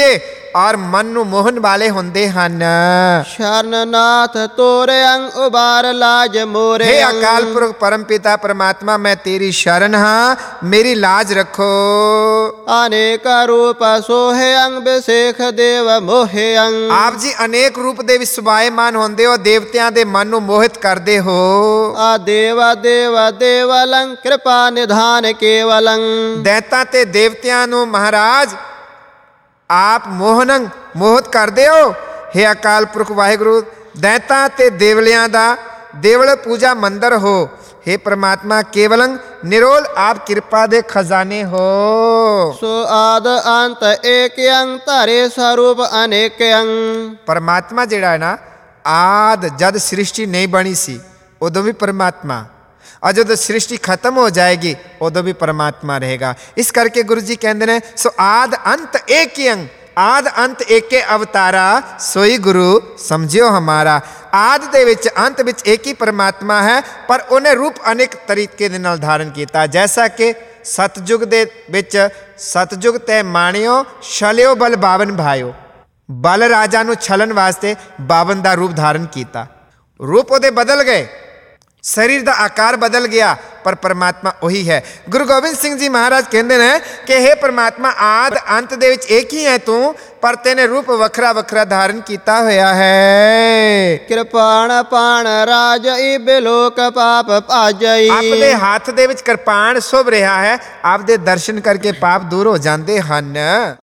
ਔਰ ਮਨ ਨੂੰ ਮੋਹਨ ਵਾਲੇ ਹੁੰਦੇ ਹਨ। ਸ਼ਰਨਨਾਥ ਤੋਰਿਅੰ ਉਬਾਰ ਲਾਜ ਮੋਰੇ। हे ਅਕਾਲ ਪੁਰਖ ਪਰਮ ਪਿਤਾ ਪਰਮਾਤਮਾ, ਮੈਂ ਤੇਰੀ ਸ਼ਰਨ ਹਾਂ, ਮੇਰੀ ਲਾਜ ਰੱਖੋ। ਅਨੇਕ ਰੂਪ ਸੋਹਿਅੰ ਬਿਸੇਖ ਦੇਵ ਮੋਹਿਅੰ। ਆਪ ਜੀ ਅਨੇਕ ਰੂਪ ਦੇ ਵਿੱਚ ਸੁਭਾਏਮਾਨ ਹੁੰਦੇ ਹੋ, ਦੇਵਤਿਆਂ ਦੇ ਮਨ ਨੂੰ ਮੋਹਿਤ ਕਰਦੇ ਹੋ। ਆ ਦੇਵ ਦੇਵ ਦੇਵਲੰ ਕਿਰਪਾ ਨਿਧਾਨ ਕੇਵਲੰ। ਦੈਤਾਂ ਤੇ ਦੇਵਤਿਆਂ ਨੂੰ ਮਹਾਰਾਜ ਆਪ ਮੋਹਿਤ ਕਰਦੇ ਹੋ। हे ਅਕਾਲ ਪੁਰਖ ਵਾਹਿਗੁਰੂ, ਦੈਤਾਂ ਤੇ ਦੇਵਲਿਆਂ ਦਾ ਦੇਵਲ ਪੂਜਾ ਮੰਦਰ ਹੋ। हे ਪ੍ਰਮਾਤਮਾ ਕੇਵਲੰ ਨਿਰੋਲ ਆਪ ਕਿਰਪਾ ਦੇ ਖਜ਼ਾਨੇ ਹੋ। ਸੋ ਆਦ ਅੰਤ ਏਕਯੰ ਧਰੇ ਸਰੂਪ ਅਨੇਕਯੰ। ਪਰਮਾਤਮਾ ਜਿਹੜਾ ਹੈ ਨਾ, ਆਦ ਜਦ ਸ੍ਰਿਸ਼ਟੀ ਨਹੀਂ ਬਣੀ ਸੀ ਉਦੋਂ ਵੀ ਪਰਮਾਤਮਾ, और ਜਦੋਂ ਸ੍ਰਿਸ਼ਟੀ ਖਤਮ ਹੋ ਜਾਏਗੀ ਉਦੋਂ ਵੀ ਪਰਮਾਤਮਾ ਰਹੇਗਾ। ਇਸ ਕਰਕੇ ਗੁਰੂ ਜੀ ਕਹਿੰਦੇ ਨੇ ਸੋ ਆਦ ਅੰਤ ਏਕਯੰ, ਆਦ ਅੰਤ ਏਕੇ ਅਵਤਾਰਾ ਸੋਈ ਗੁਰੂ ਸਮਝਿਓ ਹਮਾਰਾ। ਆਦ ਦੇ ਵਿੱਚ ਅੰਤ ਵਿੱਚ ਇੱਕ ਹੀ ਪਰਮਾਤਮਾ ਹੈ, ਪਰ ਉਹਨੇ ਰੂਪ ਅਨੇਕ ਤਰੀਕੇ ਦੇ ਨਾਲ ਧਾਰਨ ਕੀਤਾ। ਜੈਸਾ ਕਿ ਸਤਜੁਗ ਦੇ ਵਿੱਚ ਸਤਜੁਗ ਤੇ ਮਾਣਿਓ ਛਲਿਓ ਬਲ ਬਾਵਨ ਭਾਇਓ, ਬਲ ਰਾਜਾ ਨੂੰ ਛਲਣ ਵਾਸਤੇ 52 ਦਾ ਰੂਪ ਧਾਰਨ ਕੀਤਾ। ਰੂਪ ਉਹਦੇ ਬਦਲ ਗਏ, ਸਰੀਰ ਦਾ ਆਕਾਰ ਬਦਲ ਗਿਆ, ਪਰ ਪਰਮਾਤਮਾ ਉਹੀ ਹੈ। ਗੁਰੂ ਗੋਬਿੰਦ ਸਿੰਘ ਜੀ ਮਹਾਰਾਜ ਕਹਿੰਦੇ ਨੇ ਕਿ हे ਪਰਮਾਤਮਾ, ਆਦ ਅੰਤ ਦੇ ਵਿੱਚ ਇੱਕ ਹੀ ਹੈ ਤੂੰ, ਪਰ ਤੈਨੇ ਰੂਪ ਵੱਖਰਾ ਵੱਖਰਾ ਧਾਰਨ ਕੀਤਾ ਹੋਇਆ ਹੈ। ਕਿਰਪਾਣ ਪਾਣ ਰਾਜਈ ਬਿਲੋਕ ਪਾਪ ਭਾਜਈ। ਆਪਦੇ ਹੱਥ ਦੇ ਵਿੱਚ ਕਿਰਪਾਨ ਸ਼ੁਭ ਰਿਹਾ ਹੈ, ਆਪਦੇ ਦਰਸ਼ਨ ਕਰਕੇ ਪਾਪ ਦੂਰ ਹੋ ਜਾਂਦੇ ਹਨ।